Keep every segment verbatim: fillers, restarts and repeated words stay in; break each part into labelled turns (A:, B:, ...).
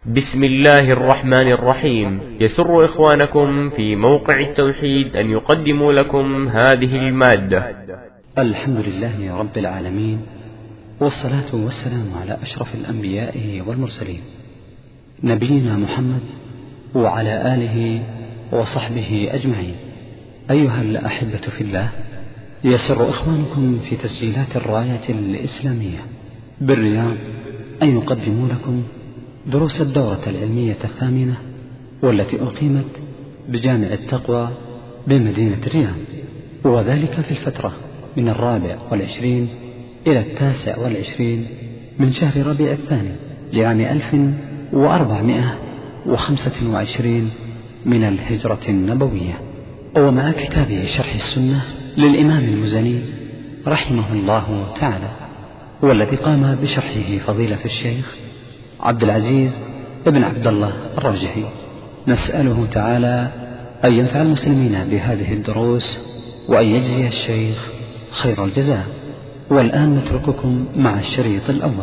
A: بسم الله الرحمن الرحيم. يسر إخوانكم في موقع التوحيد أن يقدموا لكم هذه المادة.
B: الحمد لله رب العالمين، والصلاة والسلام على أشرف الأنبياء والمرسلين، نبينا محمد وعلى آله وصحبه أجمعين. أيها الأحبة في الله، يسر إخوانكم في تسجيلات الراية الإسلامية بالرياض أن يقدموا لكم دروس الدورة العلمية الثامنة، والتي أقيمت بجامع التقوى بمدينة الرياض، وذلك في الفترة من الرابع والعشرين إلى التاسع والعشرين من شهر ربيع الثاني لعام ألف وأربعمائة وخمسة وعشرين من الهجرة النبوية، ومع كتابه شرح السنة للإمام المزني رحمه الله تعالى، والذي قام بشرحه فضيلة الشيخ عبد العزيز ابن عبد الله الراجحي. نسأله تعالى أن ينفع المسلمين بهذه الدروس وأن يجزي الشيخ خير الجزاء. والآن نترككم مع الشريط الأول.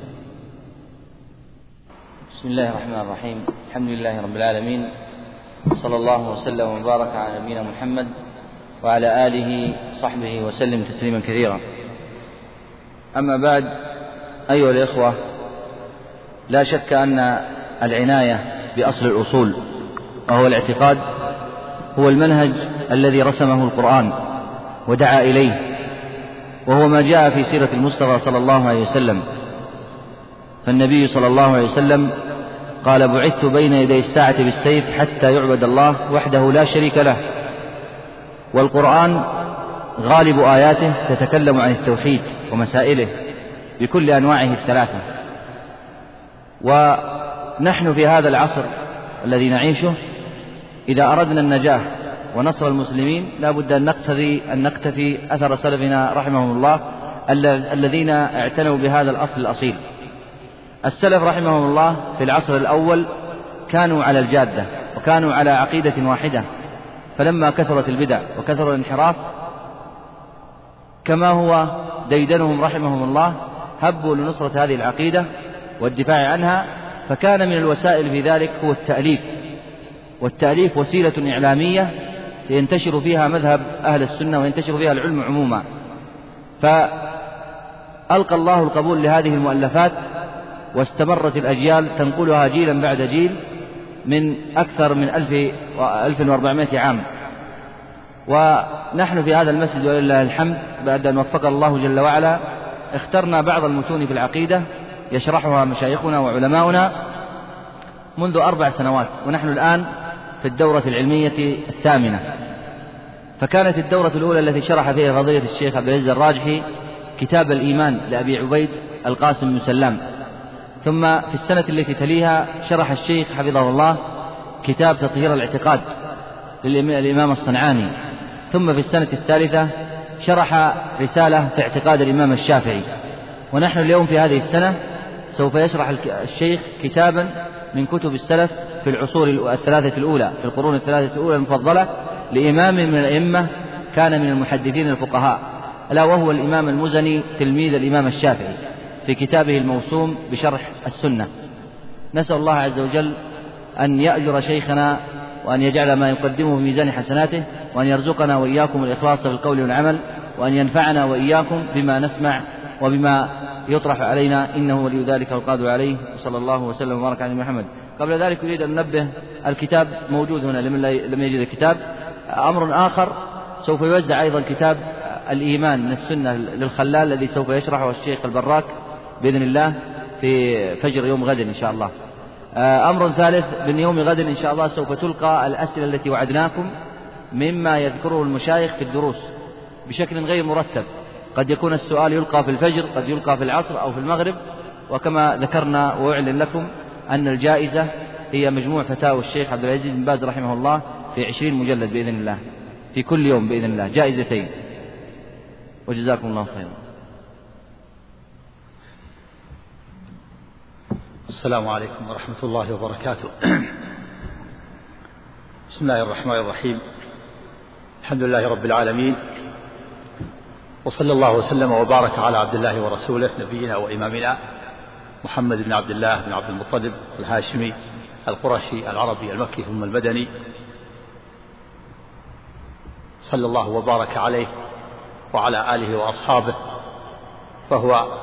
C: بسم الله الرحمن الرحيم. الحمد لله رب العالمين، صلى الله وسلم وبارك على نبينا محمد وعلى آله وصحبه وسلم تسليما كثيرا. أما بعد، أيها الإخوة، لا شك أن العناية بأصل الأصول وهو الاعتقاد هو المنهج الذي رسمه القرآن ودعا إليه، وهو ما جاء في سيرة المصطفى صلى الله عليه وسلم. فالنبي صلى الله عليه وسلم قال: بعثت بين يدي الساعة بالسيف حتى يعبد الله وحده لا شريك له. والقرآن غالب آياته تتكلم عن التوحيد ومسائله بكل أنواعه الثلاثة. ونحن في هذا العصر الذي نعيشه، إذا أردنا النجاح ونصر المسلمين لا بد أن نقتفي, أن نقتفي أثر سلفنا رحمهم الله الذين اعتنوا بهذا الأصل الأصيل. السلف رحمهم الله في العصر الأول كانوا على الجادة وكانوا على عقيدة واحدة، فلما كثرت البدع وكثر الانحراف كما هو ديدنهم رحمهم الله هبوا لنصرة هذه العقيدة والدفاع عنها، فكان من الوسائل في ذلك هو التأليف. والتأليف وسيلة إعلامية ينتشر فيها مذهب أهل السنة وينتشر فيها العلم عموما. فألقى الله القبول لهذه المؤلفات، واستمرت الأجيال تنقلها جيلا بعد جيل من أكثر من ألف وأربعمائة عام. ونحن في هذا المسجد ولله الحمد بعد أن وفق الله جل وعلا اخترنا بعض المتون في العقيدة يشرحها مشايخنا وعلماؤنا منذ أربع سنوات، ونحن الآن في الدورة العلمية الثامنة. فكانت الدورة الأولى التي شرح فيها فضيلة الشيخ عبد العزيز الراجحي كتاب الإيمان لأبي عبيد القاسم بن سلام، ثم في السنة التي تليها شرح الشيخ حفظه الله كتاب تطهير الاعتقاد للإمام الصنعاني، ثم في السنة الثالثة شرح رسالة في اعتقاد الإمام الشافعي. ونحن اليوم في هذه السنة سوف يشرح الشيخ كتابا من كتب السلف في العصور الثلاثة الأولى، في القرون الثلاثة الأولى المفضلة لإمام من الأئمة كان من المحدثين الفقهاء، ألا وهو الإمام المزني تلميذ الإمام الشافعي، في كتابه الموسوم بشرح السنة. نسأل الله عز وجل أن يأجر شيخنا وأن يجعل ما يقدمه في ميزان حسناته، وأن يرزقنا وإياكم الإخلاص في القول والعمل، وأن ينفعنا وإياكم بما نسمع وبما يطرح علينا، إنه ولي ذلك والقادر عليه. صلى الله وسلم وبارك على محمد. قبل ذلك أريد أن ننبه، الكتاب موجود هنا لمن لم يجد الكتاب. أمر آخر، سوف يوزع أيضا كتاب الإيمان من السنة للخلال الذي سوف يشرحه الشيخ البراك بإذن الله في فجر يوم غد إن شاء الله. أمر ثالث، من يوم غد إن شاء الله سوف تلقى الأسئلة التي وعدناكم مما يذكره المشايخ في الدروس بشكل غير مرتب. قد يكون السؤال يلقى في الفجر، قد يلقى في العصر أو في المغرب. وكما ذكرنا وأعلن لكم أن الجائزة هي مجموع فتاوى الشيخ عبد العزيز بن باز رحمه الله في عشرين مجلد بإذن الله، في كل يوم بإذن الله جائزتين. وجزاكم الله خيرا.
D: السلام عليكم ورحمة الله وبركاته. بسم الله الرحمن الرحيم. الحمد لله رب العالمين، وصلى الله وسلم وبارك على عبد الله ورسوله نبينا وإمامنا محمد بن عبد الله بن عبد المطلب الهاشمي القرشي العربي المكي ثم المدني، صلى الله وبارك عليه وعلى آله وأصحابه، فهو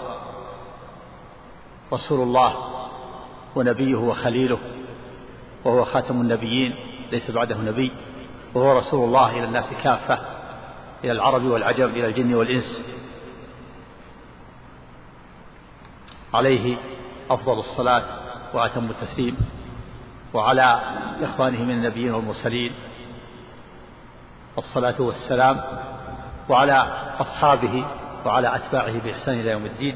D: رسول الله ونبيه وخليله، وهو خاتم النبيين ليس بعده نبي، وهو رسول الله إلى الناس كافة، إلى العرب والعجم، إلى الجن والإنس، عليه أفضل الصلاة وأتم التسليم، وعلى إخوانه من النبيين والمرسلين الصلاة والسلام، وعلى أصحابه وعلى أتباعه بإحسان إلى يوم الدين.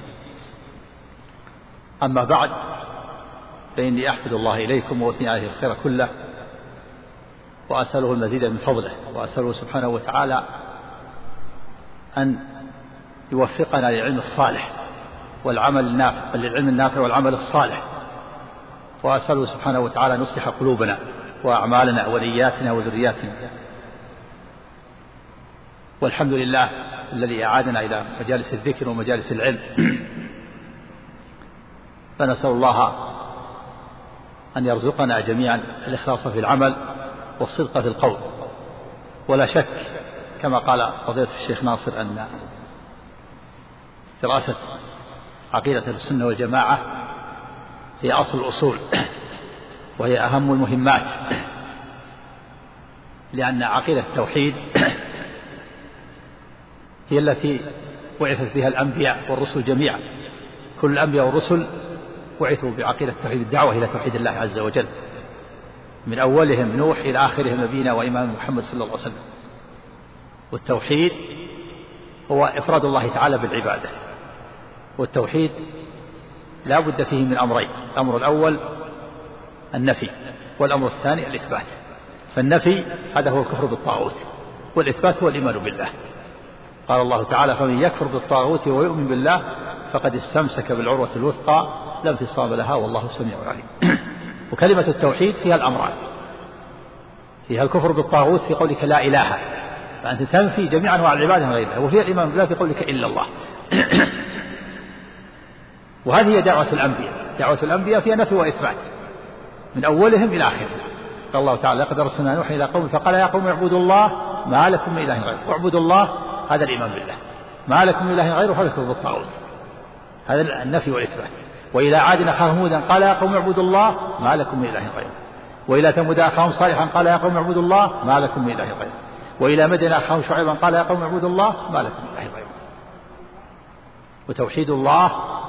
D: أما بعد، فإني أحمد الله إليكم وأثني عليه الخير كله، وأسأله المزيد من فضله، وأسأله سبحانه وتعالى أن يوفقنا للعلم الصالح والعمل النافع، للعلم النافع والعمل الصالح، وأسأله سبحانه وتعالى أن يصلح قلوبنا وأعمالنا ونياتنا وذرياتنا. والحمد لله الذي أعادنا إلى مجالس الذكر ومجالس العلم، فنسأل الله أن يرزقنا جميعا الإخلاص في العمل والصدق في القول. ولا شك كما قال فضيلة الشيخ ناصر أن دراسة عقيدة السنة والجماعة هي أصل الأصول، وهي أهم المهمات، لأن عقيدة التوحيد هي التي بعثت بها الأنبياء والرسل جميعا. كل الأنبياء والرسل بعثوا بعقيدة التوحيد، الدعوة إلى توحيد الله عز وجل، من أولهم نوح إلى آخرهم نبينا وإمام محمد صلى الله عليه وسلم. والتوحيد هو إفراد الله تعالى بالعبادة، والتوحيد لا بد فيه من أمرين: الأمر الأول النفي، والأمر الثاني الإثبات. فالنفي هذا هو الكفر بالطاغوت، والإثبات هو الإيمان بالله. قال الله تعالى: فمن يكفر بالطاغوت ويؤمن بالله فقد استمسك بالعروة الوثقى لا انفصام لها والله سميع عليم. وكلمة التوحيد فيها الأمران: فيها الكفر بالطاغوت في قولك لا إله، فأنت تنفي جميع أنواع العبادة من غير الله، وفيها الإيمان بالله في قولك إلا الله. وهذه هي دعوة الأنبياء. دعوة الأنبياء فيها نفي وإثبات من أولهم إلى آخرهم. قال الله تعالى: لقد أرسلنا نوحا إلى قومه فقال يا قوم اعبدوا الله ما لكم من إله غيره. اعبدوا الله هذا الإيمان بالله، ما لكم من إله غيره هذا الكفر بالطاغوت، هذا النفي والإثبات. وإلى عاد أخاهم هودا قال يا قوم اعبدوا الله ما لكم من إله غيره. وإلى ثمود أخاهم صالحا قال يا قوم اعبدوا الله ما لكم من إله غيره. وإلى مدين أخاهم شعيبا قال يا قوم اعبدوا الله ما لكم من إله غيره. وتوحيد الله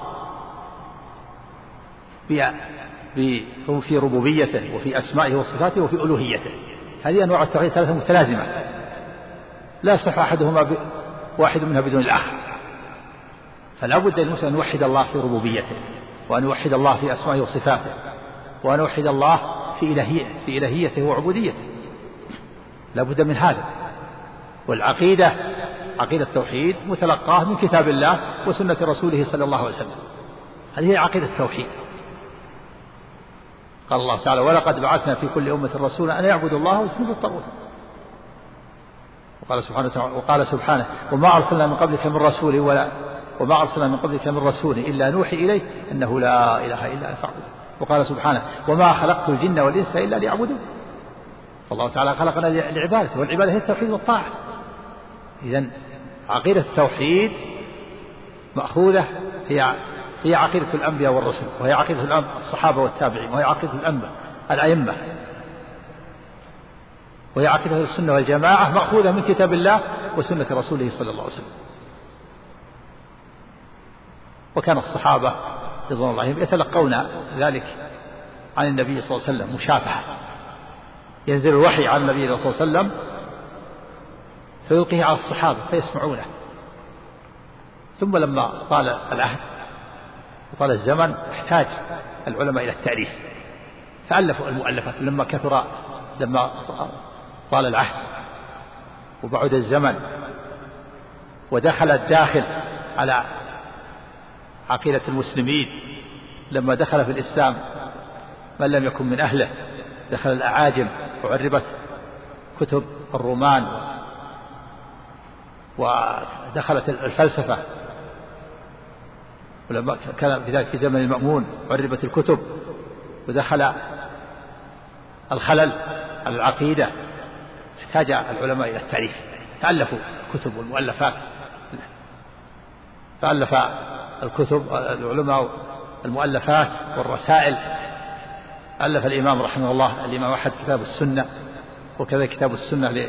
D: في ربوبيته وفي أسمائه وصفاته وفي ألوهيته، هذه أنواع التوحيد ثلاثة متلازمة لا يصح أحدهما ب... واحد منها بدون الآخر. فلا بد للمسلم أن يوحد الله في ربوبيته، وأن يوحد الله في أسمائه وصفاته، وأن يوحد الله في إلهيته في إلهيته وعبوديته، لا بد من هذا. والعقيدة عقيدة التوحيد متلقاه من كتاب الله وسنة رسوله صلى الله عليه وسلم، هذه هي عقيدة التوحيد. قال الله تعالى: ولقد بعثنا في كل أمة رسولا أن يعبدوا الله واجتنبوا الطاغوت. وقال سبحانه وقال سبحانه: وما أرسلنا من قبلك من رسول ولا وما أرسلنا من قبلك من رسول إلا نوحي إليه أنه لا إله إلا أنا فاعبدون. وقال سبحانه: وما خلقت الجن والإنس إلا ليعبدون. فالله تعالى خلقنا لعبادته، والعبادة هي التوحيد والطاعة. إذن عقيدة التوحيد مأخوذة هي هي عقيدة الأنبياء والرسل، وهي عقيدة الصحابة والتابعين، وهي عقيدة الأنبياء الأئمة، وهي عقيدة السنة والجماعة مأخوذة من كتاب الله وسنة رسوله صلى الله عليه وسلم. وكان الصحابة رضوان الله عليهم يتلقون ذلك عن النبي صلى الله عليه وسلم مشافهة، ينزل الوحي عن النبي صلى الله عليه وسلم فيلقيه على الصحابة فيسمعونه. ثم لما طال العهد وطال الزمن احتاج العلماء إلى التأليف، فألفوا المؤلفات. لما كثر لما طال العهد وبعد الزمن ودخل الداخل على عقيدة المسلمين، لما دخل في الإسلام من لم يكن من أهله، دخل الأعاجم وعربت كتب الرومان ودخلت الفلسفة ولما كان في ذلك في زمن المأمون عربت الكتب ودخل الخلل على العقيدة، احتاج العلماء إلى التعريف، تألفوا الكتب والمؤلفات، تألف الكتب العلماء المؤلفات والرسائل. ألف الإمام رحمه الله الإمام أحد كتاب السنة، وكذا كتاب السنة ل...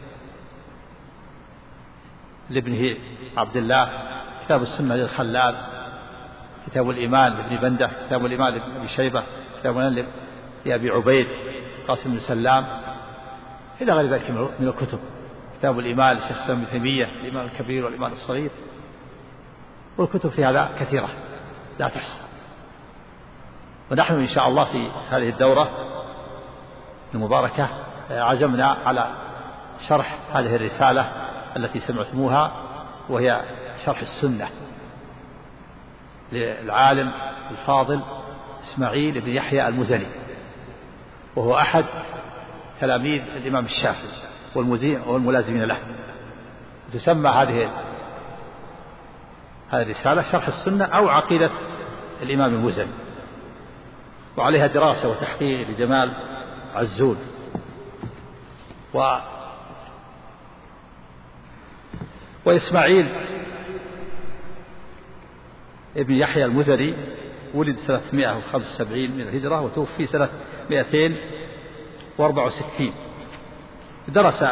D: لابنه عبد الله، كتاب السنة للخلال، كتاب الإيمان لابن بندة، كتاب الإيمان لابن شيبة، كتاب الإيمان لأبي عبيد قاسم بن سلام، إلى غير ذلك من الكتب، كتاب الإيمان لشيخ الإسلام ابن تيمية، الإيمان الكبير والإيمان الصغير، والكتب في هذا كثيرة لا تحصى. ونحن إن شاء الله في هذه الدورة المباركة عزمنا على شرح هذه الرسالة التي سمعتموها، وهي شرح السنة للعالم الفاضل إسماعيل بن يحيى المزني، وهو أحد تلاميذ الإمام الشافعي والملازمين له. تسمى هذه هذه الرسالة شرح السنة أو عقيدة الإمام المزني، وعليها دراسة وتحقيق لجمال عزول. و وإسماعيل ابن يحيى المزني ولد سنة مئة وخمسة وسبعين من الهجرة وتوفي سنة مئتين وأربعة وستين. درس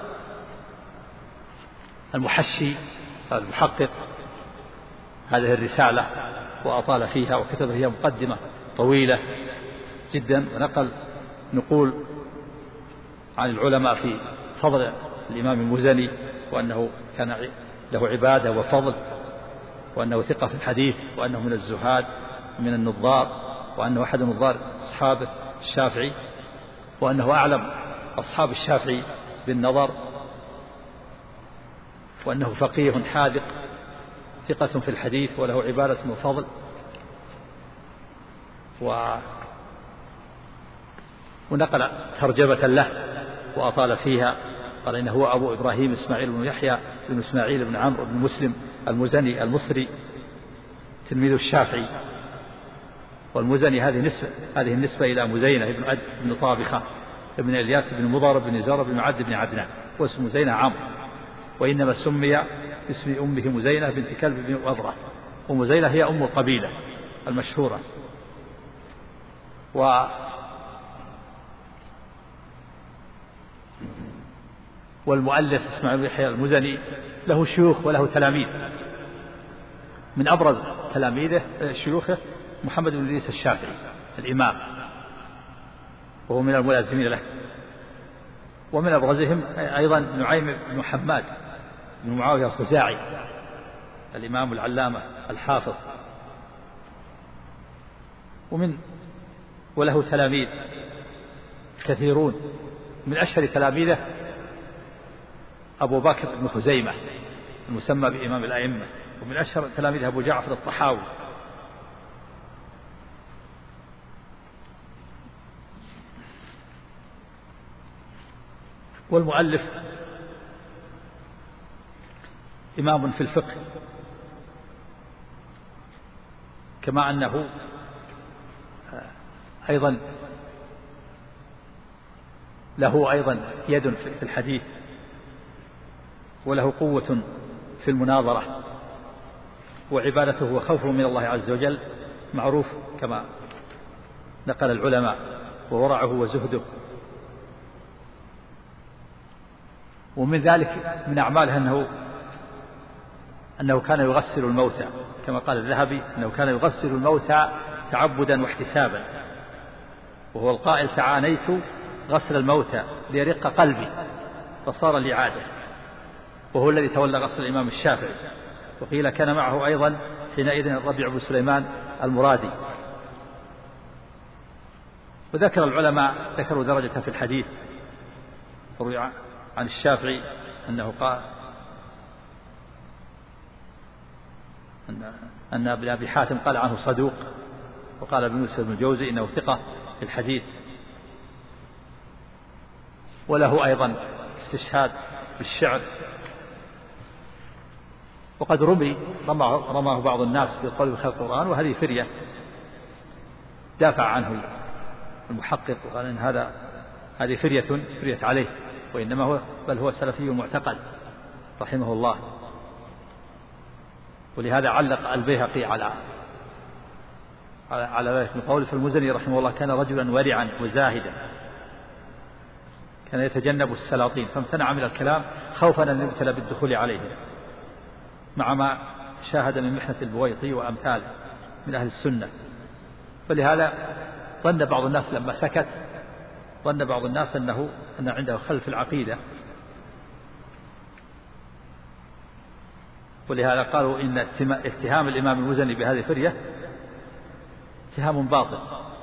D: المحشي المحقق هذه الرسالة وأطال فيها وكتب فيها مقدمة طويلة جدا، ونقل نقول عن العلماء في فضل الإمام المزني، وأنه كان له عبادة وفضل، وأنه ثقة في الحديث، وأنه من الزهاد من النظار، وأنه أحد نظار أصحاب الشافعي، وأنه أعلم أصحاب الشافعي بالنظر، وأنه فقيه حاذق ثقة في الحديث وله عبادة وفضل. و... ونقل ترجمة له وأطال فيها، قال إنه هو أبو إبراهيم إسماعيل بن يحيى بن إسماعيل بن عمرو بن مسلم المزني المصري تلميذ الشافعي. والمزني هذه نسبة هذه النسبة إلى مزينة بن عد بن طابخة ابن الياس بن مضر بن زار بن معد بن عدنان، واسم مزينة عمرو، وإنما سمي باسم أمه مزينة بنت كلب بن وضرة، ومزينة هي أم القبيلة المشهورة. و والمؤلف إسماعيل بن يحيى المزني له شيوخ وله تلاميذ، من أبرز تلاميذه شيوخه محمد بن إدريس الشافعي الإمام، وهو من الملازمين له. ومن أبرزهم أيضا نعيم بن حماد بن معاوية الخزاعي الإمام العلامة الحافظ. ومن وله تلاميذ كثيرون، من أشهر تلاميذه أبو بكر بن خزيمة المسمى بإمام الأئمة، ومن أشهر تلاميذه أبو جعفر الطحاوي. والمؤلف إمام في الفقه، كما أنه أيضا له أيضا يد في الحديث، وله قوة في المناظرة، وعبادته وخوفه من الله عز وجل معروف كما نقل العلماء، وورعه وزهده. ومن ذلك من أعماله أنه أنه كان يغسل الموتى، كما قال الذهبي أنه كان يغسل الموتى تعبدا واحتسابا، وهو القائل تعانيت غسل الموتى ليرق قلبي فصار لي عادة. وهو الذي تولى غسل الإمام الشافعي، وقيل كان معه أيضا حينئذ الربيع بن سليمان المرادي. وذكر العلماء ذكروا درجة في الحديث، روي عن الشافعي أنه قال أن أن ابن أبي حاتم قال عنه صدوق، وقال ابن يوسف بن الجوزي إنه ثقة في الحديث. وله أيضا استشهاد بالشعر، وقد رمي رماه بعض الناس بالقول بخلق القرآن، وهذه فرية دافع عنه المحقق وقال إن هذا هذه فرية فرية عليه، وإنما هو بل هو سلفي معتقد رحمه الله. ولهذا علق البيهقي على على ذلك من قول في المزني رحمه الله: كان رجلا ورعا وزاهدا، كان يتجنب السلاطين فامتنع من الكلام خوفا أن يبتلى بالدخول عليهم، مع ما شاهد من محنة البويطي وأمثاله من أهل السنة. فلهذا ظن بعض الناس لما سكت ظن بعض الناس أنه أن عنده خلل في العقيدة، ولهذا قالوا إن اتهام الإمام المزني بهذه الفرية اتهام باطل.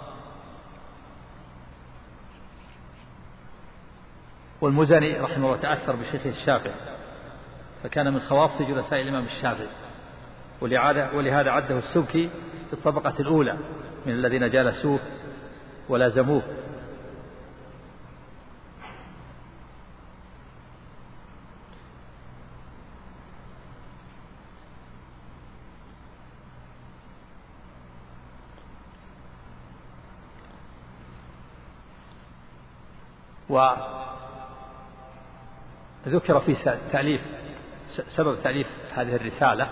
D: والمزني رحمه الله تأثر بشيخه الشافعي، فكان من خواص جلساء الإمام الشافعي، ولهذا عده السبكي في الطبقة الأولى من الذين جالسوه ولازموه. وذكر في تأليف سبب تأليف هذه الرسالة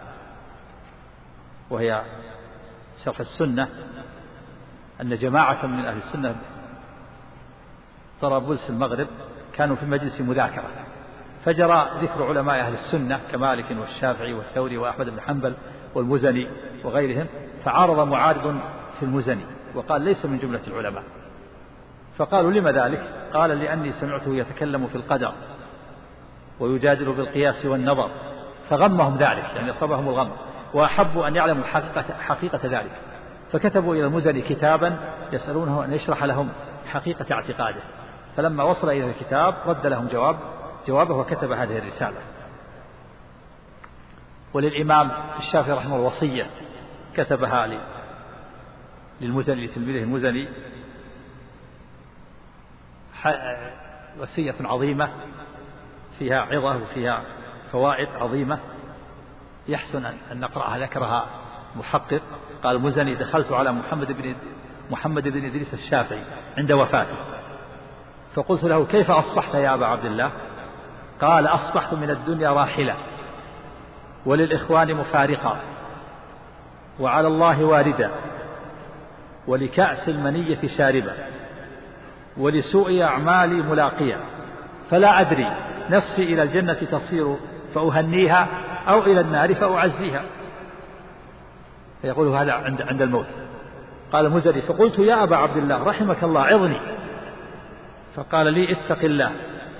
D: وهي شرح السنة أن جماعة من أهل السنة طرابلس المغرب كانوا في مجلس مذاكرة، فجرى ذكر علماء أهل السنة كمالك والشافعي والثوري وأحمد بن حنبل والمزني وغيرهم، فعارض معارض في المزني وقال ليس من جملة العلماء. فقالوا: لما ذلك؟ قال: لأني سمعته يتكلم في القدر ويجادل بالقياس والنظر، فغمهم ذلك، يعني أصابهم الغم، وأحبوا أن يعلموا حقيقة, حقيقة ذلك، فكتبوا إلى المزني كتابا يسألونه أن يشرح لهم حقيقة اعتقاده، فلما وصل إلى الكتاب رد لهم جواب جوابه وكتب هذه الرسالة. وللإمام الشافعي رحمه الله وصية كتبها للمزني لتلميذه المزني، وصية عظيمة فيها عظة وفيها فوائد عظيمة يحسن أن نقرأها. ذكرها محقق قال: المزني دخلت على محمد بن محمد بن إدريس الشافعي عند وفاته، فقلت له: كيف أصبحت يا أبا عبد الله؟ قال: أصبحت من الدنيا راحلة، وللإخوان مفارقا، وعلى الله واردا، ولكأس المنية شاربا، ولسوء أعمالي ملاقيا، فلا أدري نفسي إلى الجنة تصير فأهنيها أو إلى النار فأعزيها. فيقول هذا عند عند الموت. قال المزني: فقلت: يا أبا عبد الله رحمك الله عظني. فقال لي: اتق الله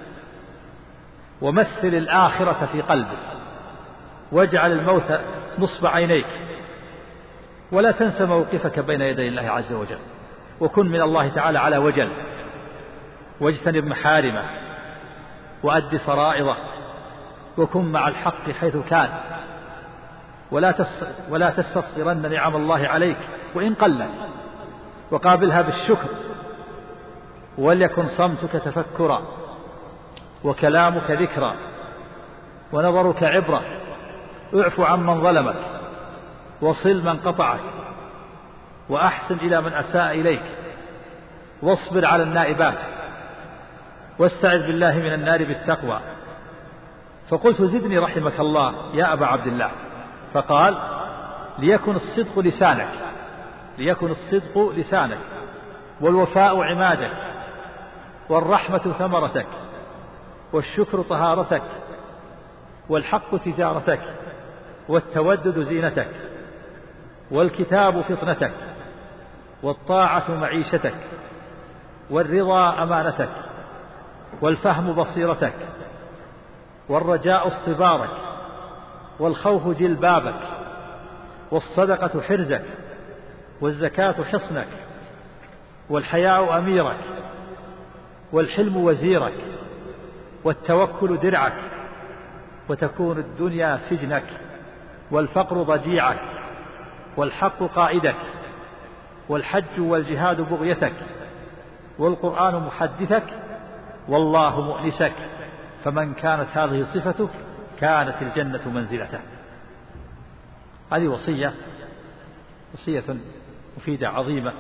D: ومثل الآخرة في قلبك، واجعل الموت نصب عينيك، ولا تنس موقفك بين يدي الله عز وجل، وكن من الله تعالى على وجل، واجتنب محارمه، وأد فرائضه، وكن مع الحق حيث كان، ولا ولا تستصغرن نعم الله عليك وإن قلت، وقابلها بالشكر، وليكن صمتك تفكرا، وكلامك ذكرا، ونظرك عبرة، اعف عمن ظلمك، وصل من قطعك، وأحسن إلى من أساء إليك، واصبر على النائبات، واستعذ بالله من النار بالتقوى. فقلت: زدني رحمك الله يا أبا عبد الله. فقال: ليكن الصدق لسانك ليكن الصدق لسانك والوفاء عمادك، والرحمة ثمرتك، والشكر طهارتك، والحق تجارتك، والتودد زينتك، والكتاب فطنتك، والطاعة معيشتك، والرضا أمانتك، والفهم بصيرتك، والرجاء اصطبارك، والخوف جلبابك، والصدقة حرزك، والزكاة حصنك، والحياء أميرك، والحلم وزيرك، والتوكل درعك، وتكون الدنيا سجنك، والفقر ضجيعك، والحق قائدك، والحج والجهاد بغيتك، والقرآن محدثك، والله مؤنسك. فمن كانت هذه صفته كانت الجنة منزلته. هذه وصية وصية مفيدة عظيمة.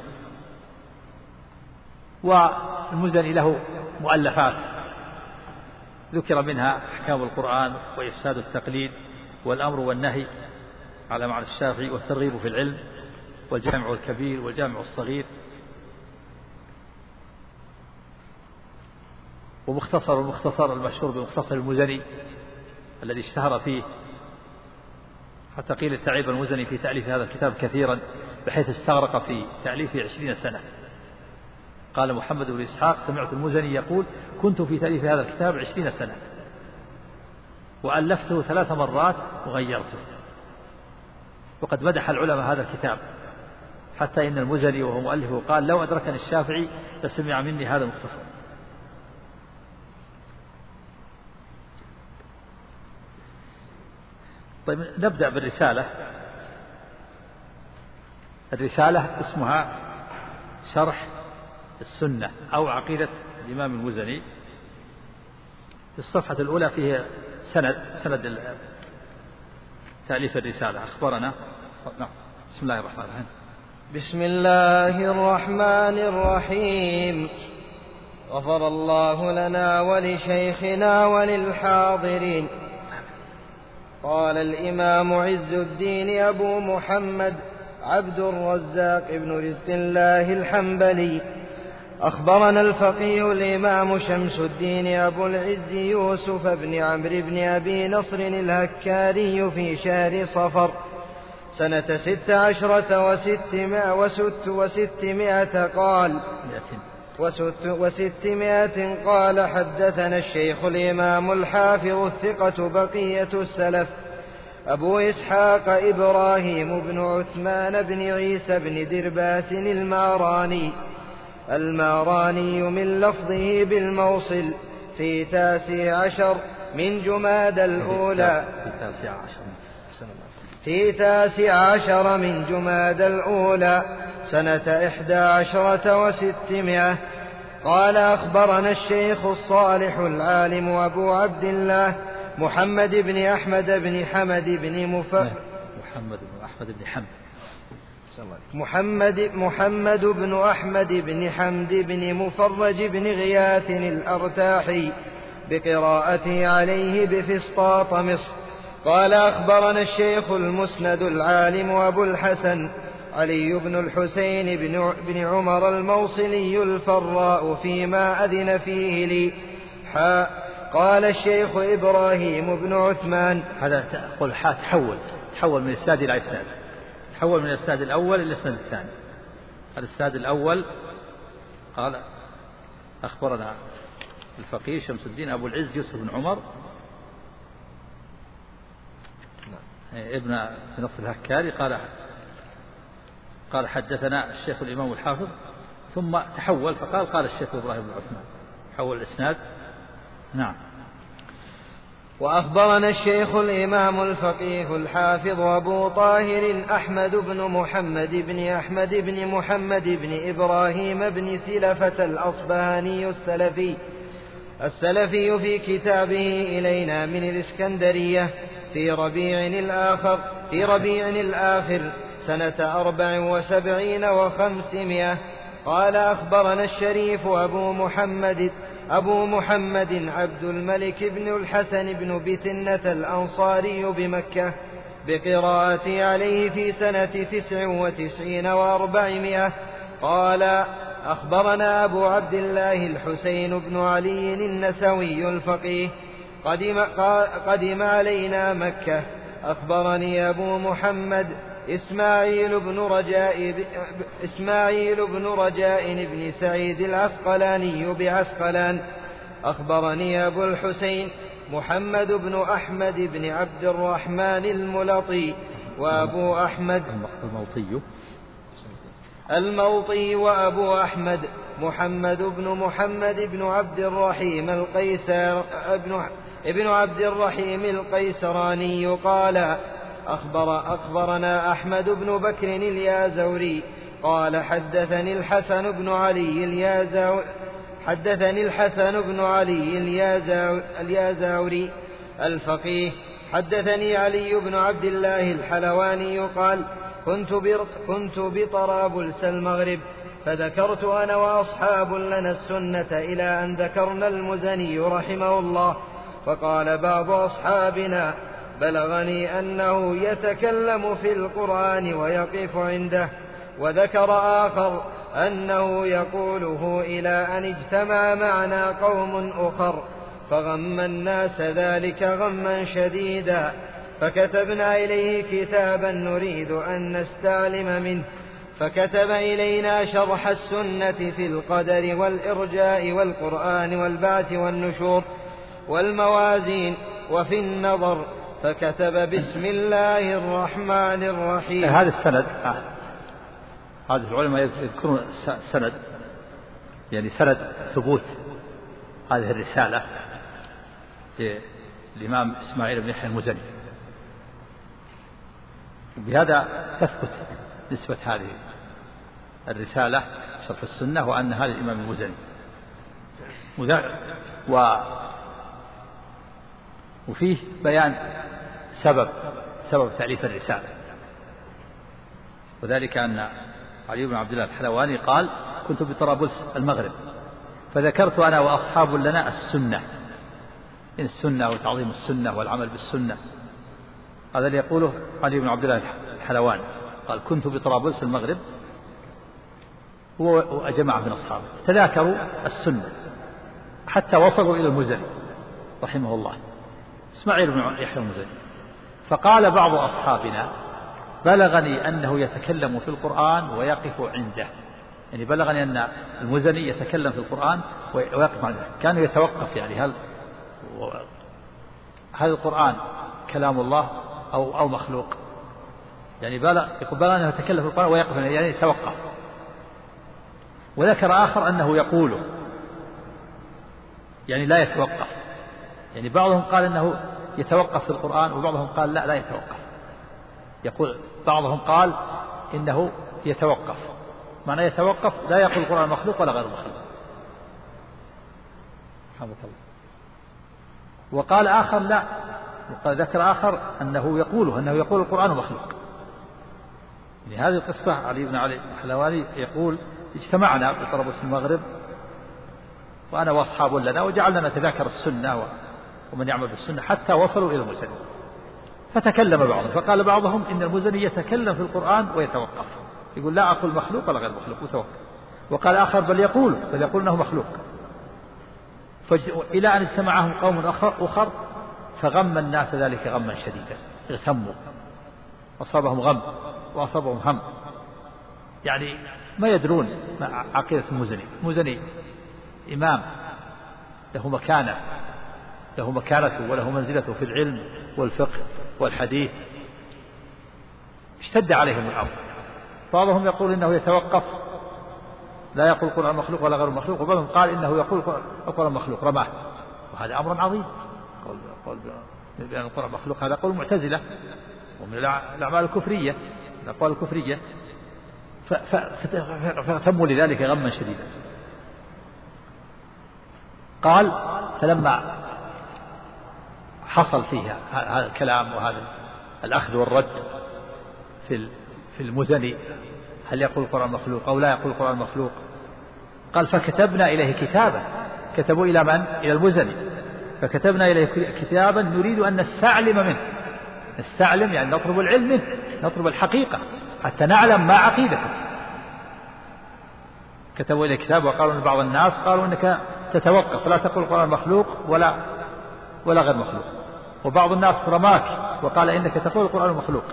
D: والمزني له مؤلفات ذكر منها أحكام القرآن وإفساد التقليد والأمر والنهي على معنى الشافعي والترغيب في العلم والجامع الكبير والجامع الصغير. ومختصر المختصر المشهور بمختصر المزني الذي اشتهر فيه حتى قيل تعب المزني في تأليف هذا الكتاب كثيرا بحيث استغرق في تأليفه عشرين سنة. قال محمد بن إسحاق سمعت المزني يقول كنت في تأليف هذا الكتاب عشرين سنة وألفته ثلاث مرات وغيرته. وقد مدح العلماء هذا الكتاب حتى إن المزني وهو مؤلفه قال لو أدركني الشافعي لسمع مني هذا المختصر. طيب نبدأ بالرسالة. الرسالة اسمها شرح السنة أو عقيدة الإمام المزني. في الصفحة الأولى فيه سند سند تأليف الرسالة. أخبرنا نعم. بسم الله الرحمن الرحيم.
E: بسم الله الرحمن الرحيم. غفر الله لنا ولشيخنا وللحاضرين. قال الإمام عز الدين أبو محمد عبد الرزاق بن رزق الله الحنبلي أخبرنا الفقيه الإمام شمس الدين أبو العز يوسف بن عمرو بن أبي نصر الهكاري في شهر صفر سنة ست عشرة وستمائة وست وستمائة قال وست وستمائة قال حدثنا الشيخ الإمام الحافظ الثقة بقية السلف أبو إسحاق إبراهيم بن عثمان بن عيسى بن درباس الماراني الماراني من لفظه بالموصل في تاسع عشر من جماد الأولى في تاسع عشر من جماد الأولى سنة إحدى عشرة وستمائة قال أخبرنا الشيخ الصالح العالم أبو عبد الله محمد بن أحمد بن حمد بن مف...
D: محمد بن أحمد بن حمد
E: محمد محمد بن أحمد بن حمد بن مفرج بن غياث الأرتاحي بقراءته عليه بفسطاط مصر قال أخبرنا الشيخ المسند العالم أبو الحسن علي بن الحسين بن, بن عمر الموصلي الفراء فيما أذن فيه لي حاء قال الشيخ إبراهيم بن عثمان.
D: هذا قل حاء تحول تحول من الساد إلى إسناد تحول من الساد الأول إلى الإسناد الثاني. هذا الساد الأول قال أخبرنا الفقيه شمس الدين أبو العز يوسف بن عمر ابن نصر الهكاري قال قال حدثنا الشيخ الإمام الحافظ ثم تحول فقال قال الشيخ إبراهيم بن عثمان حول الإسناد. نعم.
E: وأخبرنا الشيخ الإمام الفقيه الحافظ أبو طاهر أحمد بن محمد بن أحمد بن محمد بن إبراهيم بن سلفة الأصبهاني السلفي السلفي في كتابه إلينا من الإسكندرية في ربيع الآخر في ربيع الآخر سنة أربع وسبعين وخمسمائة قال أخبرنا الشريف أبو محمد أبو محمد عبد الملك بن الحسن بن بتنة الأنصاري بمكة بقراءة عليه في سنة تسع وتسعين وأربعمائة قال أخبرنا أبو عبد الله الحسين بن علي النسوي الفقيه قدم, قدم علينا مكة أخبرني أبو محمد إسماعيل بن رجاء إسماعيل بن رجاء بن سعيد العسقلاني بعسقلان أخبرني أبو الحسين محمد بن أحمد بن عبد الرحمن الملطي وأبو أحمد
D: الموطي
E: الموطي وأبو أحمد محمد بن محمد بن عبد الرحيم القيسر ابن ابن عبد الرحيم القيسراني قال أخبر أخبرنا أحمد بن بكر اليازوري قال حدثني الحسن بن علي اليازوري حدثني الحسن بن علي اليازوري الفقيه حدثني علي بن عبد الله الحلواني قال كنت, كنت بطرابلس المغرب فذكرت أنا وأصحاب لنا السنة إلى أن ذكرنا المزني رحمه الله، فقال بعض أصحابنا بلغني أنه يتكلم في القرآن ويقف عنده، وذكر آخر أنه يقوله إلى أن اجتمع معنا قوم أخر فغم الناس ذلك غما شديدا، فكتبنا إليه كتابا نريد أن نستعلم منه، فكتب إلينا شرح السنة في القدر والإرجاء والقرآن والبعث والنشور والموازين وفي النظر، فكتب بسم الله الرحمن الرحيم.
D: هذا السند هذا العلماء يذكرون سند يعني سند ثبوت هذه الرسالة للإمام إسماعيل بن يحيى المزني، وبهذا تثبت نسبة هذه الرسالة شرح السنة وأن هذا الإمام المزني، و وفيه بيان سبب سبب تأليف الرسالة، وذلك أن علي بن عبد الله الحلواني قال كنت بطرابلس المغرب فذكرت أنا وأصحاب لنا السنة، إن السنة وتعظيم السنة والعمل بالسنة، هذا اللي يقوله علي بن عبد الله الحلواني، قال كنت بطرابلس المغرب هو وجماعة من أصحابه تذاكروا السنة حتى وصلوا إلى المزني رحمه الله إسماعيل بن يحيى المزني، فقال بعض أصحابنا بلغني أنه يتكلم في القرآن ويقف عنده، يعني بلغني أن المزني يتكلم في القرآن ويقف عنده، كانوا يتوقف يعني هل هل القرآن كلام الله أو أو مخلوق، يعني بلغ يقول بلغ أنه يتكلم في القرآن ويقف عنده يعني يتوقف. وذكر آخر أنه يقوله يعني لا يتوقف، يعني بعضهم قال أنه يتوقف في القرآن وبعضهم قال لا لا يتوقف، يقول بعضهم قال إنه يتوقف، معنى يتوقف لا يقول القرآن مخلوق ولا غير مخلوق. وقال آخر لا، وقال ذكر آخر أنه يقوله أنه يقول القرآن مخلوق. يعني هذه القصة علي بن علي الحلواني يقول اجتمعنا في طرابلس المغرب وأنا وأصحاب لنا وجعلنا نتذاكر السنة ومن يعمل بالسنة حتى وصلوا إلى المزني، فتكلم بعضهم فقال بعضهم إن المزني يتكلم في القرآن ويتوقف، يقول لا أقول مخلوق ولا غير مخلوق وتوقف. وقال آخر بل يقول بل يقول أنه مخلوق، إلى أن اجتمعهم قوم أخر فغم الناس ذلك غما شديدا، اغتموا أصابهم غم وأصابهم هم، يعني ما يدرون عقيدة المزني. المزني إمام له مكانة له مكانته وله منزلته في العلم والفقه والحديث، اشتد عليهم الأمر. بعضهم يقول إنه يتوقف لا يقول القرآن مخلوق ولا غير مخلوق، وبعضهم قال إنه يقول القرآن مخلوق رماه، وهذا أمر عظيم. قول قول بأن القرآن مخلوق هذا قول معتزلة ومن الأعمال الكفرية الأقوال الكفرية، فاغتموا لذلك غما شديدا. قال فلما حصل فيها هذا الكلام وهذا الأخذ والرد في في المزني هل يقول القرآن مخلوق أو لا يقول القرآن مخلوق، قال فكتبنا إليه كتابا، كتبوا إلى من؟ إلى المزني، فكتبنا إليه كتابا نريد أن نستعلم منه، نستعلم يعني نطلب العلم منه، نطلب الحقيقة حتى نعلم ما عقيدته. كتبوا إليه كتاب وقالوا أن بعض الناس قالوا أنك تتوقف لا تقول القرآن مخلوق ولا ولا غير مخلوق، وبعض الناس رماك وقال إنك تقول القرآن مخلوق،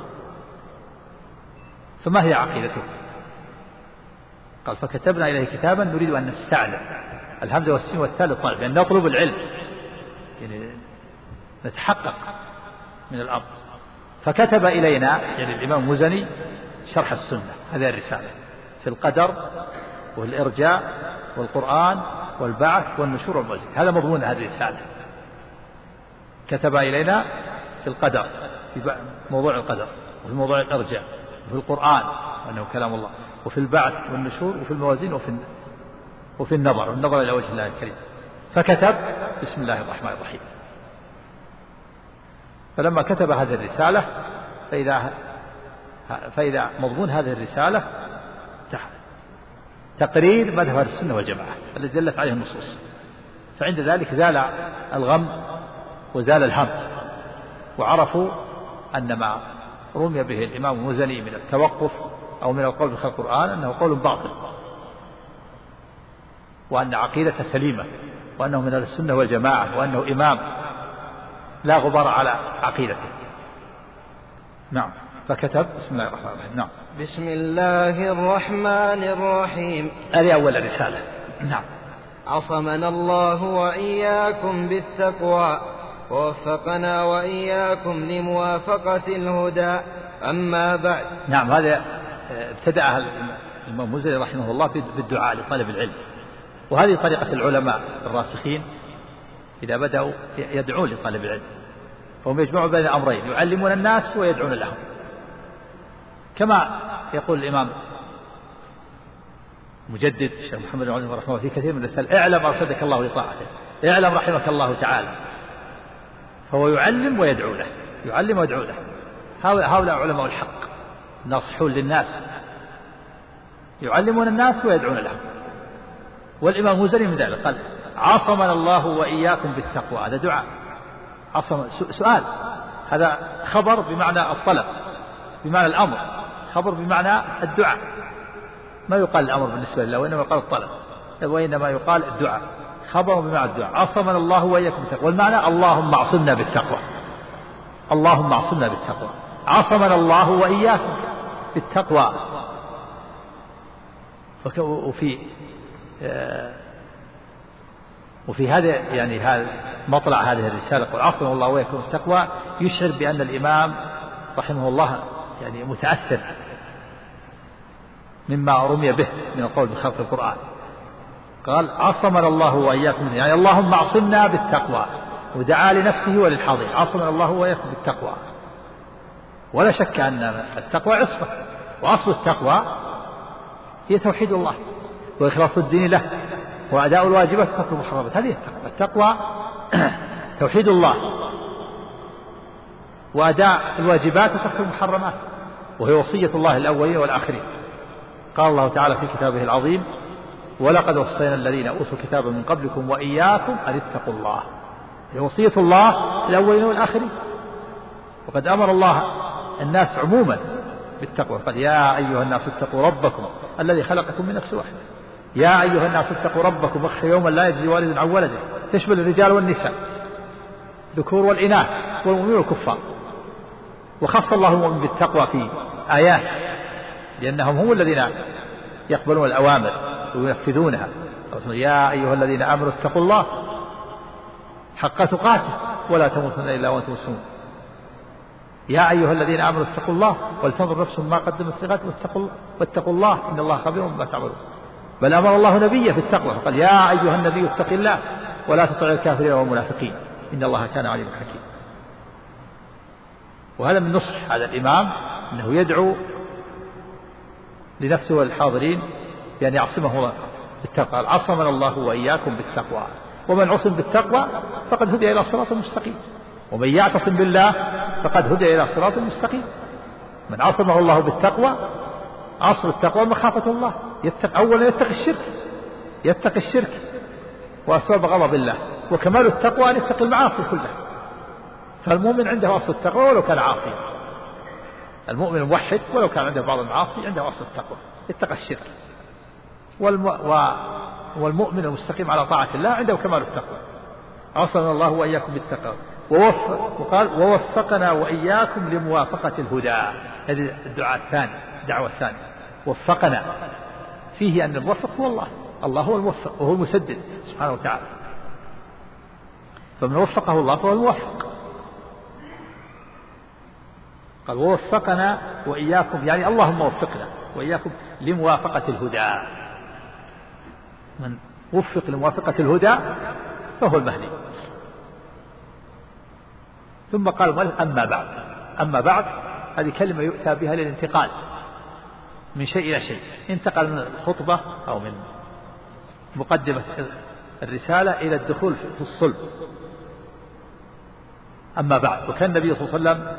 D: فما هي عقيدتك؟ قال فكتبنا إليه كتابا نريد أن نستعلم، الهمزة والسين والتاء للطلب يعني نطلب العلم، يعني نتحقق من الأمر. فكتب إلينا يعني الإمام المزني شرح السنة، هذه الرسالة في القدر والإرجاء والقرآن والبعث والنشور والموازين، هذا مضمون هذه الرسالة. كتب إلينا في القدر في موضوع القدر وفي موضوع الإرجاء وفي القرآن وأنه كلام الله وفي البعث والنشور وفي الموازين وفي وفي النظر والنظر إلى وجه الله الكريم. فكتب بسم الله الرحمن الرحيم. فلما كتب هذه الرسالة فإذا فإذا مضمون هذه الرسالة تقرير مذهب أهل السنة والجماعة الذي دلت عليه النصوص، فعند ذلك زال الغم وزال الهم، وعرفوا أن ما رمي به الإمام المزني من التوقف أو من القول بخلق القرآن أنه قول باطل، وأن عقيدته سليمة، وأنه من أهل السنة والجماعة، وأنه إمام لا غبار على عقيدته. نعم. فكتب بسم الله الرحمن الرحيم. نعم.
E: بسم الله الرحمن الرحيم.
D: هذه أول رسالة. نعم.
E: عصمنا الله وإياكم بالتقوى ووفقنا وإياكم لموافقة الهدى. أما بعد.
D: نعم. هذا ابتدأ الإمام المزني رحمه الله بالدعاء لطلب العلم، وهذه طريقة العلماء الراسخين إذا بدأوا يدعون لطلب العلم، فهم يجمعون بين أمرين، يعلمون الناس ويدعون لهم، كما يقول الإمام مجدد الشيخ محمد بن عبد الوهاب رحمه الله في كثير من الرسائل: اعلم أرشدك الله لطاعته، اعلم رحمك الله تعالى. فهو يعلم ويدعو له، يعلم ويدعو له. هؤلاء علماء الحق ناصحون للناس، يعلمون الناس ويدعون لهم. والإمام المزني من ذلك قال: عصمنا الله وإياكم بالتقوى. هذا دعاء، عصم سؤال، هذا خبر بمعنى الطلب، بمعنى الأمر، خبر بمعنى الدعاء. ما يقال الأمر بالنسبة لله، وإنما يقال الطلب، وإنما يقال الدعاء، خبر بمعنى الدعاء. عصمنا الله وإياكم بالتقوى، والمعنى اللهم اعصمنا بالتقوى، اللهم اعصمنا بالتقوى. عصمنا الله وإياكم بالتقوى. وفي وفي هذا يعني هذا مطلع هذه الرسالة قل عصمنا الله وإياكم بالتقوى، يشعر بأن الإمام رحمه الله يعني متأثر مما رمي به من القول بخلق القرآن. قال: عصمنا الله وإياكم، يعني اللهم اعصمنا بالتقوى، ودعا لنفسه وللحاضرين: عصمنا الله وإياكم بالتقوى. ولا شك أن التقوى عصمة، وأصل التقوى هي توحيد الله وإخلاص الدين له وأداء الواجبات وترك المحرمات. هذه التقوى. التقوى توحيد الله وأداء الواجبات وترك المحرمات، وهي وصية الله الأولين والآخرين. قال الله تعالى في كتابه العظيم: ولقد وصينا الذين أوتوا الكتاب من قبلكم وإياكم أن اتقوا الله. هي وصية الله الأولين والآخرين. وقد أمر الله الناس عموما بالتقوى، قال: يا أيها الناس اتقوا ربكم الذي خلقكم من نفس واحدة. يا أيها الناس اتقوا ربكم واخشوا يوما لا يجزي والد عن ولده، تشمل الرجال والنساء، الذكور والإناث، والمؤمنين والكفار. وخص الله المؤمن بالتقوى في آيات، لأنهم هم الذين يقبلون الأوامر وينفذونها. يا أيها الذين آمنوا اتقوا الله حق تقاته ولا تموتن إلا وأنتم مسلمون. يا أيها الذين آمنوا اتقوا الله ولتنظر نفس ما قدمت لغد واتقوا, واتقوا الله إن الله خبير بما تعملون. بل أمر الله نبيه في التقوى فقال: يا أيها النبي اتق الله ولا تطع الكافرين والمنافقين إن الله كان عليما حكيما. وهذا من نصح هذا الإمام أنه يدعو لنفسه والحاضرين بأن يعصمه الله بالتقوى. عصمنا الله وإياكم بالتقوى، ومن عصم بالتقوى فقد هدي إلى صراط مستقيم، ومن يعتصم بالله فقد هدي إلى صراط مستقيم. من عصمه الله بالتقوى، أصل التقوى مخافة الله. يتق أولا يتقي الشرك، يتقي الشرك وأسباب غضب الله. وكمال التقوى أن يتقي المعاصي كلها. فالمؤمن عنده أصل التقوى ولو كان عاصيا. المؤمن الموحد ولو كان عنده بعض المعاصي عنده أصل التقوى، يتقي الشرك. والم... و... والمؤمن المستقيم على طاعة الله عنده كمال التقوى. عصمنا الله وإياكم بالتقوى. ووفق وقال: ووفقنا وإياكم لموافقة الهدى. هذه الدعاء الثاني، الدعوة الثانية. وفقنا فيه أن الموفق هو الله، الله هو الموفق وهو المسدد سبحانه وتعالى. فمن وفقه الله فهو الموفق. قال: ووفقنا وإياكم، يعني اللهم وفقنا وإياكم لموافقة الهدى. من وفق لموافقة الهدى فهو المهدي. ثم قال المؤلف: أما بعد. أما بعد هذه كلمة يؤتى بها للانتقال من شيء إلى شيء. انتقل من الخطبة أو من مقدمة الرسالة إلى الدخول في الصلب. أما بعد. وكان النبي صلى الله عليه وسلم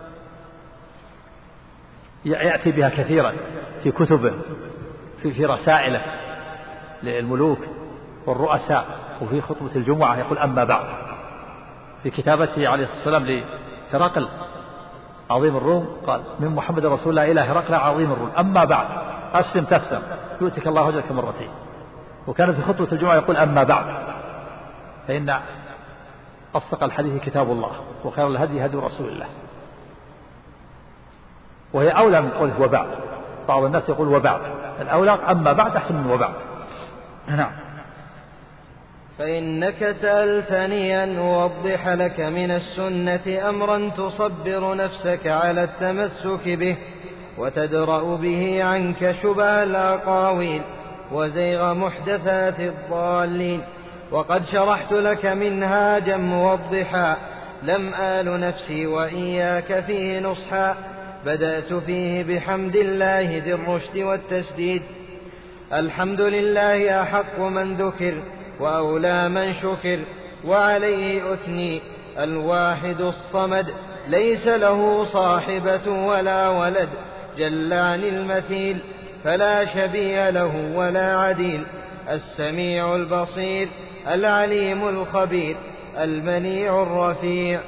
D: يأتي بها كثيرا في كتبه، في, في رسائله للملوك والرؤساء، وفي خطبة الجمعة يقول أما بعد. في كتابته عليه الصلاة والسلام لهرقل عظيم الروم قال من محمد رسول الله إلى هرقل عظيم الروم أما بعد أسلم تسلم يؤتك الله أجرك مرتين. وكان في خطبة الجمعة يقول أما بعد، فإن أصدق الحديث كتاب الله وخير الهدي هدي رسول الله، وهي أولى من قوله وبعد. بعض الناس يقول وبعد، الأولى أما بعد أحسن من وبعد. نعم.
E: فإنك سألتني أن أوضح لك من السنة أمرا تصبر نفسك على التمسك به وتدرأ به عنك شبه الأقاويل وزيغ محدثات الضالين، وقد شرحت لك منهاجا موضحا لم آل نفسي وإياك فيه نصحا، بدأت فيه بحمد الله ذي الرشد والتسديد. الحمد لله أحق من ذكر وأولى من شكر، وعليه أثني الواحد الصمد ليس له صاحبة ولا ولد، جل عن المثيل فلا شبيه له ولا عديل، السميع البصير العليم الخبير المنيع الرفيع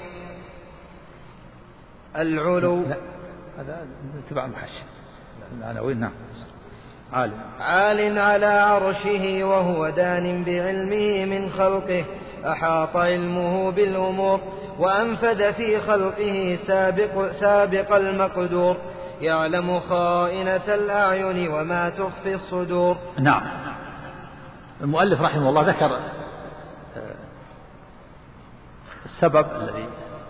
E: العلو.
D: هذا تبع المحشي العناوين. نعم. عال
E: عال على عرشه وهو دان بعلمه من خلقه، أحاط علمه بالأمور وأنفذ في خلقه سابق, سابق المقدور، يعلم خائنة الأعين وما تخفي الصدور.
D: نعم. المؤلف رحمه الله ذكر السبب الذي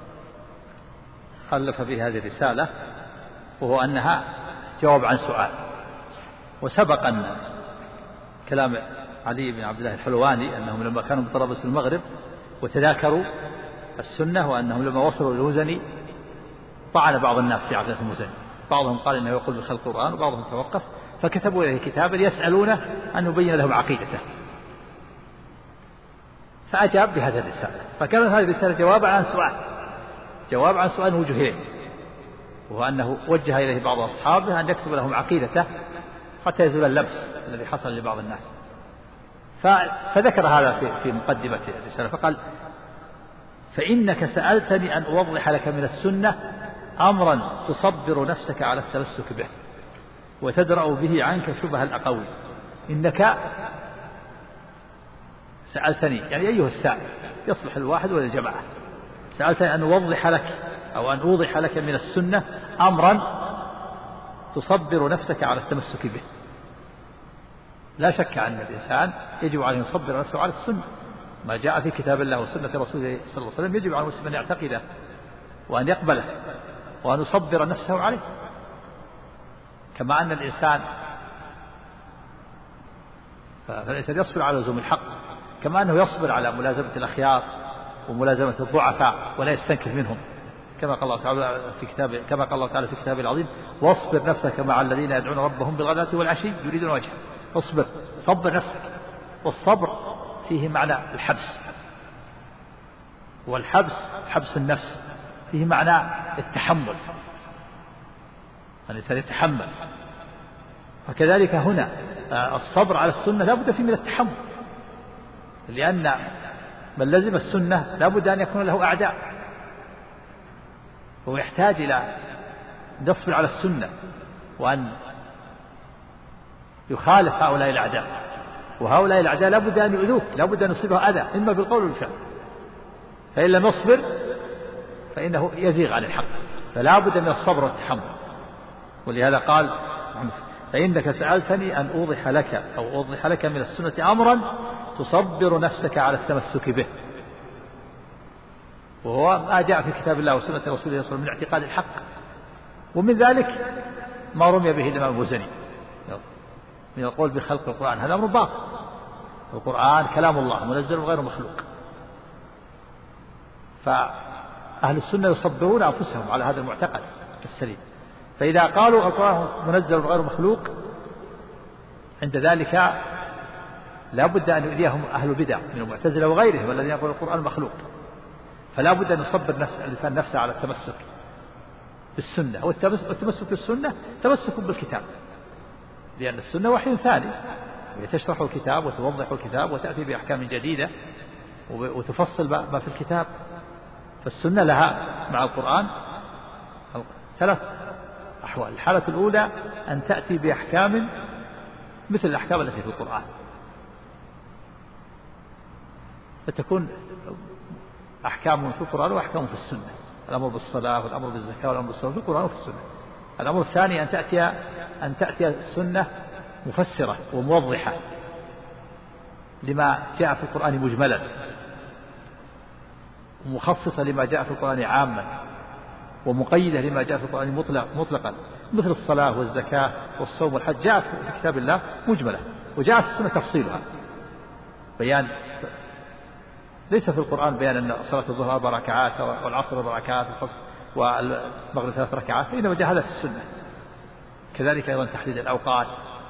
D: ألف به هذه الرسالة، وهو أنها جواب عن سؤال. وسبق أن كلام علي بن عبد الله الحلواني أنهم لما كانوا بطرابلس المغرب وتذاكروا السنة، وأنهم لما وصلوا للمزني طعن بعض الناس في عقيدة المزني، بعضهم قال إنه يقول بخلق القرآن وبعضهم توقف، فكتبوا إليه كتابا يسألونه أن يبين لهم عقيدته، فأجاب بهذه الرسالة. فكانت هذه الرسالة جواب عن سؤال، جواب عن سؤال وجهين، وهو أنه وجه إليه بعض أصحابه أن يكتب لهم عقيدته حتى يزول اللبس الذي حصل لبعض الناس. فذكر هذا في, في مقدمة الرسالة فقال فإنك سألتني أن أوضح لك من السنة أمرا تصبر نفسك على التمسك به وتدرأ به عنك شبه الأقاويل. إنك سألتني يعني أيها السائل، يصلح الواحد ولا الجماعة، سألتني أن أوضح لك أو أن أوضح لك من السنة أمرا تصبر نفسك على التمسك به. لا شك أن الإنسان يجب أن يصبر نفسه على السنة، ما جاء في كتاب الله وسنة رسوله صلى الله عليه وسلم يجب على المسلم أن يعتقده وأن يقبله وأن يصبر نفسه عليه. كما أن الإنسان فالإنسان يصبر على لزوم الحق، كما أنه يصبر على ملازمة الأخيار وملازمة الضعفاء ولا يستنكف منهم، كما قال الله تعالى في كتابه كما قال الله تعالى في كتابه العظيم واصبر نفسك مع الذين يدعون ربهم بالغداة والعشي يريدون وجهه. اصبر، صبر نفسك. والصبر فيه معنى الحبس، والحبس حبس النفس فيه معنى التحمل، الإنسان يتحمل. وكذلك هنا الصبر على السنة لا بد فيه من التحمل، لأن من لزم السنة لا بد أن يكون له أعداء، هو يحتاج إلى أن يصبر على السنة وأن يخالف هؤلاء الأعداء، وهؤلاء الأعداء لا بد أن يؤذوك، لا بد أن يصيبه أذى إما بالقول والفعل، فإن لم يصبر فإنه يزيغ عن الحق، فلا بد من الصبر والتحمل. ولهذا قال فإنك سألتني أن أوضح لك أو أوضح لك من السنة أمرا تصبر نفسك على التمسك به، وهو ما جاء في كتاب الله وسنة رسوله صلى الله عليه وسلم من اعتقاد الحق. ومن ذلك ما رمي به الإمام البوزني من القول بخلق القرآن، هذا أمر باطل. القرآن كلام الله منزل غير مخلوق، فأهل السنة يصبرون أنفسهم على هذا المعتقد السليم. فإذا قالوا القرآن منزل غير مخلوق عند ذلك لا بد أن يؤذيهم أهل البدع من المعتزلة وغيرهم والذين يقولون القرآن مخلوق، فلا بد أن يصبر نفس الإنسان نفسه على التمسك بالسنة، والتمسك بالسنة تمسك بالكتاب، لأن السنة وحي ثاني، تشرح الكتاب وتوضح الكتاب وتأتي بأحكام جديدة وتفصل ما في الكتاب. فالسنة لها مع القرآن ثلاث أحوال. الحالة الأولى أن تأتي بأحكام مثل الأحكام التي في القرآن، فتكون أحكام في القرآن وأحكام في السنة، الأمر بالصلاة والأمر بالزكاة والأمر بالصلاة في القرآن وفي السنة. الأمر الثاني أن تأتي أن تأتي السنة مفسرة وموضحة لما جاء في القرآن مجملا، ومخصصة لما جاء في القرآن عاما، ومقيدة لما جاء في القرآن مطلق مطلقا، مثل الصلاة والزكاة والصوم والحج جاءت في كتاب الله مجملة، وجاءت في السنة تفصيلها بيان. ليس في القرآن بيان أن صلاة الظهر أربع ركعات والعصر أربع ركعات والمغرب ثلاث ركعات، إنما جاء هذا في السنة. كذلك أيضا تحديد الأوقات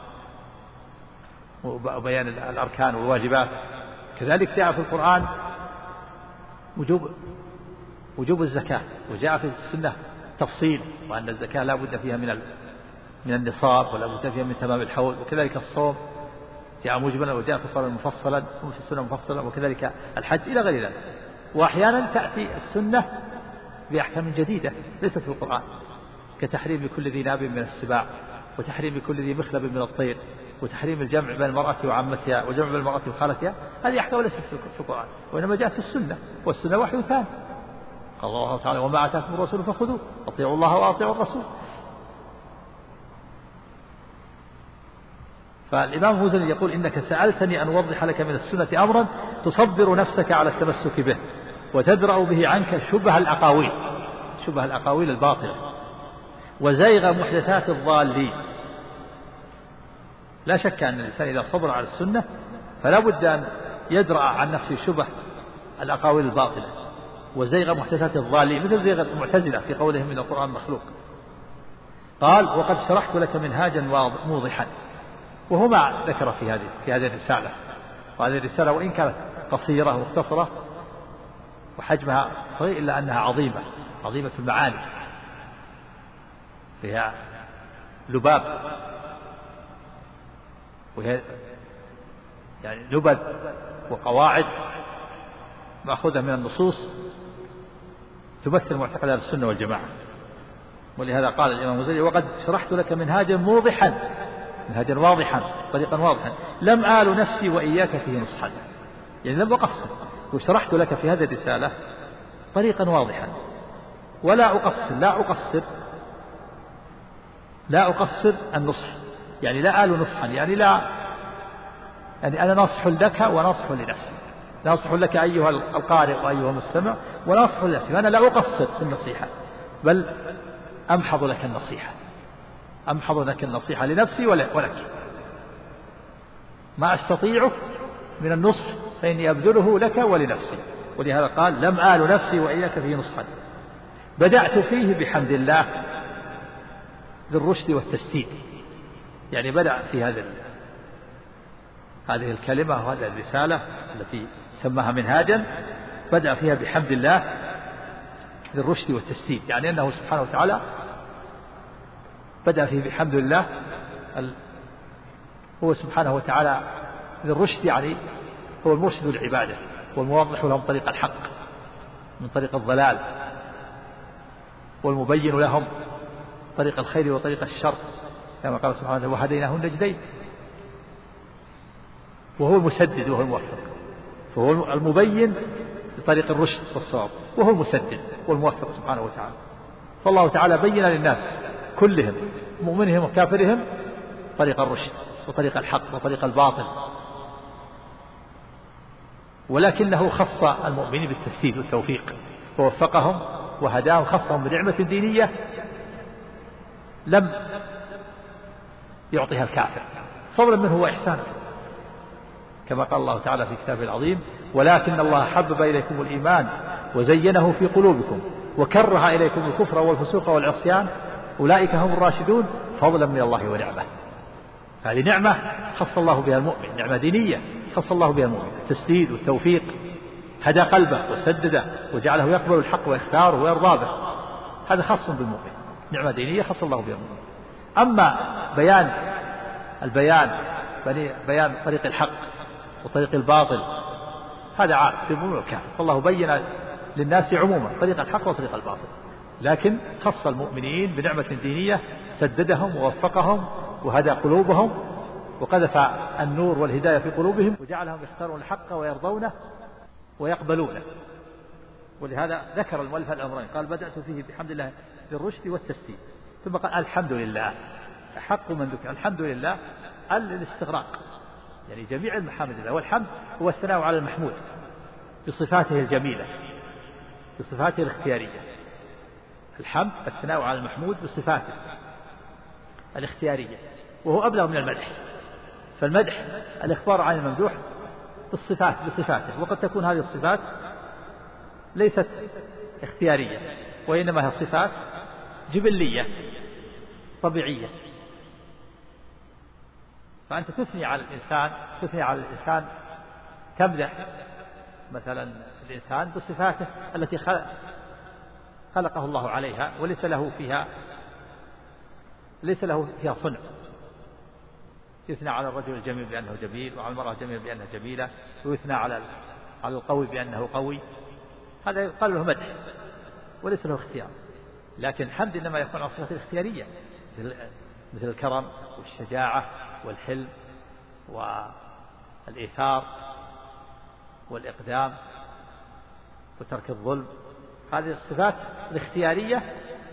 D: وبيان الأركان والواجبات. كذلك جاء في القرآن وجوب وجوب الزكاة، وجاء في السنة تفصيل، وأن الزكاة لا بد فيها من من النصاب ولا بد فيها من تمام الحول. وكذلك الصوم جاء مجملا وجاء في القرآن مفصلا وفي السنة مفصلا، وكذلك الحج إلى غير ذلك. وأحيانا تأتي السنة بأحكام جديدة ليست في القرآن، كتحريم كل ذي ناب من السباع، وتحريم كل ذي مخلب من الطير، وتحريم الجمع بين المرأة وعمتها، وجمع بين المرأة وخالتها. هذه أحكام ليست في القرآن، وإنما جاءت في السنة، والسنة وحي ثاني. قال الله تعالى: وما آتاكم الرسول فخذوه، أطيعوا الله وأطيعوا الرسول. فالإمام الموزني يقول: إنك سألتني أن أوضح لك من السنة أمرا تصبر نفسك على التمسك به، وتدرأ به عنك شبه الأقاويل شبه الأقاويل الباطلة وزيغ محدثات الضالين. لا شك أن الإنسان إذا صبر على السنة فلا بد أن يدرأ عن نفسه شبه الأقاويل الباطلة وزيغ محدثات الضالين، مثل زيغ المعتزلة في قولهم من القرآن مخلوق. قال: وقد شرحت لك منهاجا موضحا. وهو ما ذكر في هذه في هذه الرسالة، وهذه الرسالة وإن كانت قصيرة مختصرة وحجمها صغير إلا أنها عظيمة عظيمة المعاني، فيها لباب، وهي يعني لبد وقواعد مأخوذة من النصوص تمثل معتقد أهل السنة والجماعة. ولهذا قال الإمام الموزني: وقد شرحت لك منهاجا موضحا منهاجا واضحا طريقا واضحا لم آل نفسي وإياك فيه نصحا. يعني لم أقصر، وشرحت لك في هذه الرسالة طريقا واضحا، ولا أقصر لا أقصر لا أقصر النصح، يعني لا آل نصحا، يعني لا يعني أنا ناصح لك وناصح لنفسي، ناصح لك أيها القارئ وأيها المستمع، وناصح لنفسي. فأنا لا أقصر في النصيحة، بل أمحض لك النصيحة أمحض لك النصيحة لنفسي ولك، ما أستطيعه من النصح فإني أبذله لك ولنفسي. ولهذا قال: لم آل نفسي وإياك فيه نصحا. بدأت فيه بحمد الله بالرشد والتسديد، يعني بدأ في هذا هذه الكلمة وهذه الرسالة التي سماها منهاجا، بدأ فيها بحمد الله بالرشد والتسديد، يعني أنه سبحانه وتعالى بدأ فيه بحمد الله. هو سبحانه وتعالى للرشد، يعني هو المرشد للعبادة والموضح لهم طريق الحق من طريق الضلال، والمبين لهم طريق الخير وطريق الشر، كما قال سبحانه: وهديناه النجدين. وهو المسدد وهو الموفق، فهو المبين لطريق الرشد والصواب، وهو المسدد والموفق سبحانه وتعالى. فالله تعالى بين للناس كلهم مؤمنهم وكافرهم طريق الرشد وطريق الحق وطريق الباطل، ولكنه خص المؤمنين بالتسديد والتوفيق ووفقهم وهداهم، خصهم بنعمة دينية لم يعطيها الكافر فضلا منه وإحسانا، كما قال الله تعالى في كتابه العظيم: ولكن الله حبب إليكم الإيمان وزينه في قلوبكم وكره إليكم الكفر والفسوق والعصيان أولئك هم الراشدون فضلا من الله ونعمة. هذه نعمة خص الله بها المؤمن، نعمة دينية خص الله بها المؤمن، التسديد والتوفيق هدى قلبه وسدده وجعله يقبل الحق ويختاره ويرضى به، هذا خاص بالمؤمن، نعمة دينية خص الله بها المؤمن. أما بيان البيان بيان طريق الحق وطريق الباطل هذا عام في المؤمن والكافر، فالله بين للناس عموما طريق الحق وطريق الباطل، لكن خص المؤمنين بنعمة دينية سددهم ووفقهم وهدى قلوبهم وقذف النور والهداية في قلوبهم وجعلهم يختارون الحق ويرضونه ويقبلونه. ولهذا ذكر المؤلف الأمرين، قال بدأت فيه بحمد الله بالرشد والتسديد، ثم قال الحمد لله حق من ذكر. الحمد لله الاستغراق، يعني جميع المحامد الله، والحمد هو الثناء على المحمود بصفاته الجميلة بصفاته الاختيارية. الحمد الثناء على المحمود بصفاته الاختيارية، وهو أبلغ من المدح. فالمدح الإخبار عن الممدوح بالصفات بصفاته، وقد تكون هذه الصفات ليست اختيارية وإنما هي صفات جبلية طبيعية. فأنت تثني على الإنسان تثني على الإنسان تمدح مثلا الإنسان بصفاته التي خلقه الله عليها وليس له فيها ليس له فيها صنع. يثنى على الرجل الجميل بأنه جميل، وعلى المرأة الجميلة بأنها جميلة، ويثنى على على القوي بأنه قوي. هذا يقال له مدح وليس له اختيار. لكن الحمد إنما يكون على الصفات الاختيارية مثل الكرم والشجاعة والحلم والإيثار والإقدام وترك الظلم. هذه الصفات الاختيارية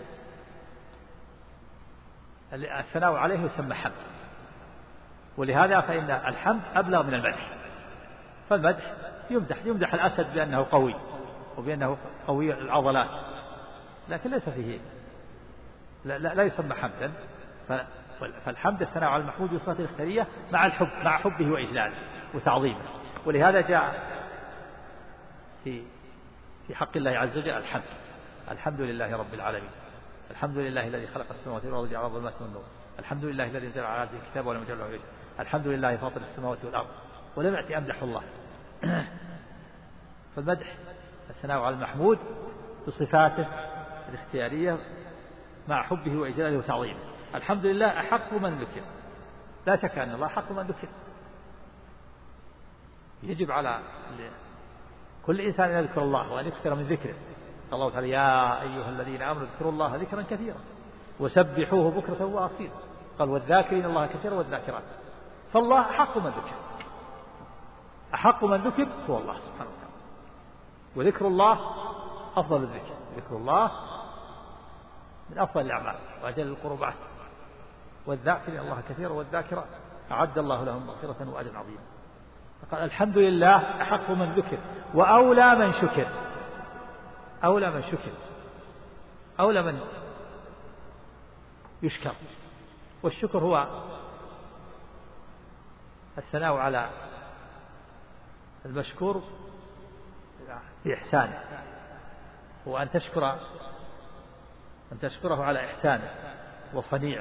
D: الثناء عليه يسمى حمد. ولهذا فإن الحمد أبلغ من المدح. فالمدح يمدح يمدح الأسد بأنه قوي وبأنه قوي العضلات، لكن ليس فيه لا, لا, لا يسمى حمدا. فالحمد الثناء على المحمود بصفات الاختيارية مع الحب مع حبه وإجلاله وتعظيمه. ولهذا جاء في في حق الله عز وجل الحمد. الحمد لله رب العالمين، الحمد لله الذي خلق السماوات والأرض وجعل الظلمات والنور، الحمد لله الذي نزل على عبده الكتاب ولم يجعل له عوجا، الحمد لله فاطر السماوات والأرض. ولم يأتي أمدح الله. فالمدح الثناء على المحمود بصفاته الاختيارية مع حبه وإجلاله وتعظيمه. الحمد لله أحق من ذكر، لا شك أن الله أحق من ذكر. يجب على كل إنسان أن يذكر الله وأن يكثر من ذكره. الله تعالى يا أيها الذين آمنوا اذكروا الله ذكرا كثيرا وسبحوه بكرة وأصيلا. قال والذاكرين الله كثيرا والذاكرات. فالله أحق من ذكر، أحق من ذكر هو الله سبحانه وتعالى. وذكر الله أفضل الذكر، ذكر الله من أفضل الأعمال وأجل القربات. والذاكرين الله كثيرا والذاكرات أعد الله لهم مغفرة وأجرا عظيما. فقال الحمد لله أحق من ذكر وأولى من شكر. أولى من شكر، أولى من يشكر. والشكر هو الثناء على المشكور بإحسانه، وأن تشكر أن تشكره على إحسانه وصنيعه.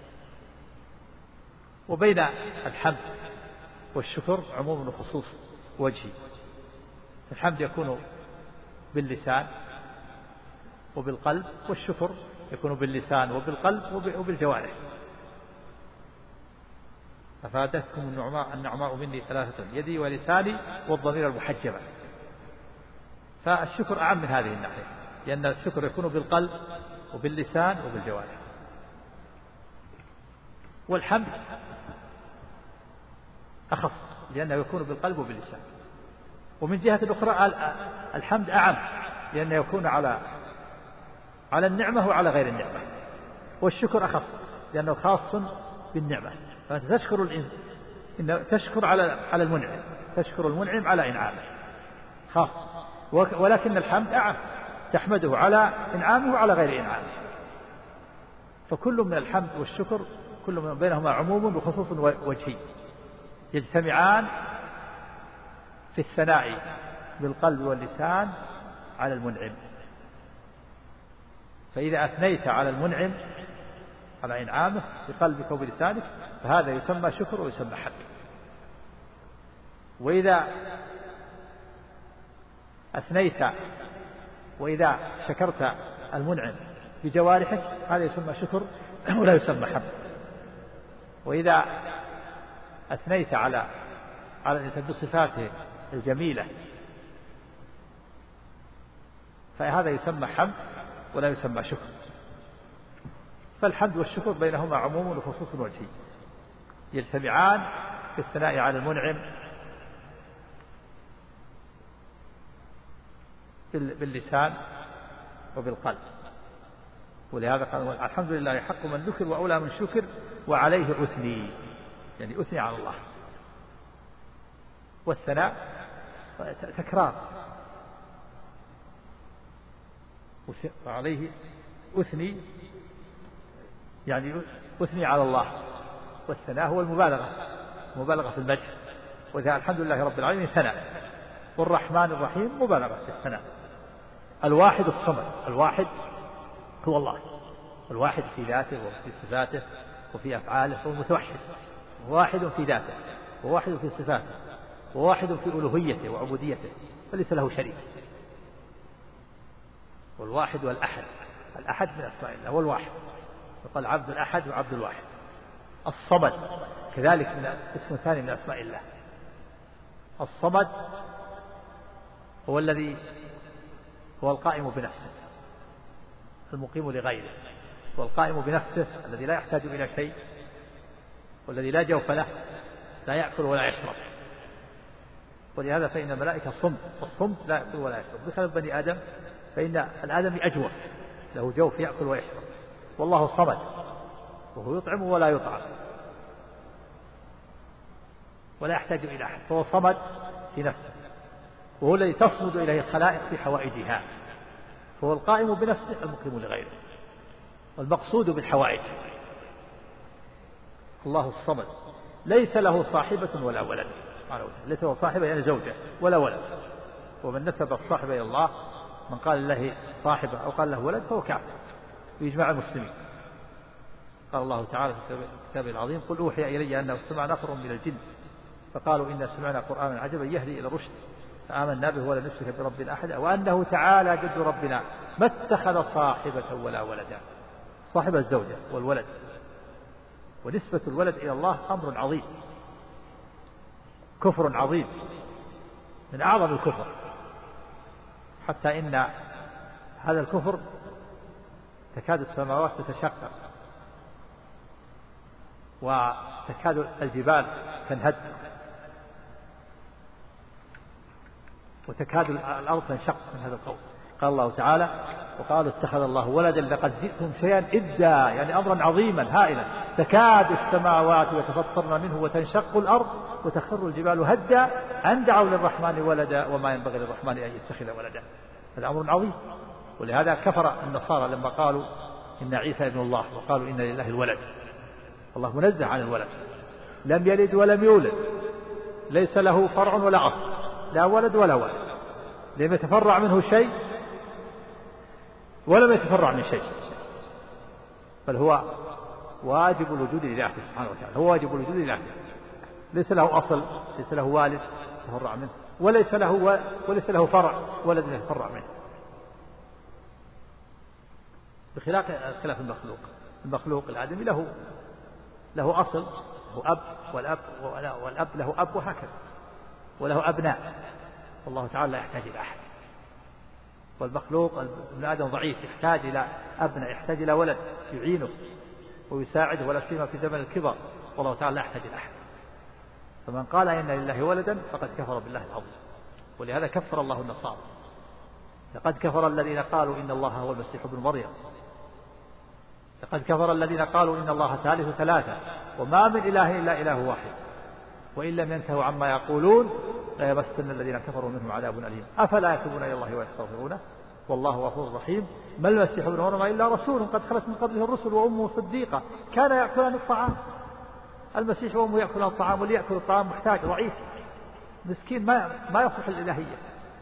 D: وبين الحمد والشكر عموم وخصوص وجهي. الحمد يكون باللسان وبالقلب، والشكر يكون باللسان وبالقلب وبالجوارح. أفادتكم النعماء النعماء مني ثلاثة يدي ولساني والضمير المحجبة. فالشكر أعم من هذه الناحية، لأن الشكر يكون بالقلب وباللسان وبالجوارح. والحمد أخص لأنه يكون بالقلب وباللسان. ومن جهة أخرى الحمد أعم لأنه يكون على على النعمة وعلى غير النعمة. والشكر أخص لأنه خاص بالنعمة. فأنت تشكر الإنسان إن تشكر على على المنعم، تشكر المنعم على إنعامه خاص. ولكن الحمد أعم، تحمده على إنعامه وعلى غير إنعامه. فكل من الحمد والشكر كل من بينهما عموم وخصوص وجهي، يجتمعان في الثناء بالقلب واللسان على المنعم. فإذا أثنيت على المنعم على إنعامه بقلبك وبلسانك فهذا يسمى شكر ويسمى حمد. وإذا أثنيت وإذا شكرت المنعم بجوارحك هذا يسمى شكر ولا يسمى حمد. وإذا أثنيت على على الإنسان بصفاته الجميلة فهذا يسمى حمد ولا يسمى شكر. فالحمد والشكر بينهما عموم وخصوص وجهي يجتمعان في الثناء على المنعم باللسان وبالقلب. ولهذا قال الحمد لله حق من ذكر وأولى من شكر وعليه أثني، يعني أثني على الله. والثناء تكرار، وعليه أثني يعني أثني على الله. والثناء هو المبالغة، مبالغة في المدح. وإذا الحمد لله رب العالمين ثناء، والرحمن الرحيم مبالغة في الثناء. الواحد الصمد، الواحد هو الله، الواحد في ذاته وفي صفاته وفي أفعاله، هو متوحد، واحد في ذاته وواحد في صفاته وواحد في ألوهيته وعبوديته فليس له شريك. والواحد والأحد، الأحد من أسماء الله والواحد، يقال عبد الأحد وعبد الواحد. الصمد كذلك من اسم ثاني من أسماء الله. الصمد هو الذي هو القائم بنفسه المقيم لغيره، والقائم بنفسه الذي لا يحتاج إلى شيء، والذي لا جوف له، لا يأكل ولا يشرب. ولهذا فإن الملائكة صمت، والصمت لا يأكل ولا يشرب. بخلاف بني آدم فإن الآدمي أجوف، له جوف يأكل ويشرب، والله صمد وهو يطعم ولا يطعم ولا يحتاج إلى أحد، فهو صمد في نفسه، وهو الذي تصمد إليه الخلائق في حوائجها، فهو القائم بنفسه المقيم لغيره. والمقصود بالحوائج الله الصمد ليس له صاحبة ولا ولد، ليس له صاحبة يعني زوجة ولا ولد. ومن نسب الصاحبة إلى الله من قال له صاحبة أو قال له ولد فهو كافر بإجماع المسلمين. قال الله تعالى في كتابه العظيم قل أوحي إلي أنه استمع نفر من الجن فقالوا إنا سمعنا قرآنا عجبا يهدي إلى الرشد فآمنا به ولن نشرك بربنا أحدا وأنه تعالى جد ربنا ما اتخذ صاحبة ولا ولدا. صاحب الزوجة والولد، ونسبة الولد إلى الله أمر عظيم، كفر عظيم من أعظم الكفر، حتى إن هذا الكفر تكاد السماوات تتشقق وتكاد الجبال تنهد وتكاد الأرض تنشق من هذا القول. قال الله تعالى وقالوا اتخذ الله ولدا لقد جئتم شيئا إدا، يعني أمرا عظيما هائلا، تكاد السماوات يتفطرن منه وتنشق الأرض وتخر الجبال هدا أن دعوا للرحمن ولدا وما ينبغي للرحمن أن يتخذ ولدا. هذا أمر عظيم. ولهذا كفر النصارى لما قالوا إن عيسى ابن الله وقالوا إن لله الولد. الله منزه عن الولد، لم يلد ولم يولد، ليس له فرع ولا أصل، لا ولد ولا ولد، لم يتفرع منه شيء ولم يتفرع من شيء، بل هو واجب الوجود لذاته سبحانه وتعالى، هو واجب الوجود لذاته، ليس له أصل، ليس له والد يتفرع منه، وليس له و... وليس له فرع ولد يتفرع منه، بخلاف خلاف المخلوق. المخلوق الآدمي له له أصل، له أب، والأب والأب له أب وهكذا، وله أبناء، والله تعالى لا يحتاج إلى أحد. والمخلوق ابن آدم ضعيف، يحتاج إلى أبناء، يحتاج إلى ولد يعينه ويساعده، ولا سيما في زمن الكبر، والله تعالى لا يحتاج إلى أحد. فمن قال إن لله ولدا فقد كفر بالله العظيم. ولهذا كفر الله النصارى، لقد كفر الذين قالوا إن الله هو المسيح ابن مريم، لقد كفر الذين قالوا إن الله ثالث ثلاثة وما من إله إلا إله واحد وإن لم ينتهوا عما يقولون ليمسن الذين كفروا منهم عذاب أليم أفلا يتوبون إلى الله ويستغفرونه والله غفور رحيم. ما المسيح ابن مريم إلا رسول قد خلت من قبله الرسل وأمه صديقة كان يأكلان الطعام. المسيح وأمه يأكلان الطعام، واللي يأكل الطعام محتاج ضعيف مسكين ما ما يصلح الإلهية.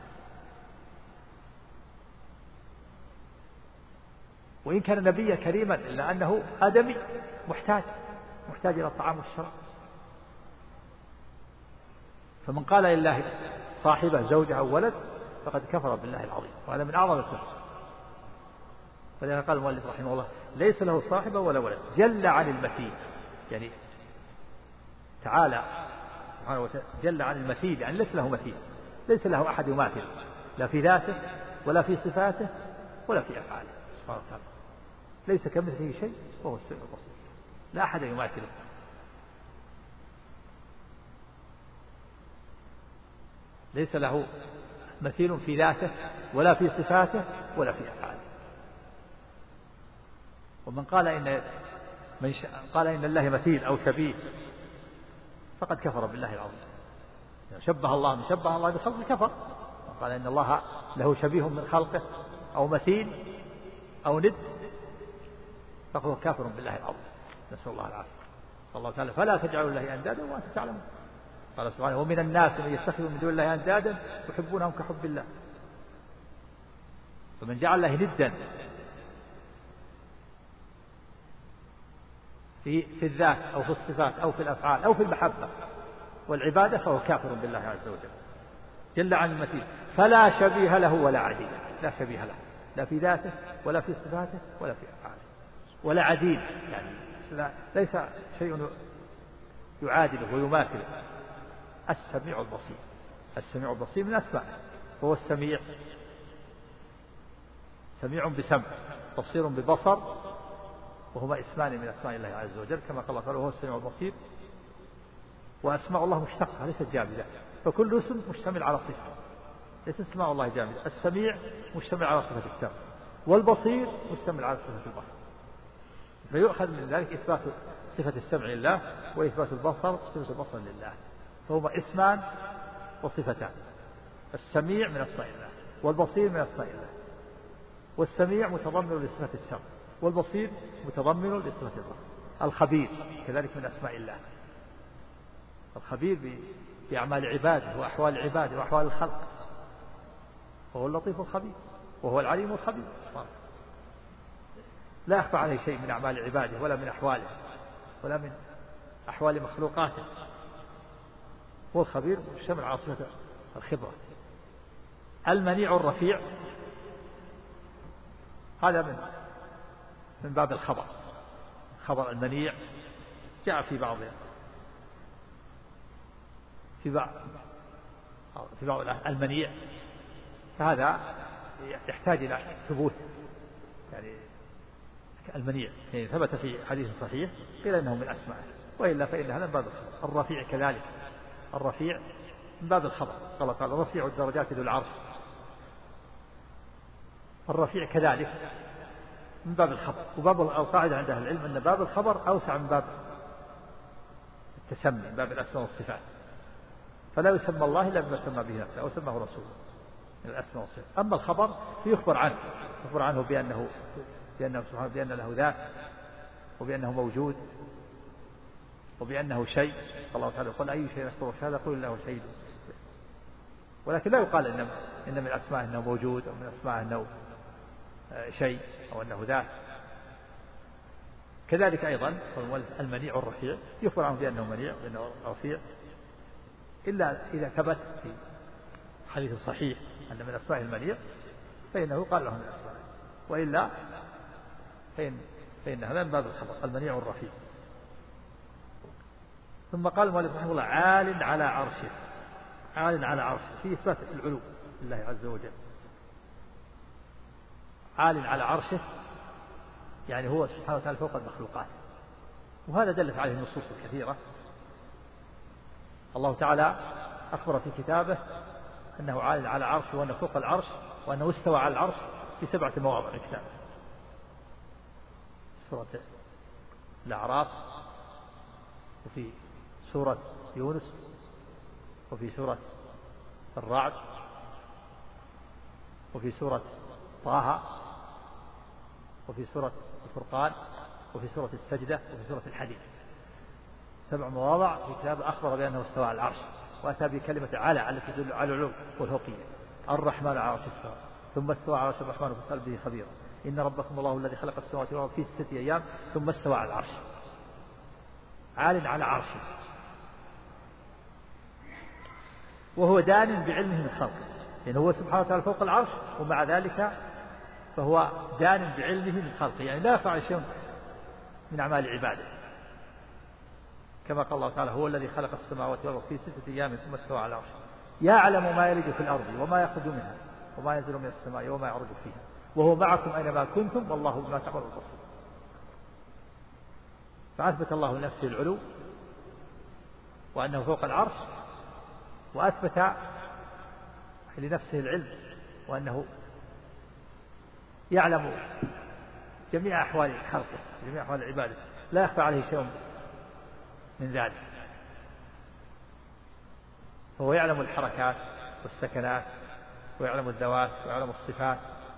D: وإن كان نبيا كريما إلا أنه آدمي محتاج محتاج إلى الطعام والشراب. فمن قال لله صاحبه زوجة أو ولد فقد كفر بالله العظيم، وهذا من أعظم الكفر. فلذا قال المؤلف رحمه الله ليس له صاحب ولا ولد، جل عن المثيل، يعني تعالى سبحانه وتعالى جل عن المثيل، يعني ليس له مثيل، ليس له أحد يماثل لا في ذاته ولا في صفاته ولا في أفعاله سبحانه وتعالى، ليس كمثله شيء وهو السميع البصير، لا أحد يماثله. ليس له مثيل في ذاته ولا في صفاته ولا في أفعاله. ومن قال إن من قال إن الله مثيل أو شبيه فقد كفر بالله العظيم، شبه الله من شبه الله بخلقه كفر. قال إن الله له شبيه من خلقه أو مثيل أو ند فهو كافر بالله العظيم، نسأل الله العافية. الله تعالى فلا تجعلوا الله أندادا وأنتم تعلمون. قال سبحانه ومن الناس من يتخذ من دون الله أندادا يحبونهم كحب الله. فمن جعل الله ندا في في الذات أو في الصفات أو في الأفعال أو في المحبة والعبادة فهو كافر بالله عز وجل جل عن المثيل، فلا شبيه له ولا عديل، لا شبيه له لا في ذاته ولا في صفاته ولا في أفعاله ولا عديل، يعني لا ليس شيء يعادله ويماثله. السميع البصير، السميع البصير من أسماء، هو السميع، سميع بسمع بصير ببصر، وهما اسمان من أسماء الله عز وجل كما قال الله وهو السميع البصير. وأسماء الله مشتقة ليست جامدة، فكل اسم مشتمل على صفة، ليس اسماء الله جامدة. السميع مشتمل على صفة السمع، والبصير مشتمل على صفة البصر، فيؤخذ من ذلك إثبات صفة السمع لله وإثبات البصر صفة البصر لله، فهما اسمان وصفتان. السميع من أسماء الله والبصير من أسماء الله، والسميع متضمن لصفة السمع والبصير متضمن لصفة البصر. الخبير كذلك من أسماء الله، الخبير بأعمال عباده وأحوال عباده وأحوال الخلق، وهو اللطيف الخبير وهو العليم الخبير، لا يخفى عليه شيء من أعمال عباده ولا من أحواله ولا من أحوال مخلوقاته. هو الخبير مشتمل على صفة الخبرة. المنيع الرفيع هذا من من باب الخبر، خبر المنيع جاء في بعض في بعض في بعض المنيع، فهذا يحتاج إلى ثبوت، يعني المنيع يعني ثبت في حديث صحيح قيل إنه من أسمائه، وإلا فإن هذا من باب الخبر. الرفيع كذلك، الرفيع من باب الخبر، قال تعالى رفيع الدرجات ذو العرش، الرفيع كذلك من باب الخبر. وباب القاعدة عند أهل العلم أن باب الخبر أوسع من باب التسمي، من باب الأسماء والصفات، فلا يسمى الله إلا بما سمى به نفسه أو سماه رسوله من الأسماء والصفات. أما الخبر يخبر عنه، يخبر عنه بأنه بأنه سبحانه بأن له ذات وبأنه موجود وبأنه شيء. الله تعالى يقول أي شيء أكبر شهادة قل له شهيد، ولكن لا يقال إن إن من أسماء أنه موجود أو من أسماء أنه شيء أو أنه ذات. كذلك أيضا المنيع الرفيع يخبر عنه بأنه منيع بأنه رفيع، إلا إذا ثبت في حديث صحيح أن من أسماء المنيع فإنه قال له من أسماء، وإلا فإن, فإن هذا من باب الخبر المنيع الرفيع. ثم قال المؤلف رحمه الله عال على عرشه، عال على عرشه في إثبات العلو لله عز وجل. عال على عرشه يعني هو سبحانه وتعالى فوق المخلوقات، وهذا دلت عليه النصوص الكثيرة. الله تعالى أخبر في كتابه أنه عال على عرشه وأنه فوق العرش وأنه استوى على العرش في سبعة مواضع في كتابه، سورة الأعراف وفي سورة يونس وفي سورة الرعد وفي سورة طه وفي سورة الفرقان وفي سورة السجدة وفي سورة الحديد. سبع مواضع في كتابه أخبر بأنه استوى على العرش، وأتى بكلمة على التي تدل على العلو والفوقية. الرحمن على العرش استوى، ثم استوى على العرش الرحمن فاسأل به خبيرا، إن ربكم الله الذي خلق السماوات والأرض في ستة أيام ثم استوى على العرش. عال على عرشه وهو دان بعلمه من خلقه، لأنه هو سبحانه وتعالى فوق العرش، ومع ذلك فهو دان بعلمه من خلقه، يعني لا يفعل شيء من أعمال عباده، كما قال الله تعالى: هو الذي خلق السماوات والأرض في ستة أيام ثم استوى على العرش يعلم ما يلج في الأرض وما يخرج منها وما ينزل من السماء وما يعرج فيها وهو معكم أينما كنتم والله بما تعملون بصير. فأثبت الله لنفسه العلو وأنه فوق العرش، وأثبت لنفسه العلم وأنه يعلم جميع أحوال خلقه، جميع أحوال عباده، لا يخفى عليه شيء من ذلك. فهو يعلم الحركات والسكنات، ويعلم الذوات، ويعلم الصفات،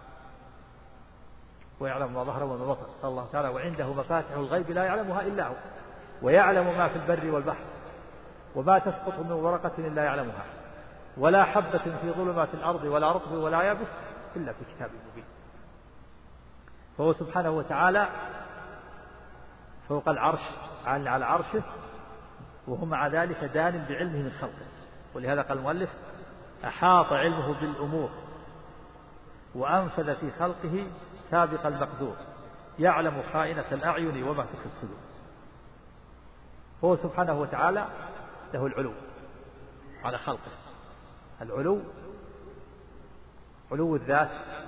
D: ويعلم ما ظهر وما بطن. قال الله تعالى: وعنده مفاتح الغيب لا يعلمها إلا هو ويعلم ما في البر والبحر وما تسقط من ورقة إلا يعلمها ولا حبة في ظلمات الأرض ولا رطب ولا يابس إلا في كتاب مبين. فهو سبحانه وتعالى فوق العرش على عرشه، وهو مع ذلك دان بعلمه من خلقه. ولهذا قال المؤلف: أحاط علمه بالأمور وأنفذ في خلقه سابق المقدور يعلم خائنة الأعين وما تخفي الصدور. فهو سبحانه وتعالى له العلو على خلقه، العلو علو الذات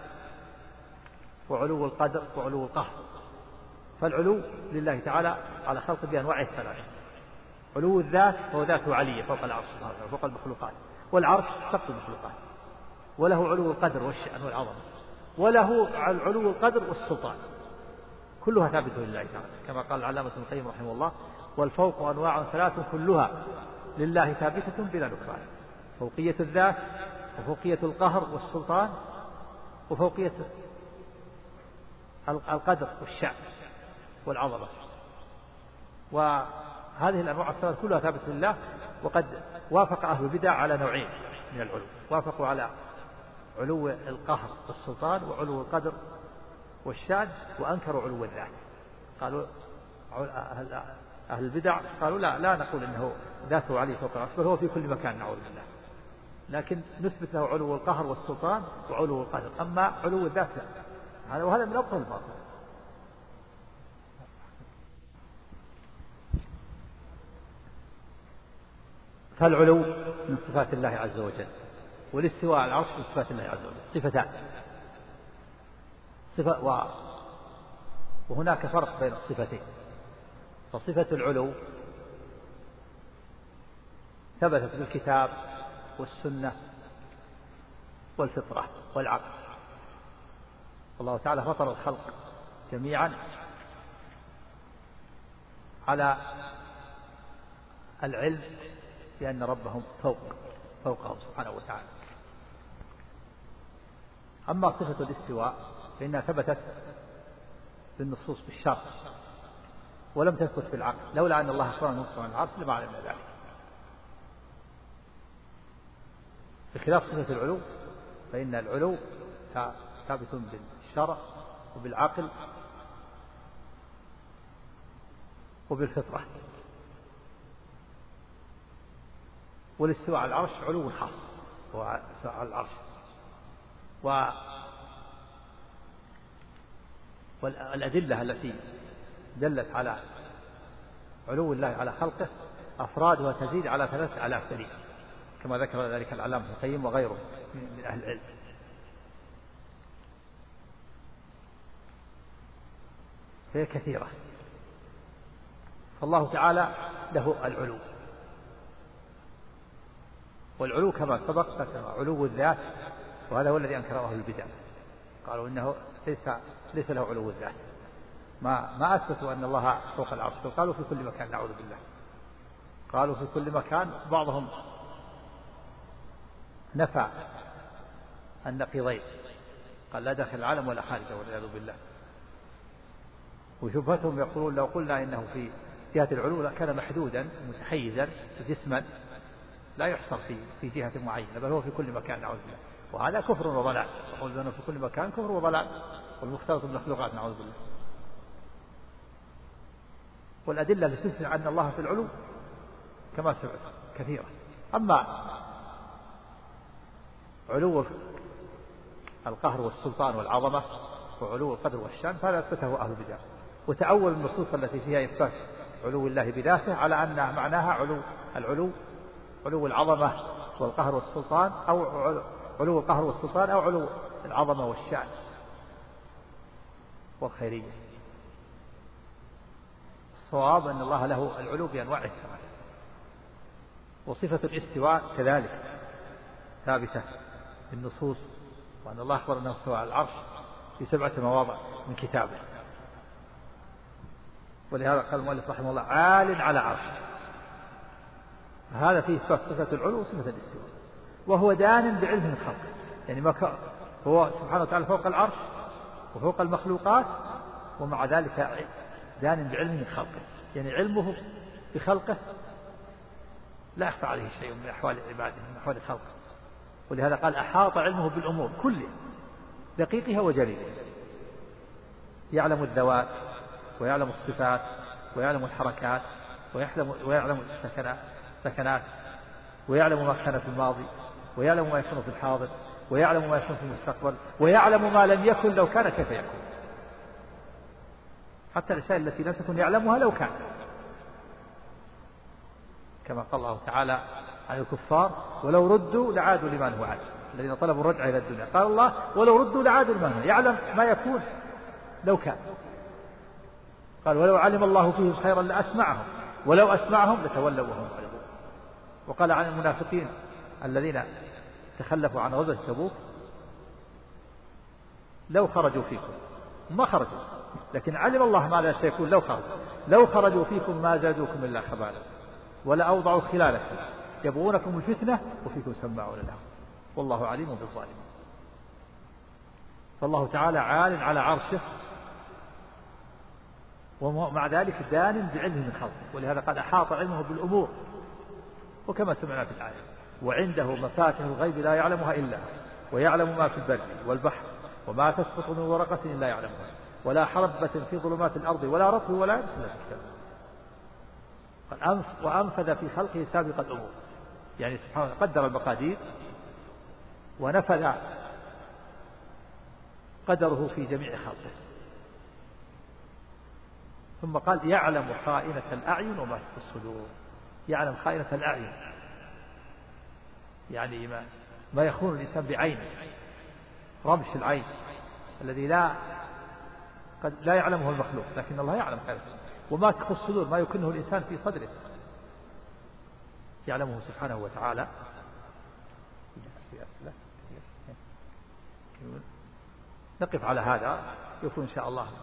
D: وعلو القدر وعلو القهر. فالعلو لله تعالى على خلقه بأنواعه الثلاثة: علو الذات فهو ذاته علية فوق العرش فوق المخلوقات، والعرش سقف المخلوقات، وله علو القدر والشأن والعظمة، وله علو القدر والسلطان، كلها ثابتة لله تعالى، كما قال العلامة ابن القيم رحمه الله: والفوق أنواع ثلاث كلها لله ثابتة بلا نكران: فوقية الذات، وفوقية القهر والسلطان، وفوقية القدر والشأن والعظمة. وهذه الأنواع الثلاث كلها ثابتة لله. وقد وافق أهل البدع على نوعين من العلو: وافقوا على علو القهر والسلطان وعلو القدر والشأن، وأنكروا علو الذات. قالوا أهل البدع قالوا لا لا نقول إنه ذاته عليه فوق العرش، بل هو في كل مكان نعوذ بالله، لكن نثبت له علو القهر والسلطان وعلو القدر، أما علو الذات لا. وهذا من أبطل الباطل. فالعلو من صفات الله عز وجل، والاستواء على العرش من صفات الله عز وجل، صفتان. صفة و... وهناك فرق بين الصفتين. فصفة العلو ثبتت بالكتاب والسنة والفطرة والعقل. الله تعالى فطر الخلق جميعا على العلم بأن ربهم فوق فوقهم سبحانه وتعالى. أما صفة الاستواء فإنها ثبتت بالنصوص بالشرع ولم تثبت في العقل، لولا أن الله أخبرنا نص عن العرش لما علمنا ذلك. بخلاف صفة العلو فإن العلو ثابت بالشرع وبالعقل وبالفطرة. والاستواء على العرش علو خاص هو على العرش، و والأدلة التي دلت على علو الله على خلقه أفرادها تزيد على ثلاثة آلاف دليل، كما ذكر ذلك العلامة ابن القيم وغيره من أهل العلم. هي كثيرة. فالله تعالى له العلو، والعلو كما سبق ذكر علو الذات، وهذا هو الذي أنكره أهل البدع، قالوا إنه ليس ليس له علو الذات، ما ما أثبتوا أن الله فوق العرش، قالوا في كل مكان نعوذ بالله، قالوا في كل مكان. بعضهم نفى النقيضين، قال لا داخل العالم ولا خارجه والعياذ بالله. وشبهتهم يقولون لو قلنا إنه في جهة العلو لكان محدودا متحيزا جسما لا يحصر في في جهة معينة، بل هو في كل مكان نعوذ بالله، وهذا كفر وضلال. يقول أنه في كل مكان كفر وضلال والمختلط بالمخلوقات نعوذ بالله. والأدلة التي تثبت أن الله في العلو كما سمعت كثيرة. أما علو القهر والسلطان والعظمة وعلو القدر والشان، فهذا أثبته أهل البدع، وتأول النصوص التي فيها إثبات علو الله بذاته على أن معناها علو العلو علو العظمة والقهر والسلطان، أو علو القهر والسلطان أو علو العظمة والشان والخيرية. الصواب أن الله له العلو بأنواع الكمال، وصفة الاستواء كذلك ثابتة في النصوص، وأن الله أخبر أنه استوى على العرش في سبعة مواضع من كتابه، ولهذا قال المؤلف رحمه الله عال على عرشه، هذا فيه إثبات صفة العلو وصفة الاستواء، وهو دان بعلم من خلقه، يعني ما هو سبحانه وتعالى فوق العرش وفوق المخلوقات، ومع ذلك دان بعلم من خلقه، يعني علمه بخلقه لا يخفى عليه شيء من أحوال عباده من أحوال خلقه، ولهذا قال أحاط علمه بالأمور كلها دقيقها وجليلها، يعلم الذوات ويعلم الصفات ويعلم الحركات ويعلم ويعلم السكنات ويعلم ما كان في الماضي ويعلم ما يكون في الحاضر ويعلم ما يكون في المستقبل ويعلم ما لم يكن لو كان كيف يكون، حتى الأشياء التي لم تكن يعلمها لو كان، كما قال الله تعالى عن الكفار ولو ردوا لعادوا لما نهوا عنه، الذين طلبوا الرجعة إلى الدنيا قال الله ولو ردوا لعادوا لما نهوا، يعلم ما يكون لو كان، قال ولو علم الله فيهم خيرا لأسمعهم ولو أسمعهم لتولوا وهم معرضون. وقال عن المنافقين الذين تخلفوا عن غزوة تبوك لو خرجوا فيكم ما خرجوا، لكن علم الله ما لا سيكون لو خرجوا لو خرجوا فيكم ما زادوكم إلا خبالا ولا أوضعوا خلالكم يبغونكم الفتنة وفيكم سماعون لهم والله عليم بالظالمين. فالله تعالى عال على عرشه، ومع ذلك دان بعلمه من خلقه، ولهذا قد أحاط علمه بالأمور، وكما سمعنا في الآية وعنده مفاتح الغيب لا يعلمها إلا هو ويعلم ما في البر والبحر وما تسقط من ورقة إلا يعلمها ولا حربة في ظلمات الأرض ولا رطب ولا يابس إلا في كتاب. وأنفذ في خلقه سابق الأمور، يعني سبحانه قدر المقادير ونفذ قدره في جميع خلقه. ثم قال يعلم خائنة الأعين وما في الصدور، يعلم خائنة الأعين يعني ما, ما يخون الإنسان بعينه، رمش العين الذي لا قد لا يعلمه المخلوق، لكن الله يعلم خائنة، وما تخفي الصدور ما يكنه الإنسان في صدره يعلمه سبحانه وتعالى. نقف على هذا، يكون إن شاء الله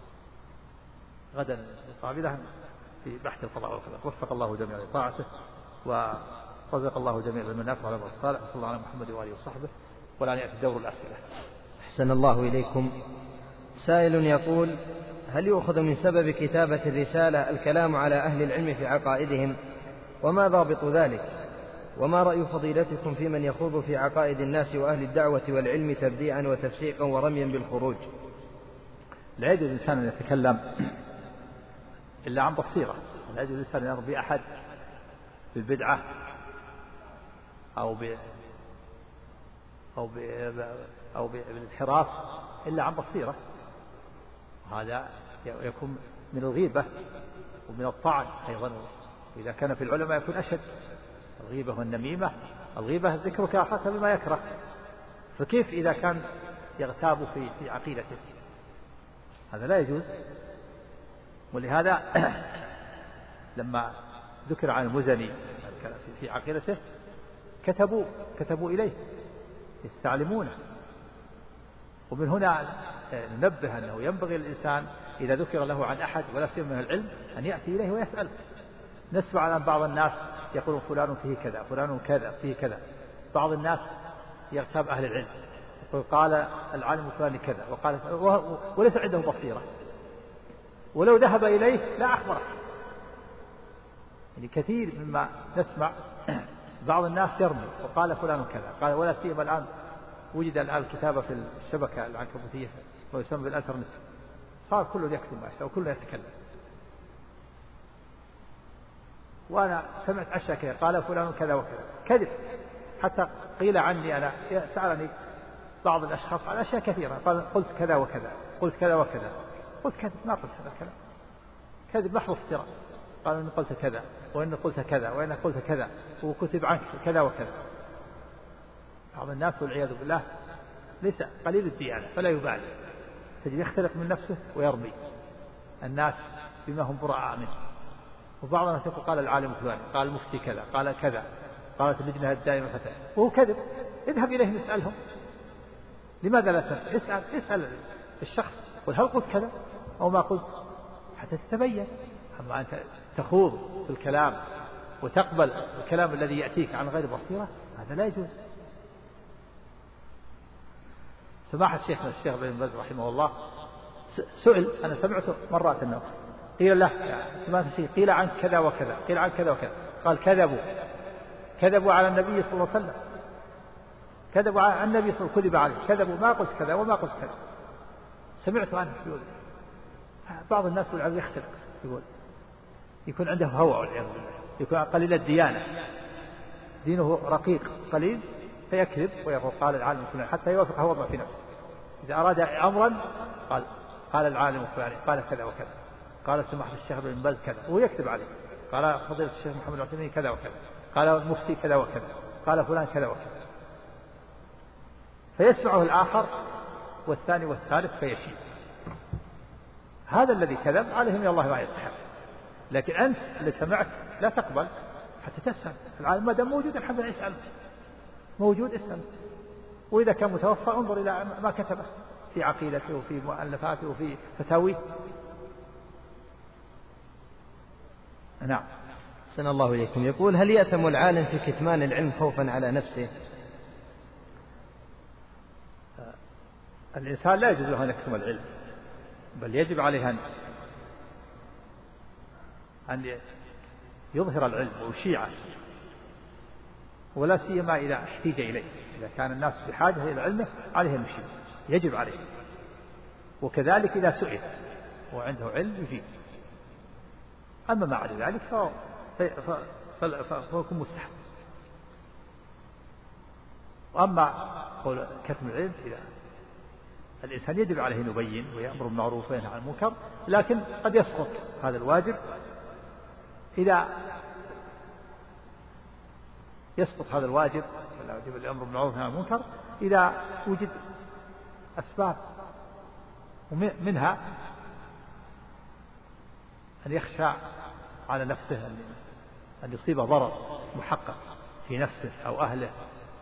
D: غدا القابلة في بحث القضاء والقدر. وفق الله جميعا لطاعته ورزق الله جميعا المنافع على الصالح. صلى الله على محمد وآله وصحبه. والآن يأتي دور الأسئلة.
E: أحسن الله إليكم. سائل يقول: هل يؤخذ من سبب كتابة الرسالة الكلام على أهل العلم في عقائدهم؟ وما ضابط ذلك؟ وما رأي فضيلتكم في من يخوض في عقائد الناس وأهل الدعوة والعلم تبديعا وتفسيقا ورميا بالخروج؟
D: لا يجوز الإنسان أن يتكلم إلا عن بصيرة، لا يجوز الإنسان أن يربي أحد بالبدعة أو ب أو ب أو بالانحراف إلا عن بصيرة، هذا يكون من الغيبة ومن الطعن أيضا، وإذا كان في العلماء يكون أشد. الغيبة والنميمة، الغيبة ذكرك أخاك بما يكره، فكيف إذا كان يغتاب في في عقيدته؟ هذا لا يجوز. ولهذا لما ذكر عن المزني في عقيدته كتبوا كتبوا إليه يستعلمونه. ومن هنا ننبه أنه ينبغي للإنسان إذا ذكر له عن أحد ولا سيما من العلم أن يأتي إليه ويسأل. نسمع عن بعض الناس يقول فلان فيه كذا فلان كذا فيه كذا، بعض الناس يغتاب أهل العلم يقول قال العالم الفلاني كذا وقال، وليس عنده بصيرة، ولو ذهب إليه لا أخبره. يعني كثير مما نسمع بعض الناس يرمي وقال فلان كذا قال، ولا سيما الآن وجد الآن الكتابة في الشبكة العنكبوتية ويسمى بالإنترنت، صار كله يكتب ما شاء وكله يتكلم. وأنا سمعت أشياء كذا قال فلان كذا وكذا، كذب، حتى قيل عني أنا، سألني بعض الأشخاص عن أشياء كثيرة، قال قلت كذا وكذا، قلت كذا وكذا، قلت كذا، ما قلت هذا الكلام، كذب محض افتراء. قال إن قلت كذا وإن قلت كذا وإن قلت كذا وكتب عنك كذا وكذا. بعض الناس والعياذ بالله ليس قليل الديانة فلا يبالي، تجد يختلق من نفسه ويرمي الناس بما هم براء منه. وبعض الناس يقول قال العالم فلان، قال المفتي كذا، قال كذا، قالت اللجنة الدائمة فتاة، وهو كذب. اذهب إليهم اسألهم لماذا لا تسأل؟ اسأل اسأل الشخص قل هل قلت كذا أو ما قلت حتى تتبين. أما أنت تخوض في الكلام وتقبل الكلام الذي يأتيك عن غير بصيرة، هذا لا يجوز. سماحة شيخنا الشيخ بن باز رحمه الله سئل، أنا سمعته مرات أنه قيل له سماحة الشيخ قيل عن كذا وكذا، قيل عن كذا وكذا، قال كذبوا كذبوا على النبي صلى الله عليه وسلم، كذبوا على النبي صلى الله عليه وسلم، كذب عليه، كذبوا ما قلت كذا وما قلت كذا. سمعت عنه يقول بعض الناس والعياذ يختلق، يقول يكون عنده هوى والعياذ بالله، يكون قليل الديانة، دينه رقيق قليل فيكذب ويقول قال العالم فلان حتى يوافق هوى ما في نفسه. إذا أراد أمرا قال قال العالم فلان قال كذا وكذا، قال سماحة الشيخ بن باز كذا وهو يكذب عليه، قال فضيلة الشيخ محمد العثيمين كذا وكذا، قال المفتي كذا وكذا، قال فلان كذا وكذا، فيسمعه الآخر والثاني والثالث فيشيء. هذا الذي كذب عليه من الله ما يستحق. لكن أنت اللي سمعت لا تقبل حتى تسأل العالم، ما دام موجود الحمد لله اسأل، موجود اسأل. وإذا كان متوفى انظر إلى ما كتبه في عقيدته وفي مؤلفاته وفي فتاويه. نعم.
E: أحسن الله إليكم. يقول هل يأثم العالم في كتمان العلم خوفا على نفسه؟
D: الإنسان لا يجوز له أن يكتم العلم، بل يجب عليه أن أن يظهر العلم ويشيعه، ولا سيما إذا احتاج إليه. إذا كان الناس بحاجة إلى علمه عليه أن يشيع، يجب عليه. وكذلك إذا سئل وعنده علم يجيب. أما ما عدا ذلك فهو فهو يكون مستحب. وأما قول كتم العلم إذا الإنسان يجب عليه أن يبين ويأمر بالمعروف وينهى عن المنكر، لكن قد يسقط هذا الواجب إذا يسقط هذا الواجب الواجب الأمر بالمعروف والنهي عن المنكر إذا وجد أسباب، ومنها أن يخشى على نفسه أن يصيب ضرر محقق في نفسه أو أهله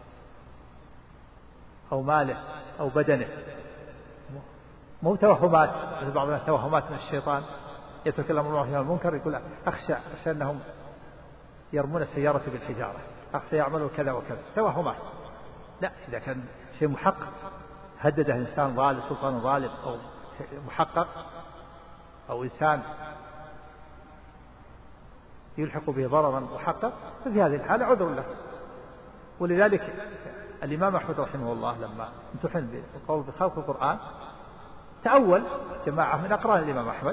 D: أو ماله أو بدنه، مو توهمات مثل بعض الناس توهمات من الشيطان يترك الأمر بالمعروف والنهي عن المنكر يقول أخشى أخشى أنهم يرمون سيارتي بالحجارة، أخشى يعملوا كذا وكذا، توهمات. لا، إذا كان شيء محقق هدده إنسان ظالم سلطان ظالم أو محقق أو إنسان يلحق به ضررا محقق ففي هذه الحالة عذر له. ولذلك الإمام أحمد رحمه الله لما امتحن بقول بخلق القرآن تأول جماعة من أقران الإمام أحمد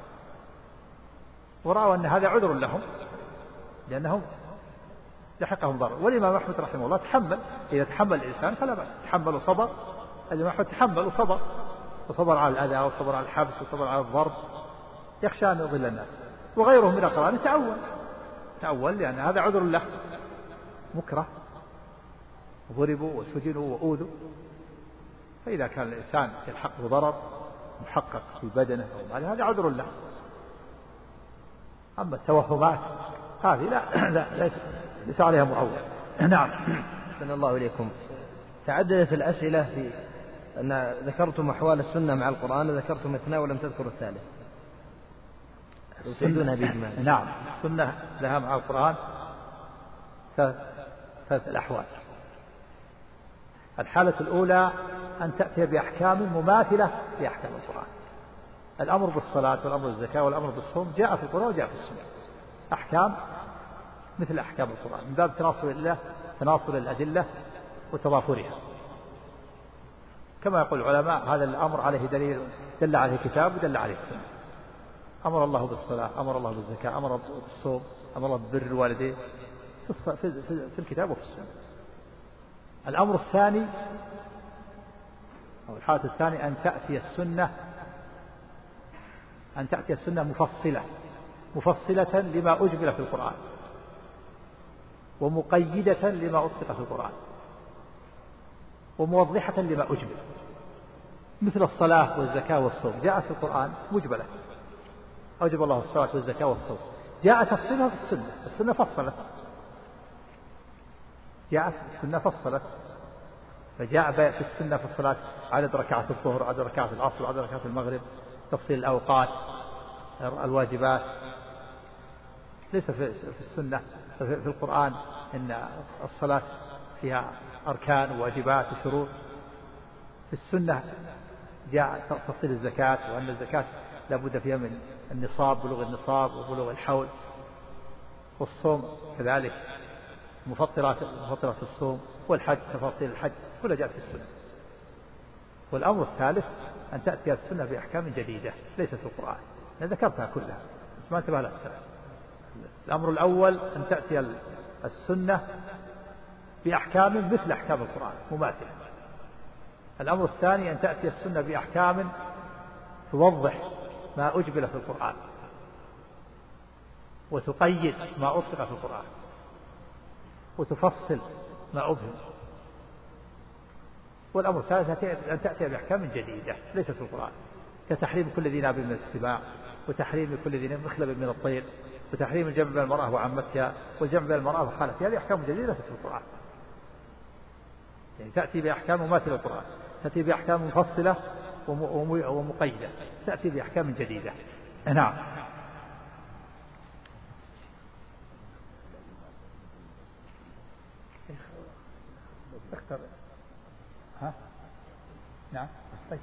D: ورأوا أن هذا عذر لهم لأنهم لحقهم ضرر، والإمام أحمد رحمه الله تحمل. إذا تحمل الإنسان فلا بأس، تحمل وصبر. الإمام أحمد تحمل وصبر، وصبر على الأذى وصبر على الحبس وصبر على الضرب، يخشى أن يضل الناس. وغيره من أقرانه تأول تأول لأن هذا عذر له، مكره ضربوا وسجنوا وأوذوا. فإذا كان الإنسان يلحقه ضرر محقق في بدنه أو ماله هذا عذر له. أما التوهمات هذه لا لا ليس عليها معول. نعم.
E: أحسن الله إليكم. تعددت الأسئلة في أن ذكرتم أحوال السنة مع القرآن، ذكرتم اثنين ولم تذكروا الثالث.
D: السنة بإجمال. نعم، السنة لها مع القرآن ثلاث الأحوال. الحالة الأولى أن تأتي بأحكام مماثلة لأحكام القرآن. الأمر بالصلاة والأمر بالزكاة والأمر بالصوم جاء في القرآن وجاء في السنة، أحكام مثل أحكام القرآن من باب تناصر الله تناصر الأدلة وتضافرها. كما يقول العلماء هذا الأمر عليه دليل دل عليه كتاب ودل عليه السنة. أمر الله بالصلاة، أمر الله بالزكاة، أمر بالصوم، أمر الله ببر الوالدين في, في, في الكتاب وفي السنة. الأمر الثاني أو الحالة الثانية أن تأتي السنة أن تأتي السنة مفصلة مفصلة لما أجمل في القرآن ومقيدة لما أطلق في القرآن وموضحة لما أجمل، مثل الصلاة والزكاة والصوم جاءت في القرآن مجملة، أوجب الله الصلاة والزكاة والصوم، جاء تفصيلها في السنة، السنة فصلت، جاءت السنة فصلت، فجاء في السنة في الصلاة عدد ركعات الظهر، عدد ركعات العصر، عدد ركعات المغرب، تفصيل الأوقات، الواجبات. ليس في السنة في القرآن إن الصلاة فيها أركان وواجبات وشروط. في السنة جاء تفصيل الزكاة، وأن الزكاة لابد فيها من النصاب، بلوغ النصاب وبلوغ الحول، والصوم كذلك مفطرات مفطرات الصوم، والحج تفاصيل الحج كلها جاءت في السنة. والأمر الثالث أن تأتي السنة بأحكام جديدة ليست في القرآن، أنا ذكرتها كلها بس ما انتبه لها السنة. الأمر الأول أن تأتي السنة بأحكام مثل أحكام القرآن مماثلة. الأمر الثاني أن تأتي السنة بأحكام توضح ما أجمل في القرآن وتقيد ما أطلق في القرآن وتفصل ما أبهم. والأمر الثالث أن تأتي بأحكام جديدة ليست في القرآن، كتحريم كل ذي ناب من السباع، وتحريم كل ذي مخلب من الطير، وتحريم الجمع بين المرأة وعمتها، والجمع بين المرأة وخالتها. هذه أحكام جديدة ليست في القرآن، يعني تأتي بأحكام مماثلة للقرآن، تأتي بأحكام مفصلة ومقيدة، تأتي بأحكام جديدة. نعم. اختر. ها؟ نعم. طيب.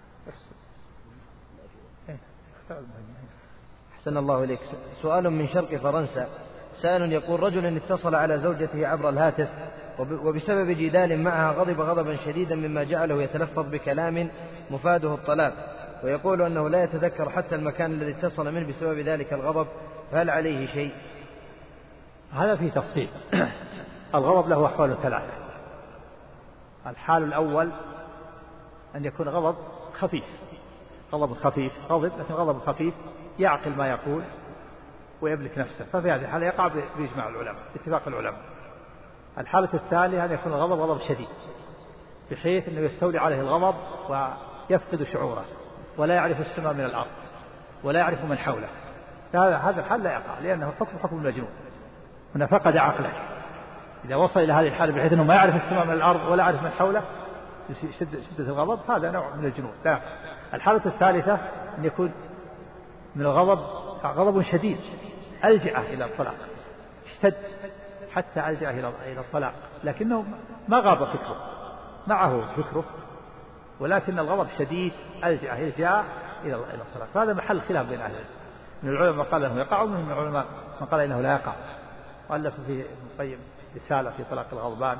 E: أحسن الله إليك. سؤال من شرق فرنسا، سائل يقول: رجل اتصل على زوجته عبر الهاتف وبسبب جدال معها غضب غضبا شديدا مما جعله يتلفظ بكلام مفاده الطلاق، ويقول أنه لا يتذكر حتى المكان الذي اتصل منه بسبب ذلك الغضب، فهل عليه شيء؟
D: هذا فيه تفصيل. الغضب له أحوال ثلاثة. الحال الأول أن يكون غضب خفيف، غضب خفيف غضب لكن غضب خفيف يعقل ما يقول ويملك نفسه، ففي هذه الحالة يقع بإجماع العلماء باتفاق العلماء. الحالة الثانية أن يكون الغضب غضب شديد بحيث أنه يستولي عليه الغضب ويفقد شعوره ولا يعرف السماء من الأرض ولا يعرف من حوله، هذا الحال لا يقع لأنه حكم حكم المجنون، هنا فقد عقله. إذا وصل إلى هذه الحالة بحيث أنه ما يعرف السماء من الأرض ولا يعرف من حوله شدة, شدة الغضب، هذا نوع من الجنون لا يقع. الحالة الثالثة أن يكون من الغضب غضب شديد ألجأ إلى الطلاق، اشتد حتى ألجأ إلى الطلاق، لكنه ما غاب فكره، معه فكره، ولكن الغضب شديد ألجأ يلجأ إلى الطلاق. هذا محل خلاف بين أهل العلم، من العلماء من قال أنه يقع ومن العلماء من قال إنه لا يقع. وألف فيه ابن القيم رسالة في طلاق الغضبان.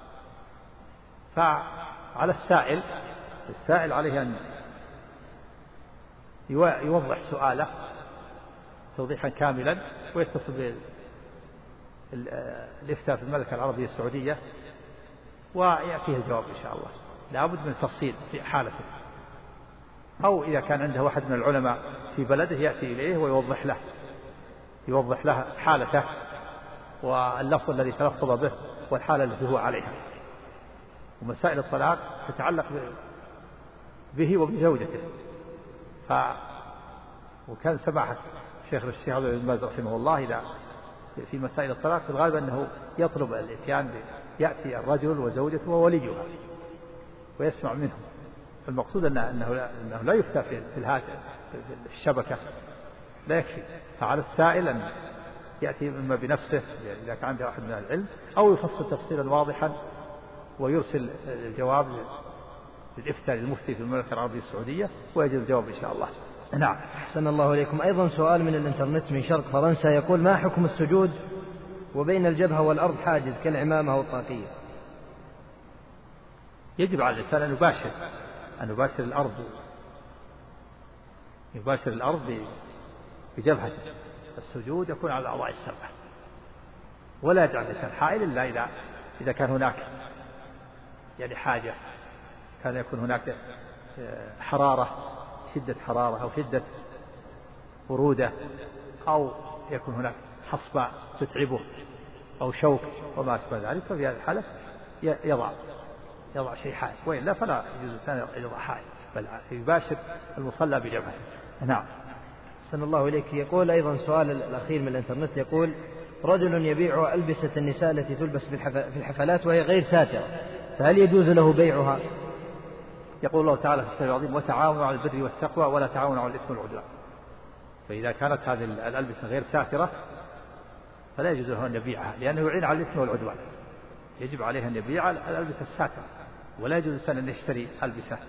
D: فعلى السائل السائل عليه أن يوضح سؤاله توضيحا كاملا ويتصل بالإفتاء في المملكة العربية السعودية ويأتيه الجواب إن شاء الله. لابد من التفصيل في حالته، أو إذا كان عنده واحد من العلماء في بلده يأتي إليه ويوضح له يوضح له حالته واللفظ الذي تلفظ به والحالة التي هو عليها. ومسائل الطلاق تتعلق به وبزوجته. ف وكان سماحة شيخ الشيخ عبد العزيز بن باز رحمه الله إذا في مسائل الطلاق في الغالب أنه يطلب الإتيان، يأتي الرجل وزوجته ووليها ويسمع منهم. المقصود أنه, أنه لا يفتى في الهاتف في الشبكة، لا يكفي. فعلى السائل أن يأتي إما بنفسه إذا كان عنده أحد من العلم، أو يفصل تفصيلا واضحا ويرسل الجواب للإفتاء للمفتي في المملكة العربية السعودية ويجد الجواب إن شاء الله.
E: نعم. أحسن الله إليكم. أيضا سؤال من الإنترنت من شرق فرنسا يقول: ما حكم السجود وبين الجبهة والأرض حاجز كالعمامة والطاقية؟
D: يجب على الإنسان أن يباشر أن يباشر الأرض يباشر الأرض بجبهته. السجود يكون على الأعضاء السبعة، ولا يجعل الإنسان حائل إلا إذا إذا كان هناك يعني حاجة، كان يكون هناك حرارة، شدة حرارة أو شدة برودة، أو يكون هناك حصبة تتعبه أو شوك وما أشبه ذلك، ففي هذه الحالة يضع يضع شيء حائل، وإلا فلا يجوز الإنسان يضع حائل، بل يباشر المصلى بجبهه. نعم.
E: أحسن الله إليك. يقول أيضا سؤال الأخير من الإنترنت، يقول رجل يبيع ألبسة النساء التي تلبس في الحفلات وهي غير ساترة، فهل يجوز له بيعها؟
D: يقول الله تعالى في الكتاب العظيم: وتعاونوا على البر والتقوى ولا تعاونوا على الإثم والعدوان. فإذا كانت هذه الألبسة غير ساترة فلا يجوز له أن يبيعها، لأنه يعين على الإثم والعدوان. يجب عليه أن يبيع الألبسة الساترة، ولا يجوز الإنسان أن يشتري ألبسة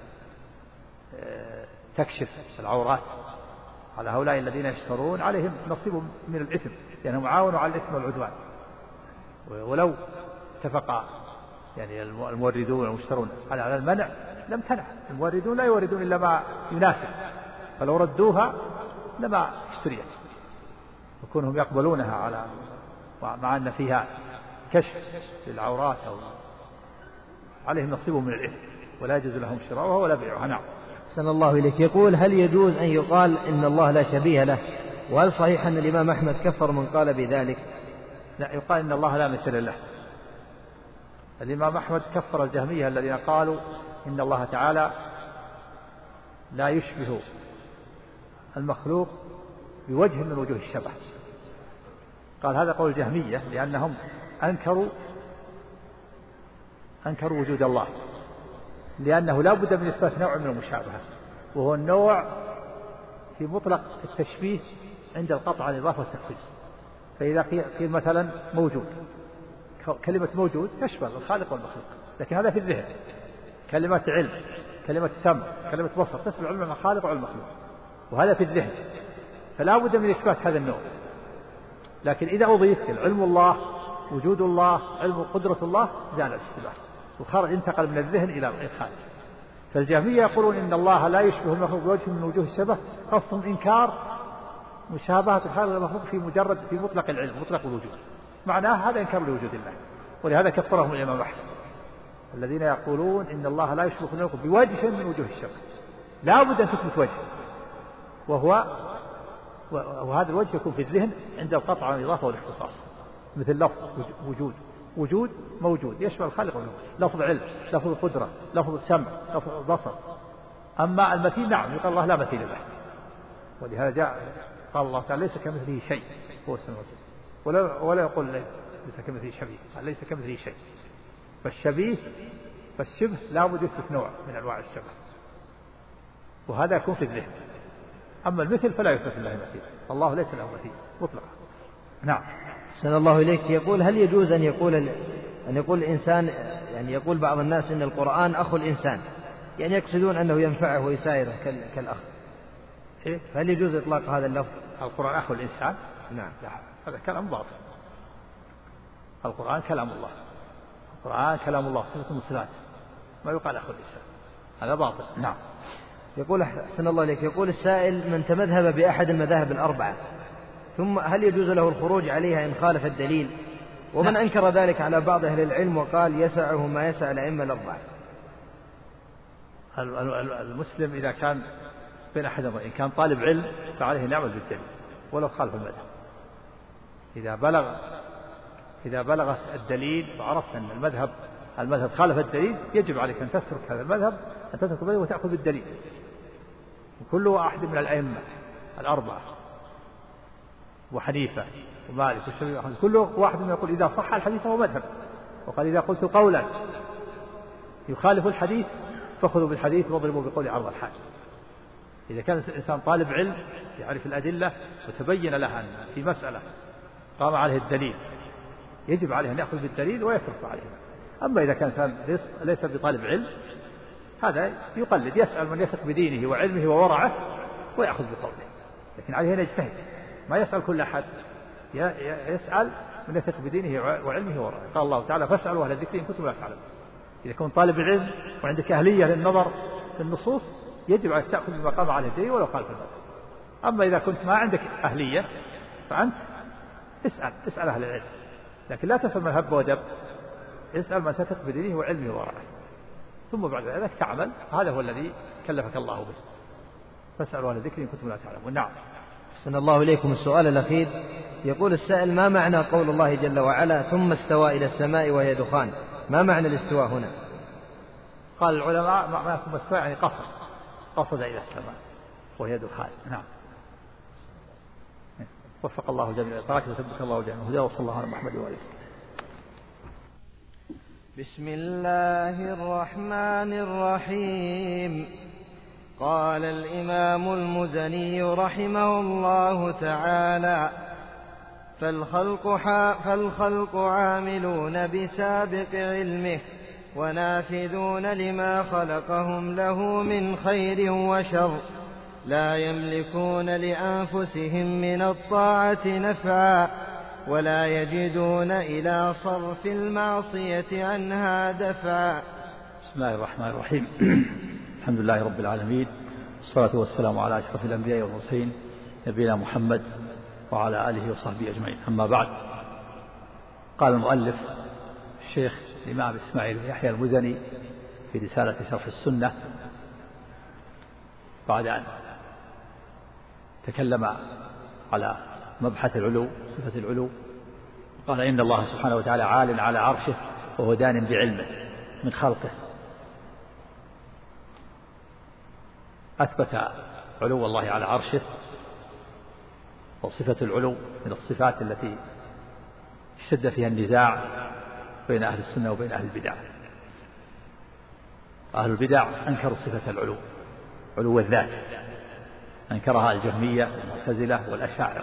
D: تكشف العورات. على هؤلاء الذين يشترون عليهم نصيب من الإثم، لأنهم عاونوا على الإثم والعدوان. ولو اتفق يعني الموردون والمشترون على المنع لم تنع. الموردون لا يوردون إلا ما يناسب، فلو ردوها لما اشتريت، يكونهم يقبلونها على مع أن فيها كشف للعورات أو عليهم نصيب من الإثم، ولا يجوز لهم شراؤها ولا بيعها. نعم.
E: أحسن الله إليك. يقول هل يجوز أن يقال إن الله لا شبيه له، وهل صحيح أن الإمام أحمد كفر من قال بذلك؟
D: لا، يقال إن الله لا مثل له. الإمام أحمد كفر الجهمية الذين قالوا إن الله تعالى لا يشبه المخلوق بوجه من وجوه الشبه. قال هذا قول الجهمية لأنهم أنكروا أنكروا وجود الله، لأنه لا بد من إثبات نوع من المشابهة، وهو النوع في مطلق التشبيه عند القطع عن الإضافة والتخصيص. فإذا قيل مثلا موجود، كلمة موجود تشبه الخالق والمخلوق، لكن هذا في الذهن. كلمة علم، كلمة سمع، كلمة بصر تشبه علم الخالق والمخلوق، وهذا في الذهن، فلا بد من إثبات هذا النوع. لكن إذا أضيف علم الله، وجود الله، علم قدرة الله، زال الاشتباه وخرج انتقل من الذهن إلى الخارج. فالجهمية يقولون إن الله لا يشبه المخلوق بوجه من وجوه الشبه، قصدهم إنكار مشابهة الخالق والمخلوق في مجرد في مطلق العلم، مطلق الوجود. معناه هذا إنكار لوجود الله، ولهذا كفرهم الإمام أحمد الذين يقولون إن الله لا يشبه المخلوق بوجه من وجوه الشبه. لا بد أن تثبت وجه، وهو وهذا الوجه يكون في الذهن عند القطع عن الإضافة والاختصاص، مثل لفظ وجود، وجود موجود يشمل الخالق والمخلوق، لفظ علم، لفظ قدرة، لفظ سمع، لفظ بصر. أما المثيل نعم يقال الله لا مثيل له، ولهذا جاء قال الله تعالى ليس كمثله شيء هو السميع البصير، ولا ولا يقول ليس كمثله شبيه، ليس كمثله شيء. فالشبيه فالشبه لا بد يثبت نوع من أنواع الشبه، وهذا يكون في الذهن. أما المثل فلا يثبت الله مثيل، الله ليس له مثيل مطلقا. نعم.
E: أحسن الله إليك. يقول هل يجوز أن يقول أن يقول الإنسان، يعني يقول بعض الناس إن القرآن أخو الإنسان، يعني يقصدون أنه ينفعه ويسائره كالأخ،
D: إيه؟
E: هل يجوز إطلاق هذا اللفظ؟
D: القرآن أخو الإنسان؟
E: نعم.
D: لا، هذا كلام باطل. القرآن كلام الله، القرآن كلام الله صفة من صفاته، ما يقال أخو الإنسان، هذا باطل. نعم.
E: يقول أحسن الله إليك. يقول السائل من تمذهب بأحد المذاهب الأربعة، ثم هل يجوز له الخروج عليها إن خالف الدليل؟ ومن نعم. أنكر ذلك على بعض أهل العلم وقال يسعه ما يسع الأئمة الأربعة.
D: المسلم إذا كان بين أحد أمرين، إن كان طالب علم فعليه نعمل بالدليل ولو خالف المذهب. إذا بلغ إذا بلغ الدليل وعرفت أن المذهب المذهب خالف الدليل، يجب عليك أن تترك هذا المذهب، أن تترك المذهب وتأخذ بالدليل. وكل واحد من الأئمة الأربعة وحنيفة ومالك والشافعي كل واحد منهم يقول إذا صح الحديث فهو مذهب، وقال إذا قلت قولا يخالف الحديث فخذوا بالحديث واضربوا بقول عرض الحال. إذا كان الإنسان طالب علم يعرف الأدلة وتبين له أن في مسألة قام عليه الدليل، يجب عليه أن يأخذ بالدليل ويترك عليه. أما إذا كان إنسان ليس بطالب علم، هذا يقلد، يسأل من يثق بدينه وعلمه وورعه ويأخذ بقوله، لكن عليه أن يجتهد، ما يسأل كل أحد، يسأل من يثق بدينه وعلمه وورعه. قال الله تعالى فاسألوا أهل الذكر إن كنتم لا تعلمون. إذا كنت طالب علم وعندك أهلية للنظر في النصوص، يجب عليك تأخذ بما قام عليه الدليل ولو خالف المذهب. أما إذا كنت ما عندك أهلية فأنت اسأل اسأل أهل العلم، لكن لا تسأل من هب ودب، اسأل من تثق بدينه وعلمه وورعه. ثم بعد ذلك تعمل. هذا هو الذي كلفك الله به. فاسألوا أهل الذكر إن كنتم لا تعلمون. نعم.
E: أحسن الله إليكم. السؤال الأخير يقول السائل: ما معنى قول الله جل وعلا ثم استوى إلى السماء وهي دخان؟ ما معنى الاستواء هنا؟
D: قال العلماء معنى ثم استوى يعني قصد قصد إلى السماء وهي دخان. نعم. وفق الله جميع الطاعات وثبت الله جميع الهدى. وصلى الله على محمد وآله.
E: بسم الله الرحمن الرحيم. قال الإمام المزني رحمه الله تعالى: فالخلق, فالخلق عاملون بسابق علمه ونافذون لما خلقهم له من خير وشر، لا يملكون لأنفسهم من الطاعة نفعا ولا يجدون إلى صرف المعصية عنها دفعا.
D: بسم الله الرحمن الرحيم. الحمد لله رب العالمين، والصلاة والسلام على أشرف الأنبياء والمرسلين نبينا محمد وعلى آله وصحبه أجمعين. أما بعد، قال المؤلف الشيخ الإمام إسماعيل بن يحيى المزني في رسالة شرح السنة بعد أن تكلم على مبحث العلو، صفة العلو، قال: إن الله سبحانه وتعالى عال على عرشه وهو دان بعلمه من خلقه. أثبت علو الله على عرشه، وصفة العلو من الصفات التي اشتد فيها النزاع بين أهل السنة وبين أهل البدع. أهل البدع أنكروا صفة العلو، علو الذات، أنكرها الجهمية والمعتزلة والأشاعرة،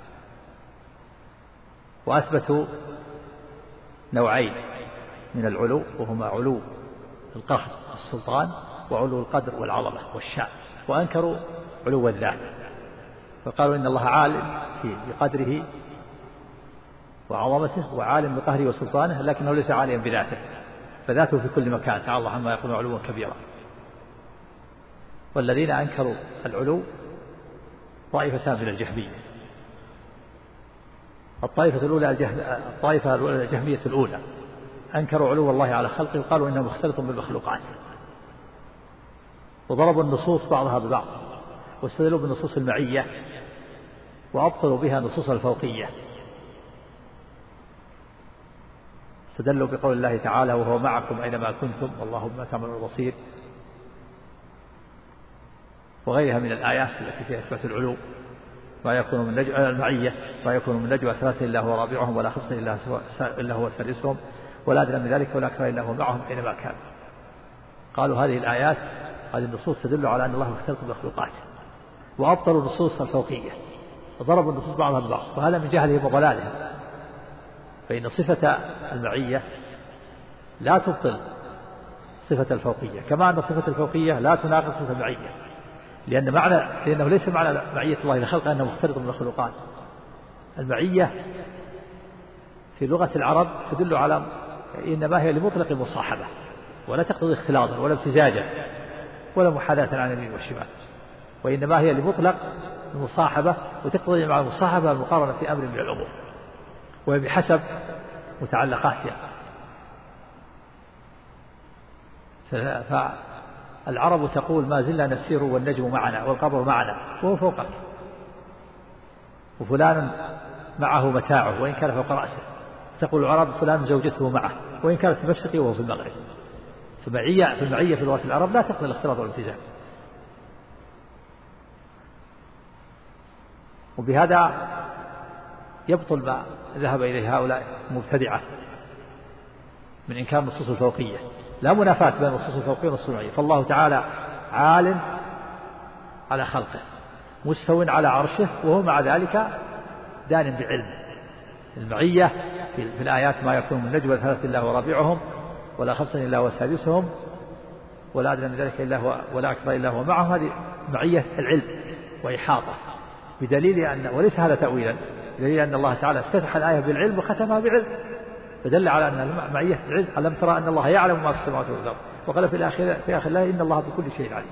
D: وأثبتوا نوعين من العلو، وهما علو القهر والسلطان وعلو القدر والعظمة والشأن، وأنكروا علو الذات، فقالوا إن الله عالم بقدره وعظمته وعالم بقهره وسلطانه، لكنه ليس عالما بذاته، فذاته في كل مكان تعالى الله عما يقولون علوا كبيرا. والذين أنكروا العلو طائفتان من الجهمية. الطائفة الأولى الطائفة الجهمية الأولى أنكروا علو الله على خلقه وقالوا إنه مختلط بالمخلوقات، وضربوا النصوص بعضها ببعض، واستدلوا بنصوص المعية وأبطلوا بها نصوص الفوقية. استدلوا بقول الله تعالى: وهو معكم أينما كنتم والله بما تعملون بصير، وغيرها من الآيات التي فيها إثبات العلو. ما يكون من نجوى المعية ما يكون من نجوى ثلاثة إلا هو رابعهم ولا خمسة إلا هو سادسهم ولا أدنى من ذلك ولا أكثر إلا هو معهم أينما كان. قالوا هذه الآيات هذه النصوص تدل على أن الله مختلط بالمخلوقات، وأبطلوا النصوص الفوقية وضربوا النصوص بعضها ببعض، وهذا من جهلهم وضلالهم. فإن صفة المعية لا تبطل صفة الفوقية، كما أن صفة الفوقية لا تناقض صفة المعية، لأن معنى لأنه ليس معنى معية الله لخلقه أنه مختلط بالمخلوقات. المعية في لغة العرب تدل على إنما هي لمطلق المصاحبة، ولا تقتضي اختلاطا ولا امتزاجا ولا محاذاة عن اليمين والشمال، وإنما هي لمطلق المصاحبة، وتقتضي مع المصاحبة المقارنة في أمر من الأمور، وهي بحسب متعلقاتها. فالعرب تقول: ما زلنا نسير والنجم معنا والقمر معنا وهو فوقك، وفلان معه متاعه وإن كان فوق رأسه. تقول العرب: فلان زوجته معه وإن كانت في المشرق وهو في المغرب. فمعية في المعية في لغة العرب لا تقبل الاختلاط والامتزاج. وبهذا يبطل ما ذهب إليه هؤلاء المبتدعة من إنكار النصوص الفوقية. لا منافاة بين النصوص الفوقية والنصوص المعية، فالله تعالى عال على خلقه مستو على عرشه وهو مع ذلك دان بعلمه. المعية في الآيات: ما يكون من نجوى ثلاثة إلا هو رابعهم ولا خمسة إلا هو سادسهم ولا أدنى من ذلك إلا هو ولا أكثر إلا هو معهم، هذه معية العلم وإحاطة، بدليل أن وليس هذا تأويلا، بدليل أن الله تعالى افتتح الآية بالعلم وختمها بعلم، فدل على أن معية العلم. ألم ترى أن الله يعلم ما في السماوات والأرض، وقال في الآخر في آخر الله: إن الله بكل شيء عليم.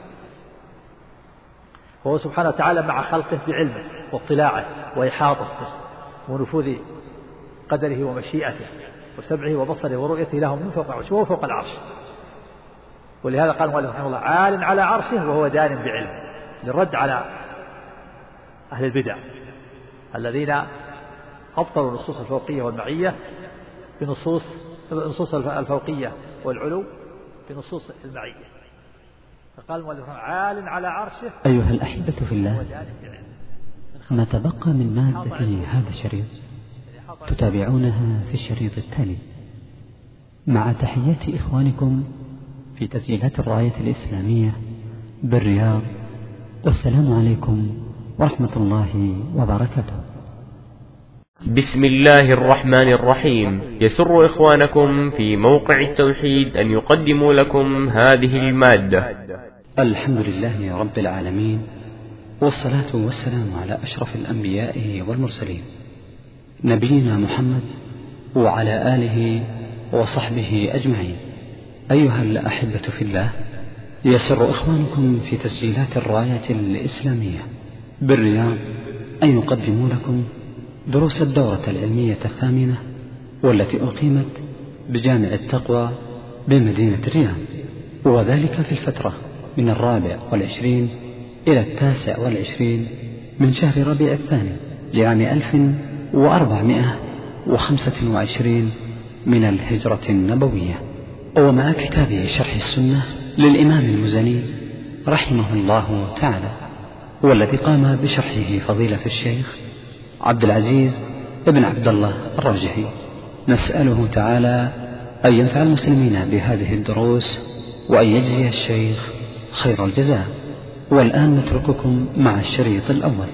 D: وهو سبحانه وتعالى مع خلقه بعلمه واطلاعه وإحاطته ونفوذ قدره ومشيئته وسمعه وبصره ورؤيته لهم من فوق العرش، وهو فوق العرش. ولهذا قال المؤلف رحمه الله عال على عرشه وهو دان بعلم، للرد على أهل البدع الذين أبطلوا النصوص الفوقية والمعية بنصوص النصوص الفوقية والعلو بنصوص المعية. فقال المؤلف عال على عرشه.
B: أيها الأحبة في الله، ما تبقى من مادة هذا الشريط تتابعونها في الشريط التالي، مع تحيات إخوانكم في تسجيلات الراية الإسلامية بالرياض، والسلام عليكم ورحمة الله وبركاته.
A: بسم الله الرحمن الرحيم. يسر إخوانكم في موقع التوحيد أن يقدموا لكم هذه المادة.
B: الحمد لله رب العالمين، والصلاة والسلام على أشرف الأنبياء والمرسلين، نبينا محمد وعلى آله وصحبه أجمعين. أيها الأحبة في الله، يسر إخوانكم في تسجيلات الراية الإسلامية بالرياض أن يقدموا لكم دروس الدورة العلمية الثامنة، والتي أقيمت بجامع التقوى بمدينة الرياض، وذلك في الفترة من الرابع والعشرين إلى التاسع والعشرين من شهر ربيع الثاني لعام ألف وأربعمائة وخمسة وعشرين من الهجرة النبوية، ومع كتاب شرح السنة للإمام المزني رحمه الله تعالى، والذي قام بشرحه فضيلة الشيخ عبد العزيز ابن عبد الله الراجحي. نسأله تعالى أن ينفع المسلمين بهذه الدروس وأن يجزي الشيخ خير الجزاء. والآن نترككم مع الشريط الأول.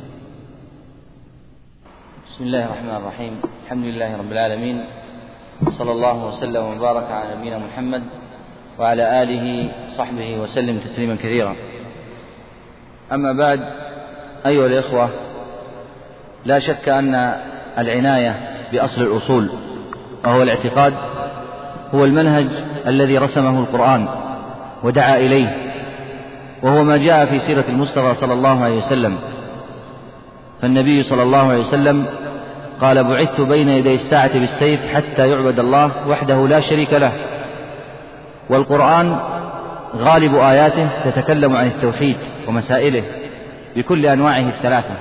C: بسم الله الرحمن الرحيم. الحمد لله رب العالمين، صلى الله وسلم وبارك على نبينا محمد وعلى آله وصحبه وسلم تسليما كثيرا. أما بعد، أيها الإخوة، لا شك أن العناية بأصل الأصول وهو الاعتقاد هو المنهج الذي رسمه القرآن ودعا إليه، وهو ما جاء في سيرة المصطفى صلى الله عليه وسلم. فالنبي صلى الله عليه وسلم قال: بعثت بين يدي الساعة بالسيف حتى يعبد الله وحده لا شريك له. والقرآن غالب آياته تتكلم عن التوحيد ومسائله بكل أنواعه الثلاثة.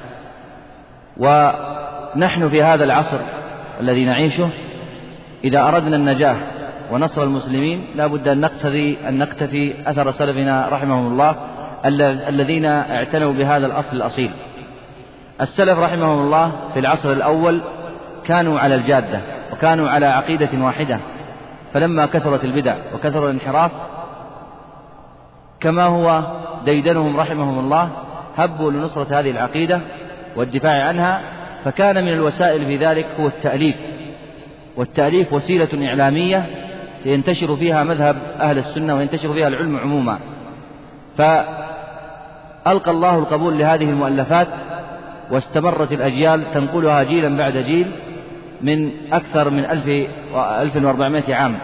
C: ونحن في هذا العصر الذي نعيشه، إذا أردنا النجاح ونصر المسلمين لا بد أن نقتفي, أن نقتفي أثر سلفنا رحمهم الله الذين اعتنوا بهذا الأصل الأصيل. السلف رحمهم الله في العصر الأول كانوا على الجادة وكانوا على عقيدة واحدة، فلما كثرت البدع وكثر الانحراف كما هو ديدنهم رحمهم الله هبوا لنصرة هذه العقيدة والدفاع عنها. فكان من الوسائل في ذلك هو التأليف، والتأليف وسيلة إعلامية ينتشر فيها مذهب أهل السنة وينتشر فيها العلم عموما. فألقى الله القبول لهذه المؤلفات، واستمرت الأجيال تنقلها جيلا بعد جيل من أكثر من ألف وأربعمائة عام.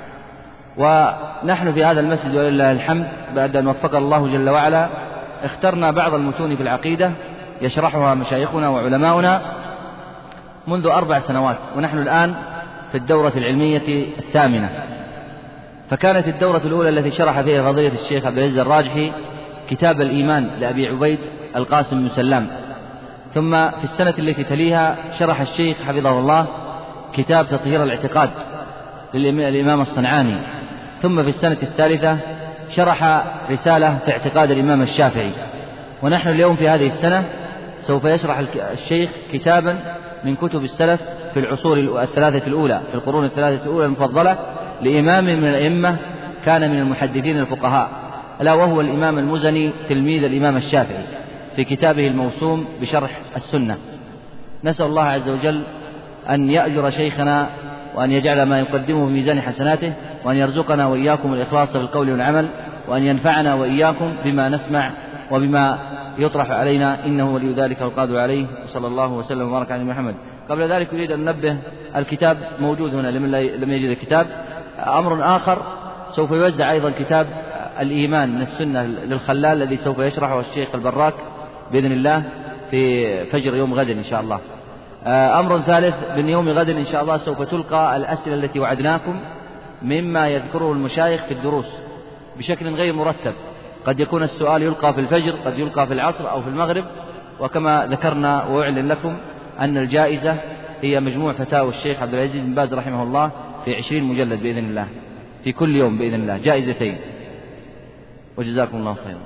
C: ونحن في هذا المسجد ولله الحمد بعد أن وفق الله جل وعلا اخترنا بعض المتون في العقيدة يشرحها مشايخنا وعلماؤنا منذ أربع سنوات، ونحن الآن في الدورة العلمية الثامنة. فكانت الدورة الأولى التي شرح فيها فضيلة الشيخ عبد العزيز الراجحي كتاب الإيمان لأبي عبيد القاسم بن سلام، ثم في السنة التي تليها شرح الشيخ حفظه الله كتاب تطهير الاعتقاد للإمام الصنعاني، ثم في السنة الثالثة شرح رسالة في اعتقاد الإمام الشافعي. ونحن اليوم في هذه السنة سوف يشرح الشيخ كتابا من كتب السلف في العصور الثلاثة الأولى، في القرون الثلاثة الأولى المفضلة لإمام من الأئمة كان من المحدثين الفقهاء، ألا وهو الإمام المزني تلميذ الإمام الشافعي، في كتابه الموسوم بشرح السنة. نسأل الله عز وجل أن يأجر شيخنا وأن يجعل ما يقدمه في ميزان حسناته، وأن يرزقنا وإياكم الإخلاص في القول والعمل، وأن ينفعنا وإياكم بما نسمع وبما يطرح علينا، إنه ولي ذلك والقادر عليه. صلى الله وسلم وبارك على محمد. قبل ذلك أريد أن ننبه، الكتاب موجود هنا لمن لم يجد الكتاب. أمر آخر، سوف يوزع أيضا كتاب الإيمان من السنة للخلال الذي سوف يشرحه الشيخ البراك بإذن الله في فجر يوم غد إن شاء الله. أمر ثالث، من يوم غد إن شاء الله سوف تلقى الأسئلة التي وعدناكم مما يذكره المشايخ في الدروس، بشكل غير مرتب، قد يكون السؤال يلقى في الفجر، قد يلقى في العصر أو في المغرب. وكما ذكرنا وأعلن لكم أن الجائزة هي مجموع فتاوى الشيخ عبد العزيز بن باز رحمه الله في عشرين مجلد بإذن الله، في كل يوم بإذن الله جائزتين. وجزاكم الله خيرا.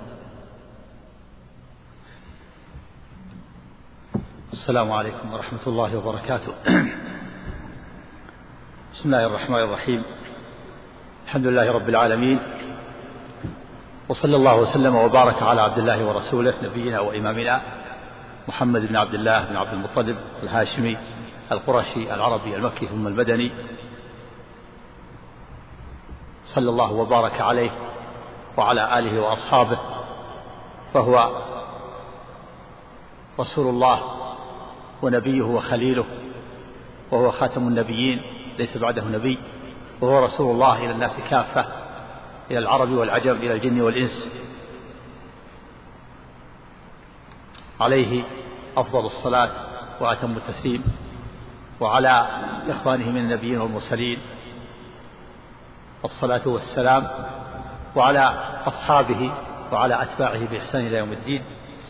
D: السلام عليكم ورحمة الله وبركاته. بسم الله الرحمن الرحيم. الحمد لله رب العالمين، وصلى الله وسلم وبارك على عبد الله ورسوله نبينا وإمامنا محمد بن عبد الله بن عبد المطلب الهاشمي القرشي العربي المكي ثم المدني، صلى الله وبارك عليه وعلى آله وأصحابه، فهو رسول الله ونبيه وخليله، وهو خاتم النبيين ليس بعده نبي، وهو رسول الله إلى الناس كافة، إلى العرب والعجم، إلى الجن والإنس، عليه أفضل الصلاة وأتم التسليم، وعلى إخوانه من النبيين والمرسلين الصلاة والسلام، وعلى أصحابه وعلى أتباعه بإحسان إلى يوم الدين.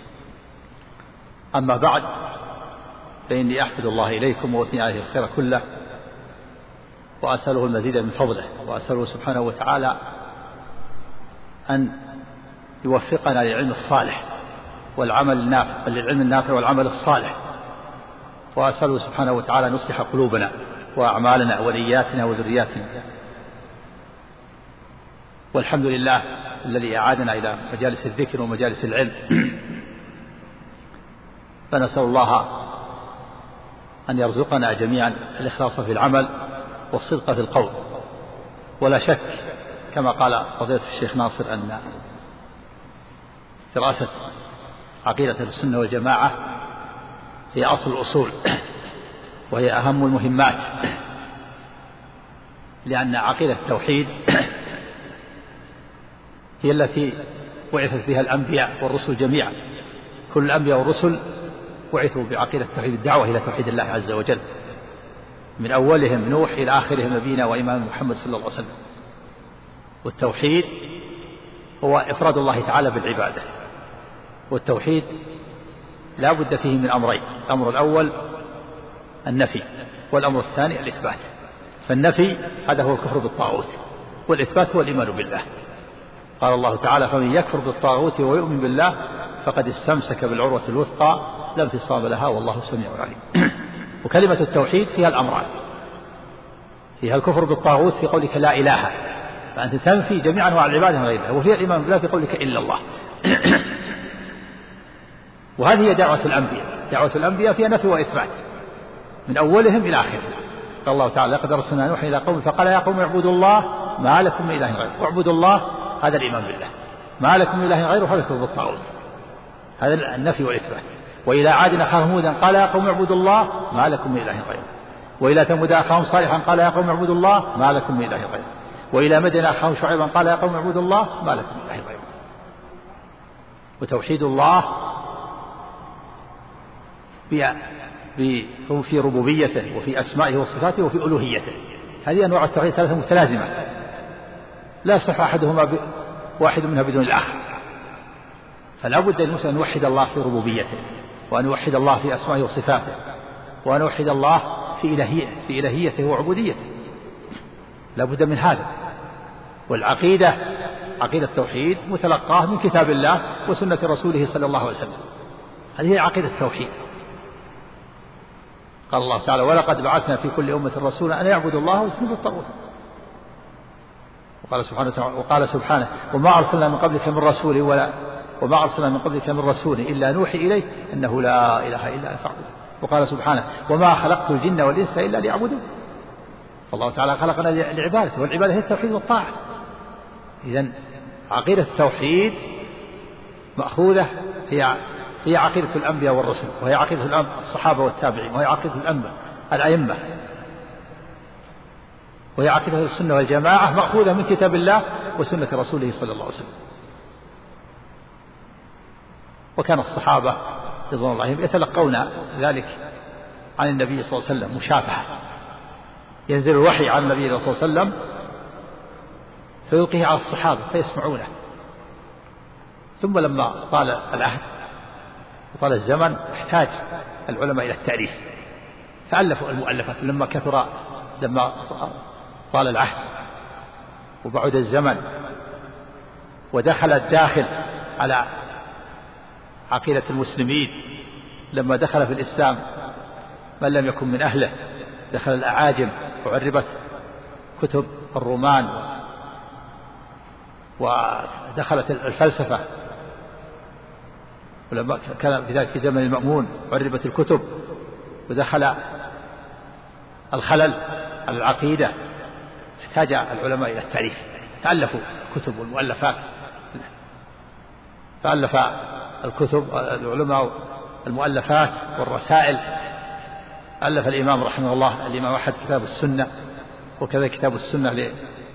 D: أما بعد، فإني أحمد الله إليكم وأثني عليه الخير كله، وأسأله المزيد من فضله، وأسأله سبحانه وتعالى أن يوفقنا للعلم الصالح والعمل النافع، للعلم النافع والعمل الصالح، وأسأله سبحانه وتعالى أن يصلح قلوبنا وأعمالنا ونياتنا وذرياتنا. والحمد لله الذي أعادنا إلى مجالس الذكر ومجالس العلم، فنسأل الله أن يرزقنا جميعا الإخلاص في العمل والصدق في القول. ولا شك كما قال فضيلة الشيخ ناصر أن دراسة عقيدة السنة والجماعة هي أصل الأصول، وهي أهم المهمات، لأن عقيدة التوحيد هي التي بعثت بها الأنبياء والرسل جميعا. كل الأنبياء والرسل بعثوا بعقيدة التوحيد، الدعوة إلى توحيد الله عز وجل، من أولهم نوح إلى آخرهم نبينا وإمام محمد صلى الله عليه وسلم. والتوحيد هو إفراد الله تعالى بالعبادة، والتوحيد لا بد فيه من أمرين: الأمر الأول النفي، والأمر الثاني الإثبات. فالنفي هذا هو الكفر بالطاغوت، والإثبات هو الإيمان بالله. قال الله تعالى: فمن يكفر بالطاغوت ويؤمن بالله فقد استمسك بالعروة الوثقى لا انفصام لها والله سميع عليم. وكلمة التوحيد فيها الأمران: فيها الكفر بالطاغوت في قولك لا إله، فأنت تنفي جميع أنواع العبادة من غير الله، وفيها الإيمان بالله في قولك إلا الله. وهذه هي دعوة الأنبياء. دعوة الأنبياء فيها نفي وإثبات من أولهم إلى آخرهم. قال الله تعالى: لقد أرسلنا نوحا إلى قومه فقال يا قوم اعبدوا الله ما لكم من إله غيره. واعبدوا الله هذا الإيمان بالله، ما لكم من إله غيره هذا الكفر بالطاغوت، هذا النفي والإثبات. وإلى عاد أخاهم هودا قال يا قوم اعبدوا الله ما لكم من إله غيره. وإلى ثمود أخاهم صالحا قال يا قوم اعبدوا الله ما لكم من إله غيره. وإلى مدين أخاهم شعيبا قال يا قوم اعبدوا الله ما لكم من إله غيره. وتوحيد الله في ربوبيته وفي أسمائه وصفاته وفي ألوهيته. هذه أنواع التوحيد ثلاثة متلازمة، لا يصح أحدهما واحد منها بدون الآخر. فلا بد للمسلم أن يوحد الله في ربوبيته، وأن يوحد الله في أسمائه وصفاته، وأن يوحد الله في إلهيته في إلهيته وعبوديته. لا بد من هذا. والعقيدة عقيدة التوحيد متلقاه من كتاب الله وسنة رسوله صلى الله عليه وسلم. هذه هي عقيدة التوحيد. قال الله تعالى: ولقد بعثنا في كل أمة رسولا أن يعبدوا الله واجتنبوا الطاغوت. وقال سبحانه وتعالى وقال سبحانه: وما أرسلنا من قبلك من رسول ولا وما أرسلنا من قبلك من رسول إلا نوحي إليه أنه لا إله إلا أنا فاعبدون. وقال سبحانه: وما خلقت الجن والإنس إلا ليعبدون. فالله تعالى خلقنا للعبادة، والعبادة هي التوحيد والطاعة. إذن عقيدة التوحيد مأخوذة هي هي عقيدة الأنبياء والرسل، وهي عقيدة الصحابة والتابعين، وهي عقيدة الأنبياء الأئمة، وهي عقيدة السنة والجماعة مأخوذة من كتاب الله وسنة رسوله صلى الله عليه وسلم. وكان الصحابة رضوان الله عليهم يتلقون ذلك عن النبي صلى الله عليه وسلم، مشافهة. ينزل الوحي عن النبي صلى الله عليه وسلم فيلقيه على الصحابة فيسمعونه. ثم لما طال العهد وطال الزمن احتاج العلماء إلى التأليف فألفوا المؤلفات. لما كثر لما طال العهد وبعد الزمن ودخل الداخل على عقيدة المسلمين، لما دخل في الإسلام من لم يكن من أهله، دخل الأعاجم وعربت كتب الرومان ودخلت الفلسفة، ولما كان في ذلك في زمن المأمون عربت الكتب، ودخل الخلل على العقيدة، احتاج العلماء إلى التعريف فألفوا الكتب والمؤلفات. فألف الكتب العلماء المؤلفات والرسائل. ألف الإمام رحمه الله الإمام أحد كتاب السنة، وكذا كتاب السنة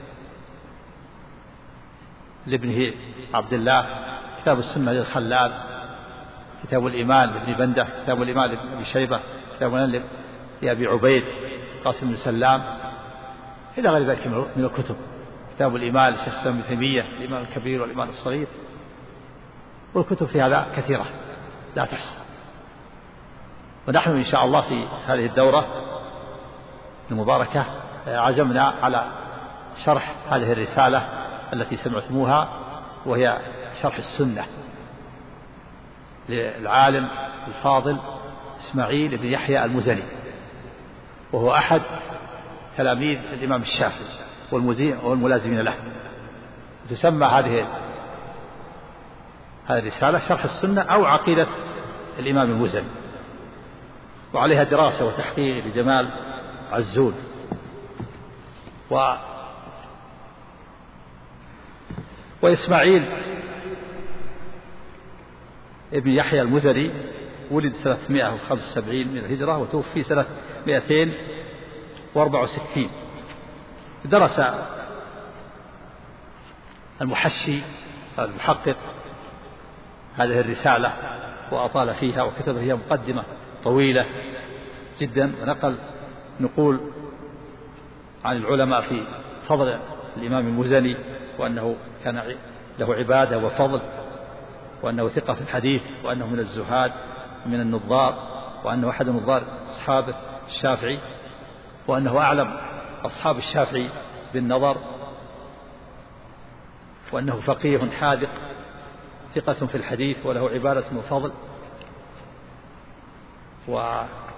D: لابنه عبد الله، كتاب السنة للخلال، كتاب الإيمان لابن بندة، كتاب الإيمان لابن شيبة، كتاب الإيمان لأبي عبيد قاسم بن سلام، إلى غير ذلك من الكتب. كتاب الإيمان لشيخ الإسلام ابن تيمية، الإيمان الكبير والإيمان الصغير، والكتب في هذا كثيرة لا تحصى. ونحن إن شاء الله في هذه الدورة المباركة عزمنا على شرح هذه الرسالة التي سمعتموها، وهي شرح السنة للعالم الفاضل إسماعيل بن يحيى المزني، وهو أحد تلاميذ الإمام الشافعي والملازمين له. تسمى هذه هذه الرسالة شرح السنة أو عقيدة الإمام المزني، وعليها دراسة وتحقيق لجمال عزول. و وإسماعيل ابن يحيى المزني ولد سنة مئة وخمسة وسبعين من الهجرة وتوفي سنة مئتين وأربعة وستين. درس المحشي المحقق هذه الرسالة وأطال فيها وكتب فيها مقدمة طويلة جدا، ونقل نقول عن العلماء في فضل الإمام المزني، وأنه كان له عبادة وفضل، وأنه ثقة في الحديث، وأنه من الزهاد من النظار، وأنه أحد نظار أصحاب الشافعي، وأنه أعلم أصحاب الشافعي بالنظر، وأنه فقيه حاذق ثقة في الحديث وله عبادة وفضل. و...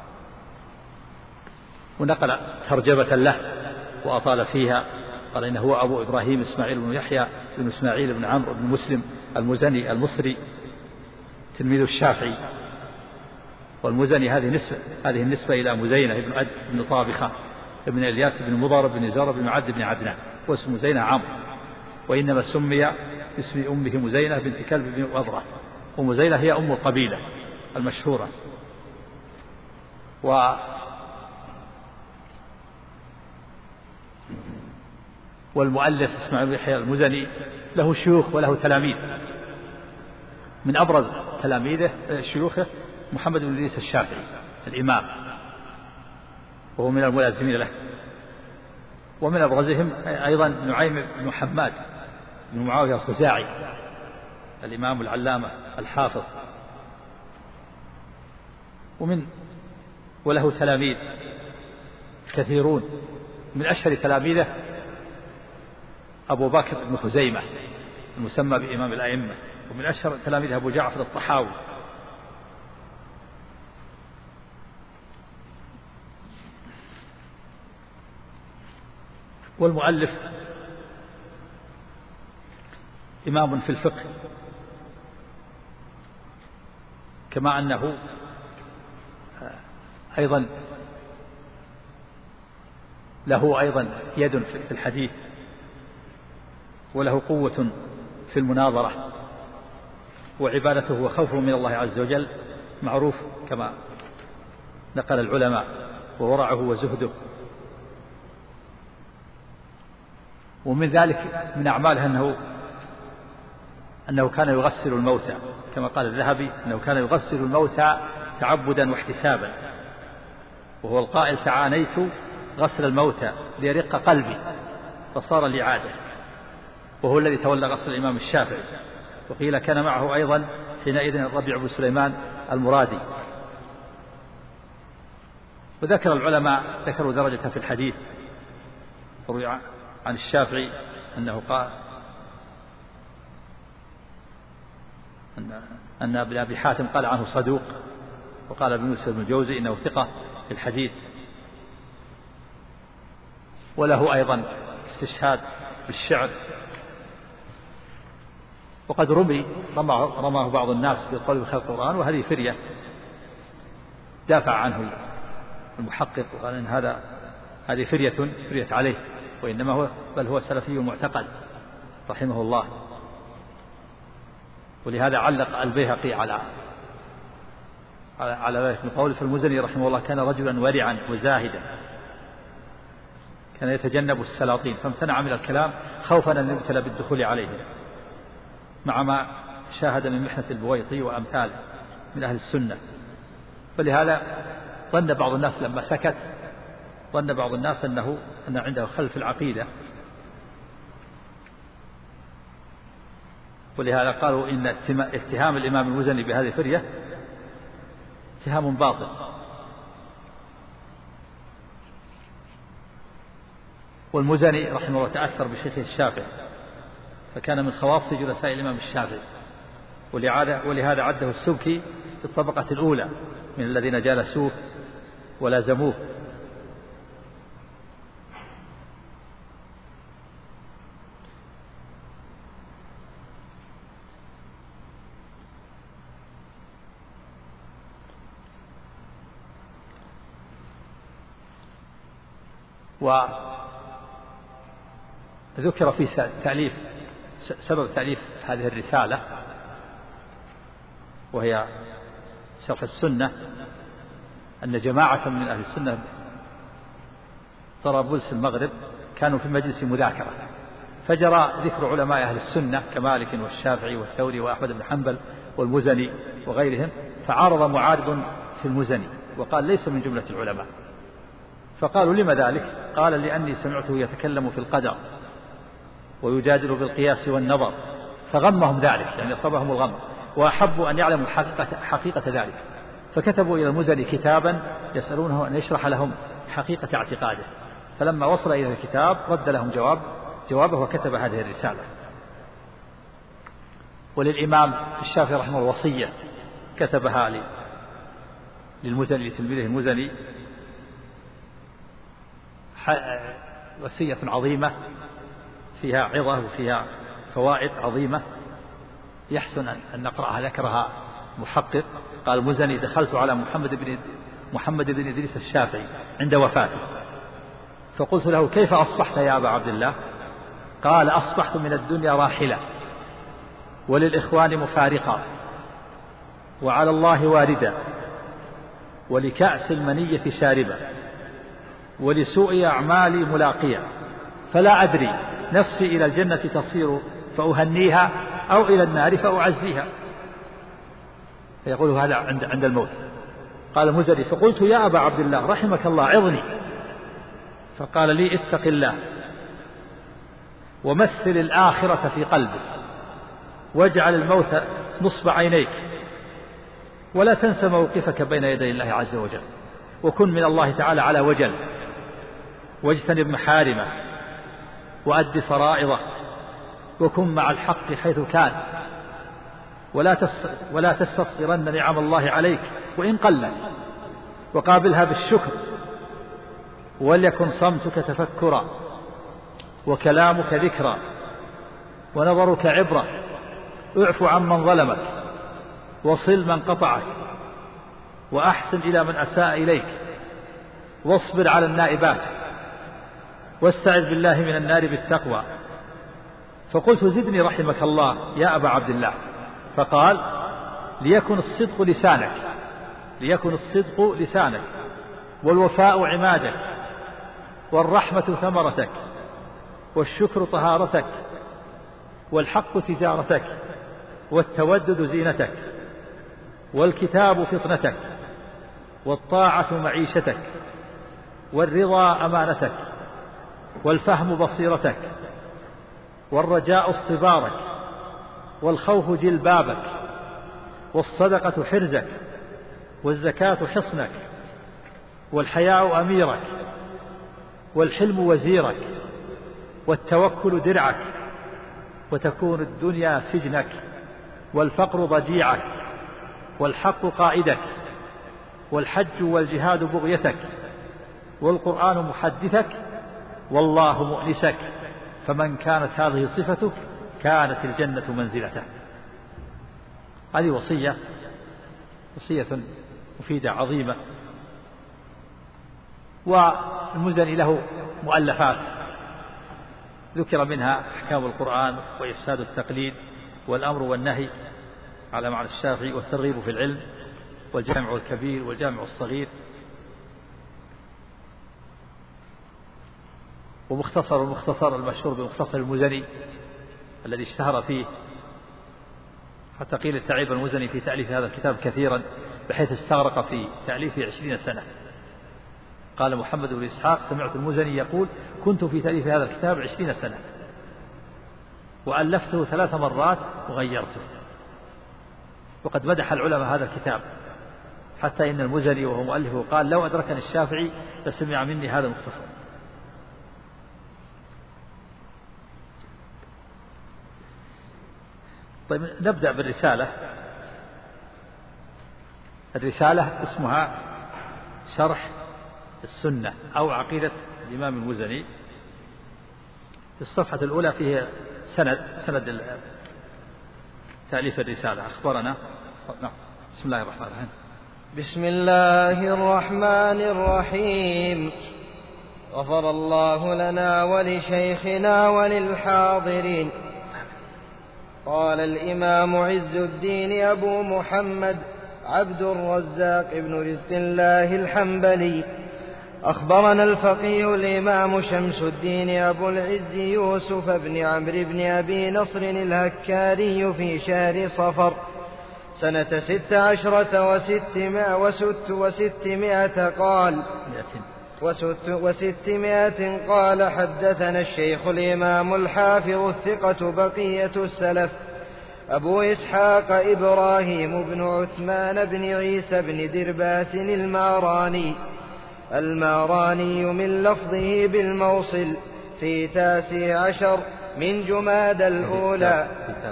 D: ونقل ترجمة له وأطال فيها، قال إنه هو أبو إبراهيم إسماعيل بن يحيى بن إسماعيل بن عمرو بن مسلم المزني المصري تلميذ الشافعي. والمزني هذه نسبة هذه النسبة إلى مزينة بن عد بن طابخة ابن إلياس بن مضر بن زر بن عد بن عدنان، واسم مزينة عمرو، وإنما سمي باسم أمه مزينة بنت كلب بن وضرة، ومزينة هي أم القبيلة المشهورة. و والمؤلف إسماعيل بن يحيى المزني له شيوخ وله تلاميذ، من أبرز تلاميذه شيوخه محمد بن إدريس الشافعي الإمام، وهو من الملازمين له. ومن أبرزهم أيضا نعيم بن حماد بن معاوية الخزاعي الإمام العلامة الحافظ. ومن وله تلاميذ كثيرون، من أشهر تلاميذه أبو بكر بن خزيمة المسمى بإمام الأئمة، ومن أشهر تلاميذه أبو جعفر الطحاوي. والمؤلف إمام في الفقه، كما أنه أيضا له أيضا يد في الحديث، وله قوة في المناظرة، وعبادته وخوفه من الله عز وجل معروف كما نقل العلماء، وورعه وزهده. ومن ذلك من أعماله أنه أنه كان يغسل الموتى، كما قال الذهبي أنه كان يغسل الموتى تعبدا واحتسابا، وهو القائل تعانيت غسل الموتى ليرق قلبي فصار لي عادة. وهو الذي تولى غسل الإمام الشافعي، وقيل كان معه أيضا حينئذ الربيع بن سليمان المرادي. وذكر العلماء ذكروا درجته في الحديث، روي عن الشافعي أنه قال أن ابن أبي حاتم قال عنه صدوق، وقال ابن يوسف بن الجوزي إنه ثقة في الحديث. وله أيضا استشهاد بالشعر، وقد رمي رماه بعض الناس بالقول بخلق القرآن، وهذه فرية دافع عنه المحقق وقال إن هذا هذه فرية فرية عليه، وإنما هو بل هو سلفي معتقد رحمه الله. ولهذا علق البيهقي على على ذلك بقول: فالمزني رحمه الله كان رجلا ورعا وزاهدا، كان يتجنب السلاطين فامتنع من الكلام خوفا أن يبتلى بالدخول عليهم، مع ما شاهد من محنة البويطي وأمثاله من أهل السنة. فلهذا ظن بعض الناس لما سكت ظن بعض الناس أنه أن عنده خلف العقيدة، ولهذا قالوا إن اتهام الإمام المزني بهذه الفرية اتهام باطل. والمزني رحمه الله تأثر بشيخه الشافعي، فكان من خواص جلساء الإمام الشافعي، ولهذا عده السبكي في الطبقة الأولى من الذين جالسوه ولازموه. وذكر في تأليف سبب تأليف هذه الرسالة وهي شرح السنة، أن جماعة من أهل السنة طرابلس المغرب كانوا في مجلس مذاكرة، فجرى ذكر علماء أهل السنة كمالك والشافعي والثوري وأحمد بن حنبل والمزني وغيرهم، فعارض معارض في المزني وقال ليس من جملة العلماء. فقالوا: لما ذلك؟ قال: لأني سمعته يتكلم في القدر ويجادل بالقياس والنظر، فغمهم ذلك، يعني أصابهم الغم، وأحبوا أن يعلموا حقيقة, حقيقة ذلك، فكتبوا إلى المزني كتابا يسألونه أن يشرح لهم حقيقة اعتقاده، فلما وصل إلى الكتاب رد لهم جواب جوابه وكتب هذه الرسالة. وللإمام الشافعي رحمه الله وصية كتبها للمزني لتلميذه المزني، وصية عظيمة فيها عظة وفيها فوائد عظيمة يحسن أن نقرأها. ذكرها محقق قال: المزني دخلت على محمد بن محمد بن إدريس الشافعي عند وفاته، فقلت له: كيف أصبحت يا أبا عبد الله؟ قال: أصبحت من الدنيا راحلة، وللإخوان مفارقا، وعلى الله واردا، ولكأس المنية شاربا، ولسوء أعمالي ملاقيا، فلا أدري نفسي إلى الجنة تصير فأهنيها أو إلى النار فأعزيها. فيقول هذا عند عند الموت. قال المزني: فقلت: يا أبا عبد الله رحمك الله عظني. فقال لي: اتق الله ومثل الآخرة في قلبك، واجعل الموت نصب عينيك، ولا تنس موقفك بين يدي الله عز وجل، وكن من الله تعالى على وجل، واجتنب محارمه، وأد فرائضه، وكن مع الحق حيث كان، ولا ولا تستصغرن نعم الله عليك وإن قلت، وقابلها بالشكر، وليكن صمتك تفكرا، وكلامك ذكرا، ونظرك عبرة، اعف عمن ظلمك، وصل من قطعك، وأحسن إلى من أساء إليك، واصبر على النائبات، واستعذ بالله من النار بالتقوى. فقلت: زدني رحمك الله يا أبا عبد الله. فقال: ليكن الصدق لسانك ليكن الصدق لسانك والوفاء عمادك، والرحمة ثمرتك، والشكر طهارتك، والحق تجارتك، والتودد زينتك، والكتاب فطنتك، والطاعة معيشتك، والرضا أمانتك، والفهم بصيرتك، والرجاء اصطبارك، والخوف جلبابك، والصدقة حرزك، والزكاة حصنك، والحياء أميرك، والحلم وزيرك، والتوكل درعك، وتكون الدنيا سجنك، والفقر ضجيعك، والحق قائدك، والحج والجهاد بغيتك، والقرآن محدثك، والله مؤنسك. فمن كانت هذه صفتك كانت الجنة منزلته. هذه وصية وصية مفيدة عظيمة. والمزني له مؤلفات ذكر منها أحكام القرآن وإفساد التقليد والأمر والنهي على معنى الشافعي والترغيب في العلم والجامع الكبير والجامع الصغير. ومختصر المختصر المشهور بمختصر المزني الذي اشتهر فيه حتى قيل تعب المزني في تأليف هذا الكتاب كثيرا بحيث استغرق في تأليفه عشرين سنة. قال محمد بن إسحاق سمعت المزني يقول كنت في تأليف هذا الكتاب عشرين سنة وألفته ثلاث مرات وغيرته. وقد مدح العلماء هذا الكتاب حتى إن المزني وهو مؤلفه قال لو أدركني الشافعي لسمع مني هذا المختصر. طيب نبدأ بالرسالة. الرسالة اسمها شرح السنة أو عقيدة الإمام المزني. في الصفحة الأولى فيه سند سند تأليف الرسالة. أخبرنا نعم. بسم الله الرحمن الرحيم.
E: بسم الله الرحمن الرحيم. غفر الله لنا ولشيخنا وللحاضرين. قال الإمام عز الدين أبو محمد عبد الرزاق بن رزق الله الحنبلي أخبرنا الفقيه الإمام شمس الدين أبو العز يوسف بن عمرو بن أبي نصر الهكاري في شهر صفر سنة ست عشرة وستمائة وست وستمائة قال وست وستمائة قال حدثنا الشيخ الإمام الحافظ الثقة بقية السلف أبو إسحاق إبراهيم بن عثمان بن عيسى بن درباس الماراني الماراني من لفظه بالموصل في تاسع عشر من جماد الأولى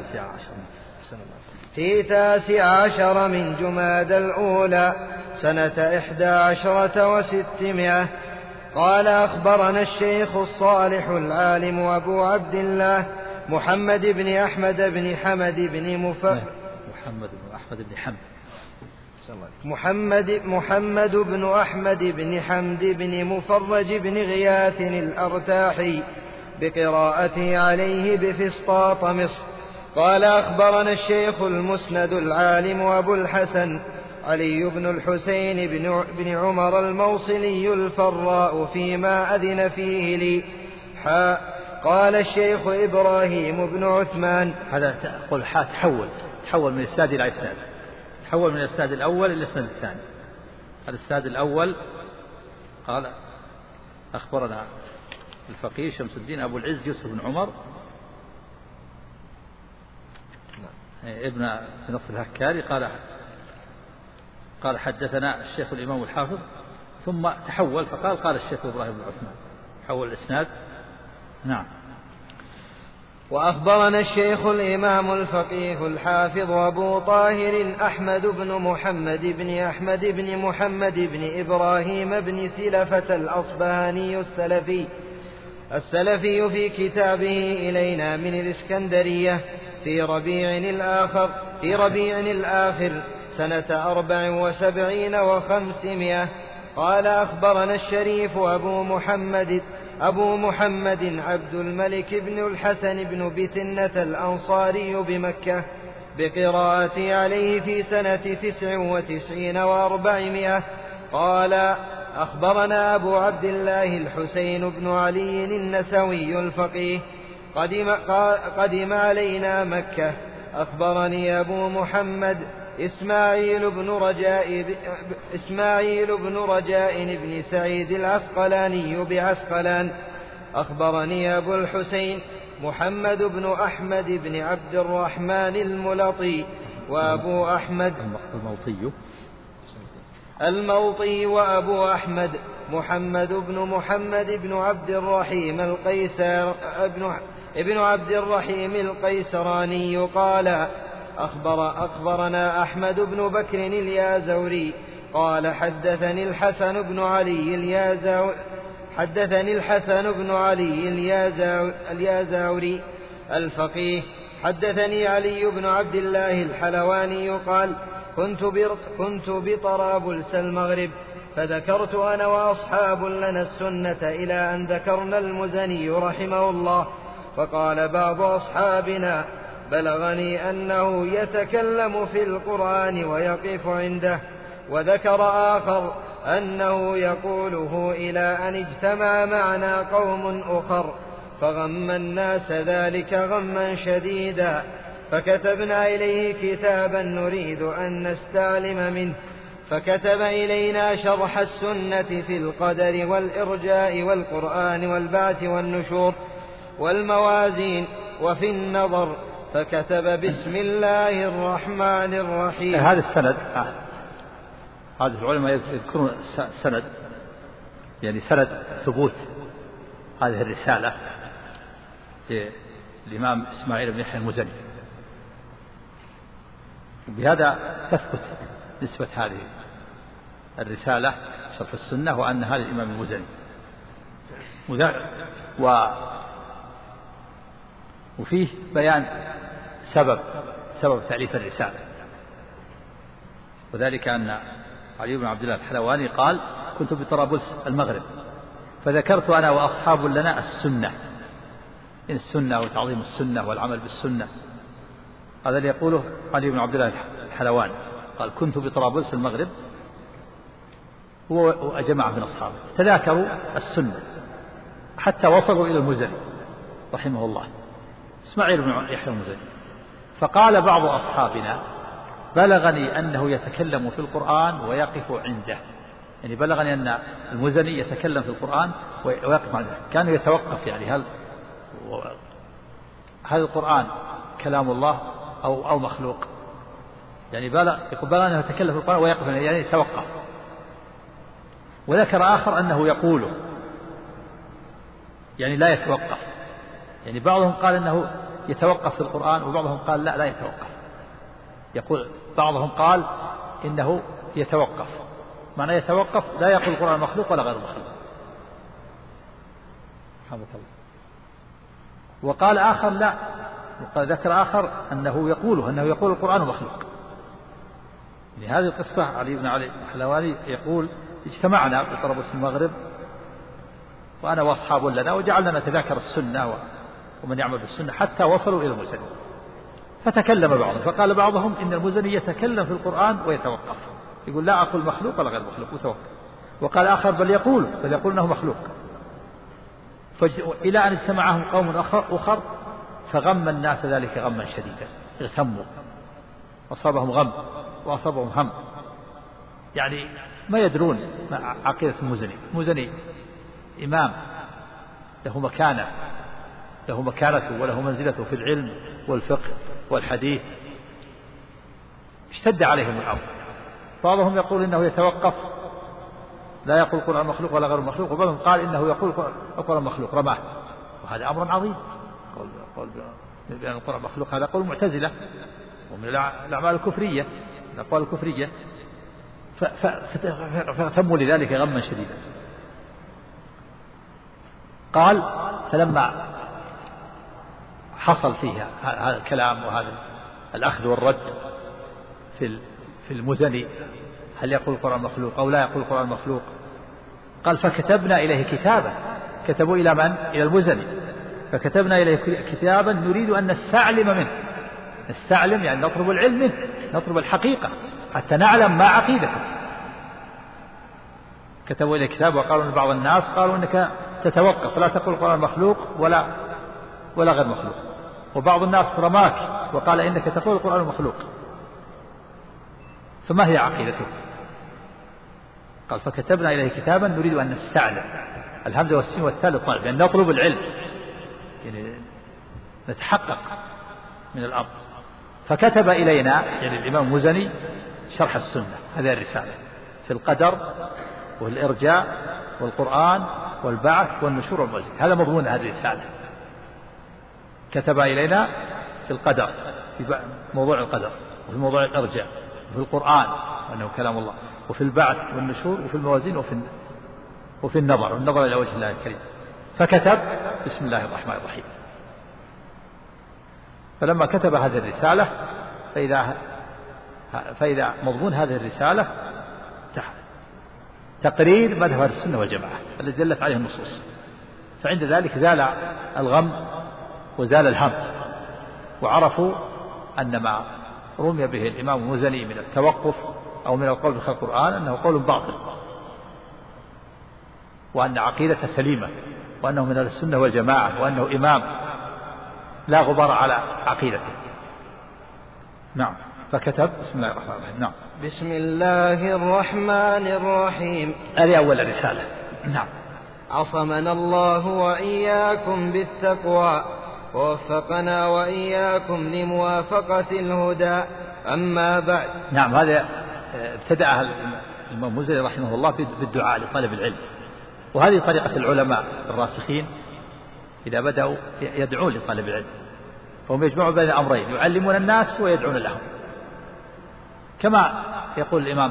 E: في تاسع عشر من جماد الأولى سنة إحدى عشرة وستمائة قال أخبرنا الشيخ الصالح العالم أبو عبد الله محمد بن أحمد بن حمد بن مف...
D: محمد بن أحمد بن حمد
E: محمد محمد بن أحمد بن حمد بن مفرج بن غياث الأرتاحي بقراءته عليه بفسطاط مصر قال أخبرنا الشيخ المسند العالم أبو الحسن علي بن الحسين بن, بن عمر الموصلي الفراء فيما أذن فيه لي حاء قال الشيخ إبراهيم بن عثمان.
D: هذا قل حاء تحول تحول من الإسناد إلى إسناد تحول من الإسناد الأول إلى الإسناد الثاني. الإسناد الأول قال أخبرنا الفقيه شمس الدين أبو العز يوسف بن عمر ابن نصر الهكاري قال قال حدثنا الشيخ الإمام الحافظ ثم تحول فقال قال الشيخ إبراهيم بن عثمان حول الإسناد. نعم.
E: وأخبرنا الشيخ الإمام الفقيه الحافظ أبو طاهر أحمد بن محمد بن أحمد بن محمد بن إبراهيم بن سلفة الأصبهاني السلفي السلفي في كتابه إلينا من الإسكندرية في ربيع الآخر في ربيع الآخر سنة أربع وسبعين وخمسمائة قال أخبرنا الشريف أبو محمد أبو محمد عبد الملك بن الحسن بن بتنة الأنصاري بمكة بقراءة عليه في سنة تسع وتسعين وأربعمائة قال أخبرنا أبو عبد الله الحسين بن علي النسوي الفقيه قدم, قدم علينا مكة أخبرني أبو محمد إسماعيل بن رجاء إسماعيل بن رجاء بن سعيد العسقلاني بعسقلان أخبرني أبو الحسين محمد بن أحمد بن عبد الرحمن الملطي وأبو أحمد
D: الموطي
E: الموطي وأبو أحمد محمد بن محمد بن عبد الرحيم القيسر ابن ابن عبد الرحيم القيسراني قال أخبر أخبرنا أحمد بن بكر اليازوري قال حدثني الحسن بن علي اليازوري حدثني الحسن بن علي اليازوري الفقيه حدثني علي بن عبد الله الحلواني قال كنت كنت بطرابلس المغرب فذكرت أنا وأصحاب لنا السنة إلى أن ذكرنا المزني رحمه الله فقال بعض أصحابنا بلغني أنه يتكلم في القرآن ويقف عنده وذكر آخر أنه يقوله إلى أن اجتمع معنا قوم أخر فغم الناس ذلك غما شديدا فكتبنا إليه كتابا نريد أن نستعلم منه فكتب إلينا شرح السنة في القدر والإرجاء والقرآن والبعث والنشور والموازين وفي النظر فكتب بسم الله الرحمن الرحيم.
D: هذا السند هذا العلماء يذكرون سند يعني سند ثبوت هذه الرسالة للإمام إسماعيل بن يحيى المزني وبهذا تثبت نسبة هذه الرسالة شرح السنة وأن هذا الإمام المزني و وفيه بيان سبب سبب تأليف الرسالة وذلك أن علي بن عبد الله الحلواني قال كنت بطرابلس المغرب فذكرت أنا وأصحاب لنا السنة إن السنة وتعظيم السنة والعمل بالسنة هذا اللي يقوله علي بن عبد الله الحلواني قال كنت بطرابلس المغرب وجماعة من أصحابه تذاكروا السنة حتى وصلوا إلى المزني رحمه الله إسماعيل بن يحيى المزني فقال بعض أصحابنا بلغني أنه يتكلم في القرآن ويقف عنده يعني بلغني أن المزني يتكلم في القرآن ويقف عنده كان يتوقف يعني هل هل القرآن كلام الله أو أو مخلوق يعني بلغ يقول بلغ أنه يتكلم في القرآن ويقف عنده يعني يتوقف وذكر آخر أنه يقوله يعني لا يتوقف يعني بعضهم قال أنه يتوقف في القرآن وبعضهم قال لا لا يتوقف يقول بعضهم قال إنه يتوقف معنى يتوقف لا يقول القرآن مخلوق ولا غير مخلوق رحمه الله وقال آخر لا وقال ذكر آخر أنه يقوله أنه يقول القرآن مخلوق يعني هذه القصة علي بن علي الحلواني يقول اجتمعنا في طرابلس المغرب وأنا وأصحاب لنا وجعلنا نتذاكر السنة ومن يعمل بالسنة حتى وصلوا إلى المزني فتكلم بعضهم فقال بعضهم إن المزني يتكلم في القرآن ويتوقف يقول لا أقول مخلوق ولا غير مخلوق وتوقف وقال آخر بل يقول بل يقول أنه مخلوق إلى أن اجتمعهم قوم أخر فغم الناس ذلك غما شديدا اغتموا أصابهم غم وأصابهم هم يعني ما يدرون عقيدة المزني المزني إمام له مكانة له مكانته وله منزلته في العلم والفقه والحديث اشتد عليهم الأمر بعضهم يقول إنه يتوقف لا يقول القرآن مخلوق ولا غير مخلوق وبعضهم قال إنه يقول القرآن مخلوق رماه وهذا أمر عظيم قول قول بأن القرآن مخلوق هذا قول معتزلة ومن الأعمال الكفرية الأقوال الكفرية فاغتموا لذلك غما شديدا قال فلما حصل فيها هذا الكلام وهذا الأخذ والرد في في المزني هل يقول القرآن مخلوق أو لا يقول القرآن مخلوق قال فكتبنا إليه كتابا كتبوا إلى من؟ إلى المزني فكتبنا إليه كتابا نريد أن نستعلم منه نستعلم يعني نطلب العلم منه نطلب الحقيقة حتى نعلم ما عقيدته كتبوا إليه كتاب وقالوا لبعض الناس قالوا إنك تتوقف لا تقول القرآن مخلوق ولا ولا غير مخلوق وبعض الناس رماك وقال إنك تقول القرآن مخلوق فما هي عقيدته قال فكتبنا إليه كتابا نريد أن نستعلم الهمزة والسين والثاء للطلب يعني نطلب العلم يعني نتحقق من الأمر. فكتب إلينا يعني الإمام المزني شرح السنة، هذه الرسالة في القدر والإرجاء والقرآن والبعث والنشور والموازين، هذا مضمون هذه الرسالة. كتب إلينا في القدر، في موضوع القدر، وفي موضوع الإرجاء، وفي القرآن وأنه كلام الله، وفي البعث والنشور، وفي الموازين، وفي وفي النظر والنظر إلى وجه الله الكريم. فكتب بسم الله الرحمن الرحيم. فلما كتب هذه الرسالة فإذا فإذا مضمون هذه الرسالة تقرير مذهب السنة والجماعة الذي دلت عليه النصوص، فعند ذلك زال الغم وزال الهم، وعرفوا أن ما رمي به الإمام المزني من التوقف أو من القول بخلق القرآن أنه قول باطل، وأن عقيدته سليمة، وأنه من السنة والجماعة، وأنه إمام لا غبار على عقيدته. نعم. فكتب بسم الله الرحمن الرحيم. نعم.
E: بسم الله الرحمن الرحيم.
D: هذه أول رسالة. نعم.
E: عصمنا الله وإياكم بالتقوى ووفقنا وإياكم لموافقة الهدى. أما بعد.
D: نعم. هذا ابتدأ الإمام المزني رحمه الله بالدعاء لطالب العلم، وهذه طريقة العلماء الراسخين إذا بدأوا يدعون لطالب العلم، فهم يجمعون بين أمرين، يعلمون الناس ويدعون لهم، كما يقول الإمام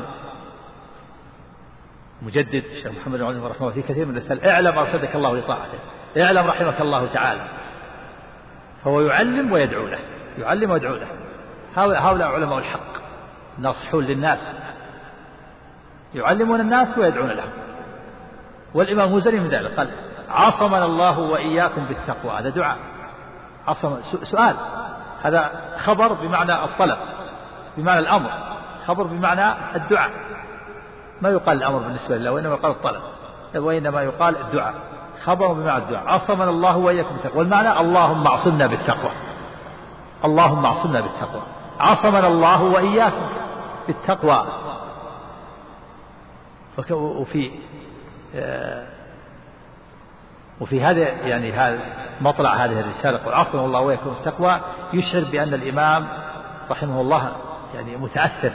D: مجدد الشيخ محمد بن عبد الوهاب رحمه الله في كثير من الرسائل: اعلم أرشدك الله لطاعته، اعلم رحمك الله تعالى. فهو يعلم ويدعو له، يعلم ويدعو له. هؤلاء علماء الحق ناصحون للناس، يعلمون الناس ويدعون لهم. والإمام المزني من ذلك قال: عصمنا الله وإياكم بالتقوى. هذا دعاء، عصم سؤال، هذا خبر بمعنى الطلب، بمعنى الأمر، خبر بمعنى الدعاء. ما يقال الأمر بالنسبة لله، وإنما يقال الطلب، وإنما يقال الدعاء، خبر بمعنى الدعاء. عصمنا الله وإياكم بالتقوى، والمعنى اللهم اعصمنا بالتقوى، اللهم اعصمنا بالتقوى. عصمنا الله وإياكم بالتقوى. وفي وفي هذا يعني هذا مطلع هذه الرسالة قل عصمنا الله وإياكم بالتقوى، يشعر بأن الإمام رحمه الله يعني متأثر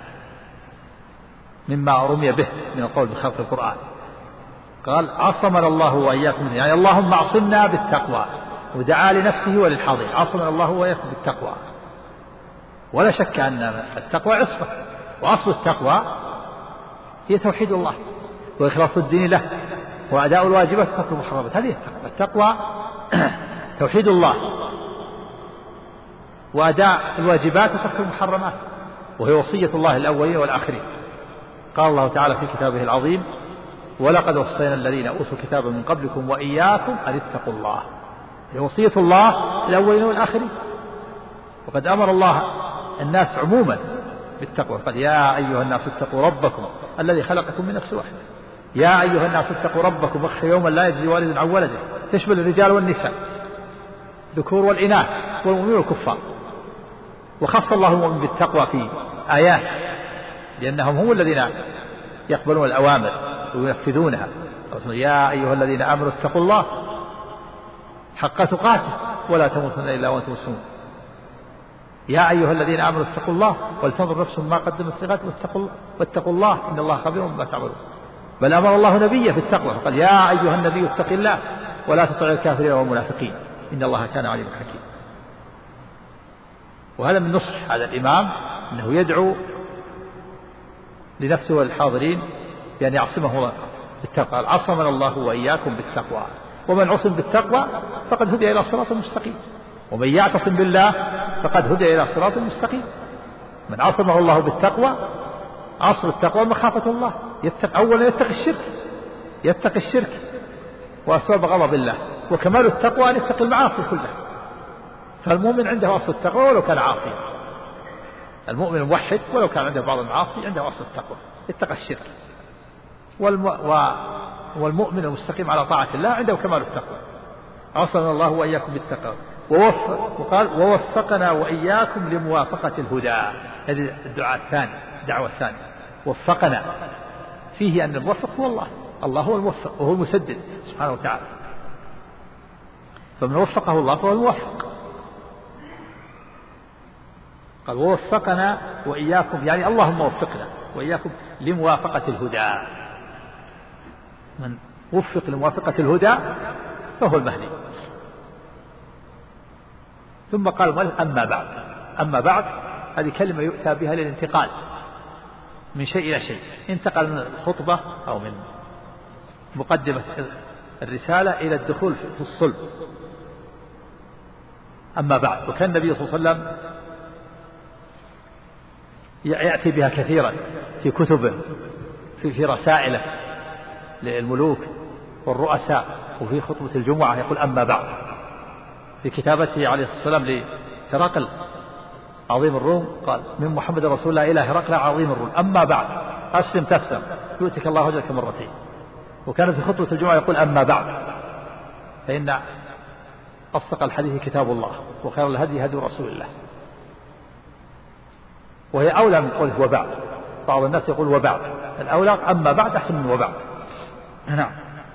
D: مما رمي به من القول بخلق القرآن. قال: عصمنا الله وإياكم، يعني اللهم اعصمنا بالتقوى، ودعا لنفسه وللحاضرين: عصمنا الله وإياكم بالتقوى. ولا شك أن التقوى عصمة، وأصل التقوى هي توحيد الله وإخلاص الدين له وأداء الواجبات وترك المحرمات. هذه التقوى. التقوى توحيد الله وأداء الواجبات وترك المحرمات، وهي وصية الله الأولين والآخرين. قال الله تعالى في كتابه العظيم: ولقد وصينا الذين أوتوا الكتاب من قبلكم وإياكم أن اتقوا الله. هي وصية الله الأولين والآخرين. وقد أمر الله الناس عموما بالتقوى، قال: يا أيها الناس اتقوا ربكم الذي خلقكم من نفس واحدة. يا أيها الناس اتقوا ربكم واخشوا يوما لا يجزي والد عن ولده، تشمل الرجال والنساء، الذكور والإناث والمؤمنين والكفار. وخص الله المؤمن بالتقوى في آيات، لأنهم هم الذين يقبلون الأوامر وينفذونها. يا أيها الذين آمنوا اتقوا الله حق تقاته ولا تموتن إلا وأنتم مسلمون. يا أيها الذين آمنوا اتقوا الله ولتنظر نفس ما قدمت لغد واتقوا الله إن الله خبير بما تعملون. بل أمر الله نبيه في التقوى، فقال: يا أيها النبي اتق الله ولا تطع الكافرين والمنافقين إن الله كان عليما حكيما. وهذا من نصح هذا الإمام أنه يدعو لنفسه والحاضرين بأن يعصمه الله بالتقوى. عصمنا الله وإياكم بالتقوى، ومن عصم بالتقوى فقد هدي إلى صراط مستقيم، ومن يعتصم بالله فقد هدي إلى صراط مستقيم. من عصمه الله بالتقوى، أصل التقوى مخافة الله. يتق أولا يتقي الشرك، يتقي الشرك وأسباب غضب الله. وكمال التقوى أن يتقي المعاصي كلها. فالمؤمن عنده أصل التقوى ولو كان عاصيا، المؤمن الموحد ولو كان عنده بعض المعاصي عنده أصل التقوى، يتقى الشرك. والم... و... والمؤمن المستقيم على طاعة الله عنده كمال التقوى. عصمنا الله وإياكم بالتقوى. ووفق وقال: ووفقنا وإياكم لموافقة الهدى. هذه الدعاء الثاني، الدعوة الثانية. وفقنا فيه أن الموفق هو الله، الله هو الموفق وهو المسدد سبحانه وتعالى. فمن وفقه الله فهو الموفق، قال ووفقنا وإياكم، يعني اللهم وفقنا وإياكم لموافقة الهدى. من وفق لموافقة الهدى فهو المهدي. ثم قال أما بعد. أما بعد هذه كلمة يؤتى بها للانتقال من شيء إلى شيء. انتقل من الخطبة أو من مقدمة الرسالة إلى الدخول في الصلب. أما بعد. وكان النبي صلى الله عليه وسلم يأتي بها كثيرا في كتبه، في, في رسائله للملوك والرؤساء، وفي خطبة الجمعة يقول أما بعد. في كتابته عليه الصلاة والسلام لهرقل عظيم الروم قال من محمد رسول الله إلى هرقل عظيم الروم أما بعد أسلم تسلم يؤتك الله أجرك مرتين. وكان في خطبة الجمعة يقول أما بعد، فإن أصدق الحديث كتاب الله وخير الهدي هدي رسول الله. وهي أولى من قوله وبعد. بعض الناس يقول وبعد، الأولى أما بعد أحسن من وبعد. نعم.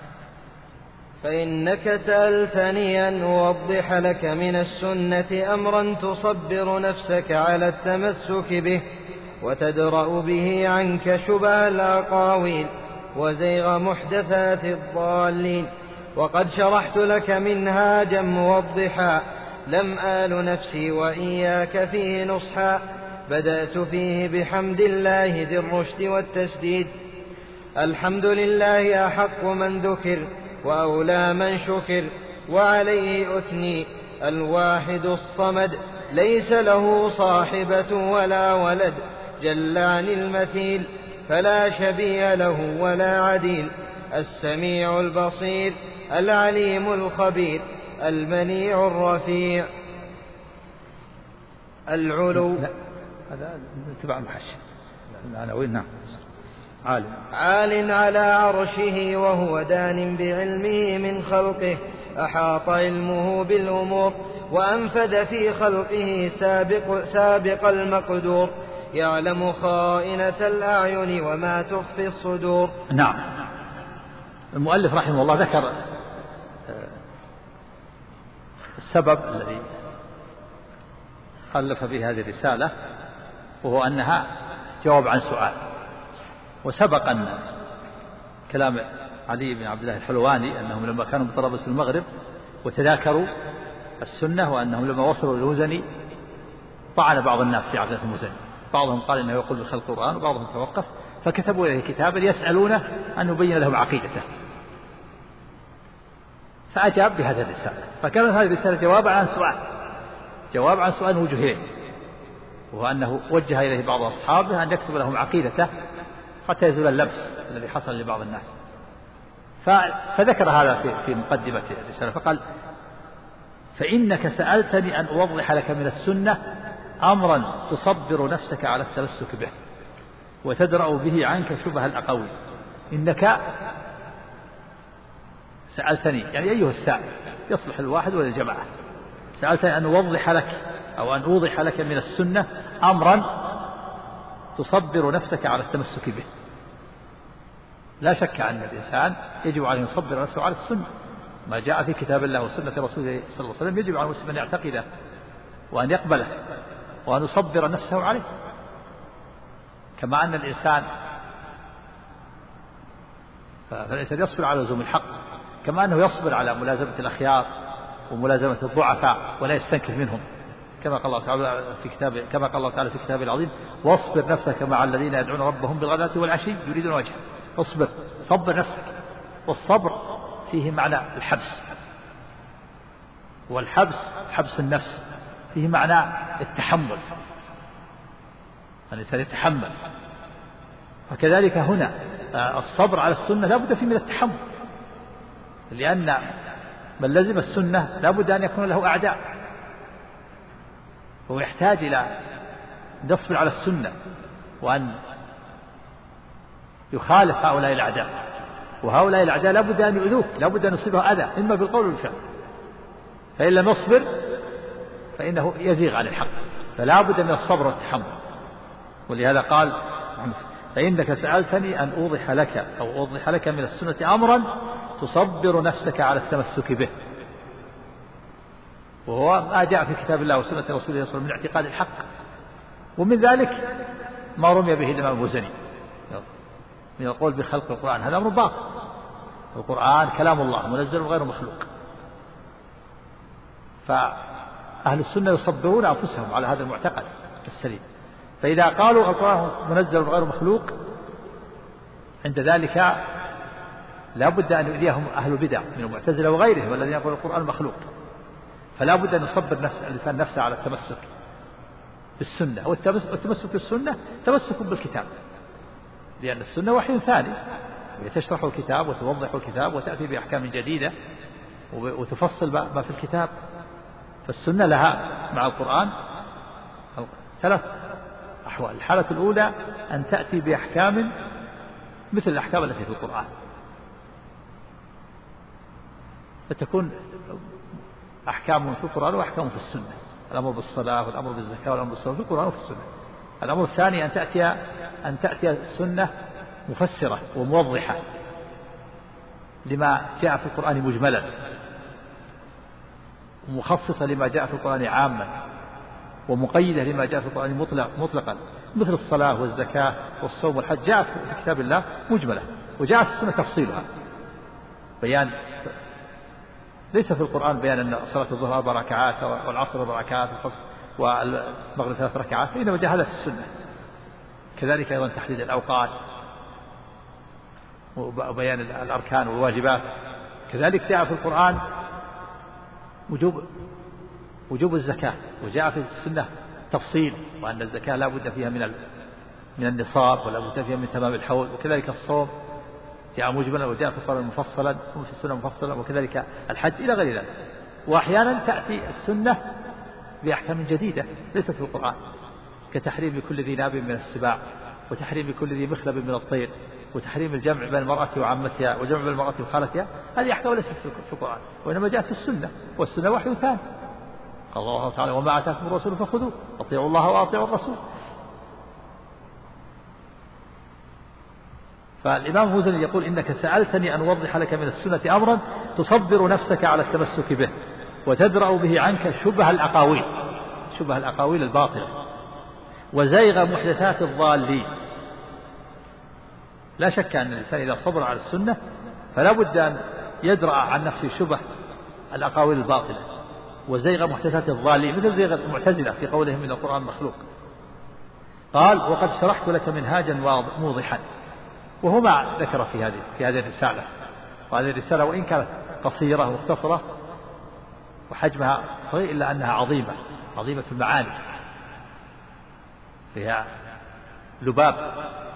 E: فإنك سألتني أن أوضح لك من السنة أمرا تصبر نفسك على التمسك به وتدرأ به عنك شبه الأقاويل وزيغ محدثات الضالين، وقد شرحت لك منهاجا موضحا لم آل نفسي وإياك فيه نصحا، بدأت فيه بحمد الله ذي الرشد والتسديد. الحمد لله أحق من ذكر وأولى من شكر، وعليه أثني الواحد الصمد ليس له صاحبة ولا ولد، جل عن المثيل فلا شبيه له ولا عديل، السميع البصير العليم الخبير المنيع الرفيع العلو.
D: هذا تبع المحشي. نعم. عال
E: عال على عرشه وهو دان بعلمه من خلقه، أحاط علمه بالأمور وأنفذ في خلقه سابق, سابق المقدور، يعلم خائنة الأعين وما تخفي الصدور.
D: نعم. المؤلف رحمه الله ذكر السبب الذي خلف به هذه الرسالة، وهو أنها جواب عن سؤال. وسبق أن كلام علي بن عبد الله الحلواني أنهم لما كانوا بطرابلس المغرب وتذاكروا السنة، وأنهم لما وصلوا للمزني طعن بعض الناس في عقيدة المزني، بعضهم قال إنه يقول بخلق القرآن وبعضهم توقف، فكتبوا إليه كتابا يسألونه أن يبين لهم عقيدته، فأجاب بهذه الرسالة. فكانت هذه الرسالة جواب عن سؤال جواب عن سؤال وجهين، وهو أنه وجه إليه بعض أصحابه أن يكتب لهم عقيدته حتى يزول اللبس الذي حصل لبعض الناس. فذكر هذا في في مقدمة الرسالة فقال فإنك سألتني أن أوضح لك من السنة أمرا تصبر نفسك على التمسك به وتدرأ به عنك شبه الأقاويل. إنك سألتني يعني أيها السائل، يصلح الواحد ولا الجماعة. سألتني أن أوضح لك أو أن أوضح لك من السنة أمرا تصبر نفسك على التمسك به. لا شك أن الإنسان يجب عليه أن يصبر نفسه على السنة، ما جاء في كتاب الله وسنة رسوله صلى الله عليه وسلم يجب على المسلم أن يعتقده وأن يقبله وأن يصبر نفسه عليه. كما أن الإنسان فالإنسان يصبر على لزوم الحق، كما أنه يصبر على ملازمة الأخيار وملازمة الضعفاء ولا يستنكف منهم، كما قال الله تعالى في كتابه كما قال الله تعالى في كتابه العظيم واصبر نفسك مع الذين يدعون ربهم بالغداة والعشي يريدون وجهه. اصبر، صبر نفسك. والصبر فيه معنى الحبس، والحبس حبس النفس فيه معنى التحمل، الإنسان يتحمل. وكذلك هنا الصبر على السنة لا بد فيه من التحمل، لأن من لزم السنة لا بد أن يكون له أعداء، هو يحتاج إلى أن يصبر على السنة وأن يخالف هؤلاء الأعداء، وهؤلاء الأعداء لا بد أن يؤذوك، لا بد أن يصيبه أذى إما بالقول والفعل، فإن لم يصبر فإنه يزيغ عن الحق، فلا بد من الصبر والتحمل. ولهذا قال فإنك سألتني أن أوضح لك أو أوضح لك من السنة أمرا تصبر نفسك على التمسك به، وهو ما جاء في كتاب الله وسنة رسوله صلى الله عليه وسلم من اعتقاد الحق ومن ذلك ما رمي به الإمام المزني من القول بخلق القرآن، هذا أمر باطل. القرآن كلام الله منزل غير مخلوق. فأهل السنة يصبرون أنفسهم على هذا المعتقد السليم. فإذا قالوا القرآن منزل غير مخلوق عند ذلك لا بد أن يؤذيهم أهل البدع من المعتزلة وغيرهم الذين يقولون القرآن مخلوق. فلا بد أن يصبر نفس الإنسان نفسه على التمسك بالسنة، والتمسك بالسنة تمسك بالكتاب، لأن السنة وحي ثاني، تشرح الكتاب وتوضح الكتاب وتأتي بأحكام جديدة وتفصل ما في الكتاب. فالسنة لها مع القرآن ثلاث أحوال. الحالة الأولى أن تأتي بأحكام مثل الأحكام التي في القرآن، فتكون أحكام في القرآن وأحكام في السنة، الأمر بالصلاة والأمر بالزكاة والأمر بالصلاة في القرآن وفي السنة. الأمر الثاني أن تأتي أن تأتي السنة مفسرة وموضحة لما جاء في القرآن مجملا، ومخصصة لما جاء في القرآن عاما، ومقيدة لما جاء في القرآن مطلق مطلقا، مثل الصلاة والزكاة والصوم والحج جاءت في كتاب الله مجملة، وجاءت في السنة تفصيلها بيان. ليس في القرآن بيان أن صلاة الظهر أربع ركعات والعصر أربع ركعات والمغرب ثلاث ركعات، إنما جاء هذا في السنة. كذلك أيضا تحديد الأوقات وبيان الأركان والواجبات. كذلك جاء في القرآن وجوب وجوب الزكاة، وجاء في السنة تفصيل، وأن الزكاة لا بد فيها من من النصاب ولا بد فيها من تمام الحول. وكذلك الصوم جاء مجملا وجاء في القرآن مفصلا وفي السنة مفصلا، وكذلك الحج إلى غير ذلك. وأحيانا تأتي السنة بأحكام جديدة ليست في القرآن، كتحريم كل ذي ناب من السباع، وتحريم كل ذي مخلب من الطير، وتحريم الجمع بين المرأة وعمتها، وجمع بين المرأة وخالتها. هذه أحكام ليست في القرآن، وإنما جاءت في السنة، والسنة وحي ثاني. قال الله تعالى: وما آتاكم الرسول فخذوه، أطيعوا الله وأطيعوا الرسول. فالإمام المزني يقول: إنك سألتني أن أوضح لك من السنة أمرا تصبر نفسك على التمسك به، وتدرأ به عنك شبه الأقاويل شبه الأقاويل الباطلة وزيغ محدثات الضالين. لا شك أن الإنسان إذا صبر على السنة فلا بد أن يدرأ عن نفسه شبه الأقاويل الباطلة وزيغ محدثات الضالين، مثل زيغ المعتزلة في قولهم من القرآن مخلوق. قال: وقد شرحت لك منهاجا موضحا. وهو ما ذكر في هذه في هذه الرسالة، وهذه الرسالة وإن كانت قصيرة ومختصرة وحجمها صغير إلا أنها عظيمة عظيمة المعاني، فيها لباب،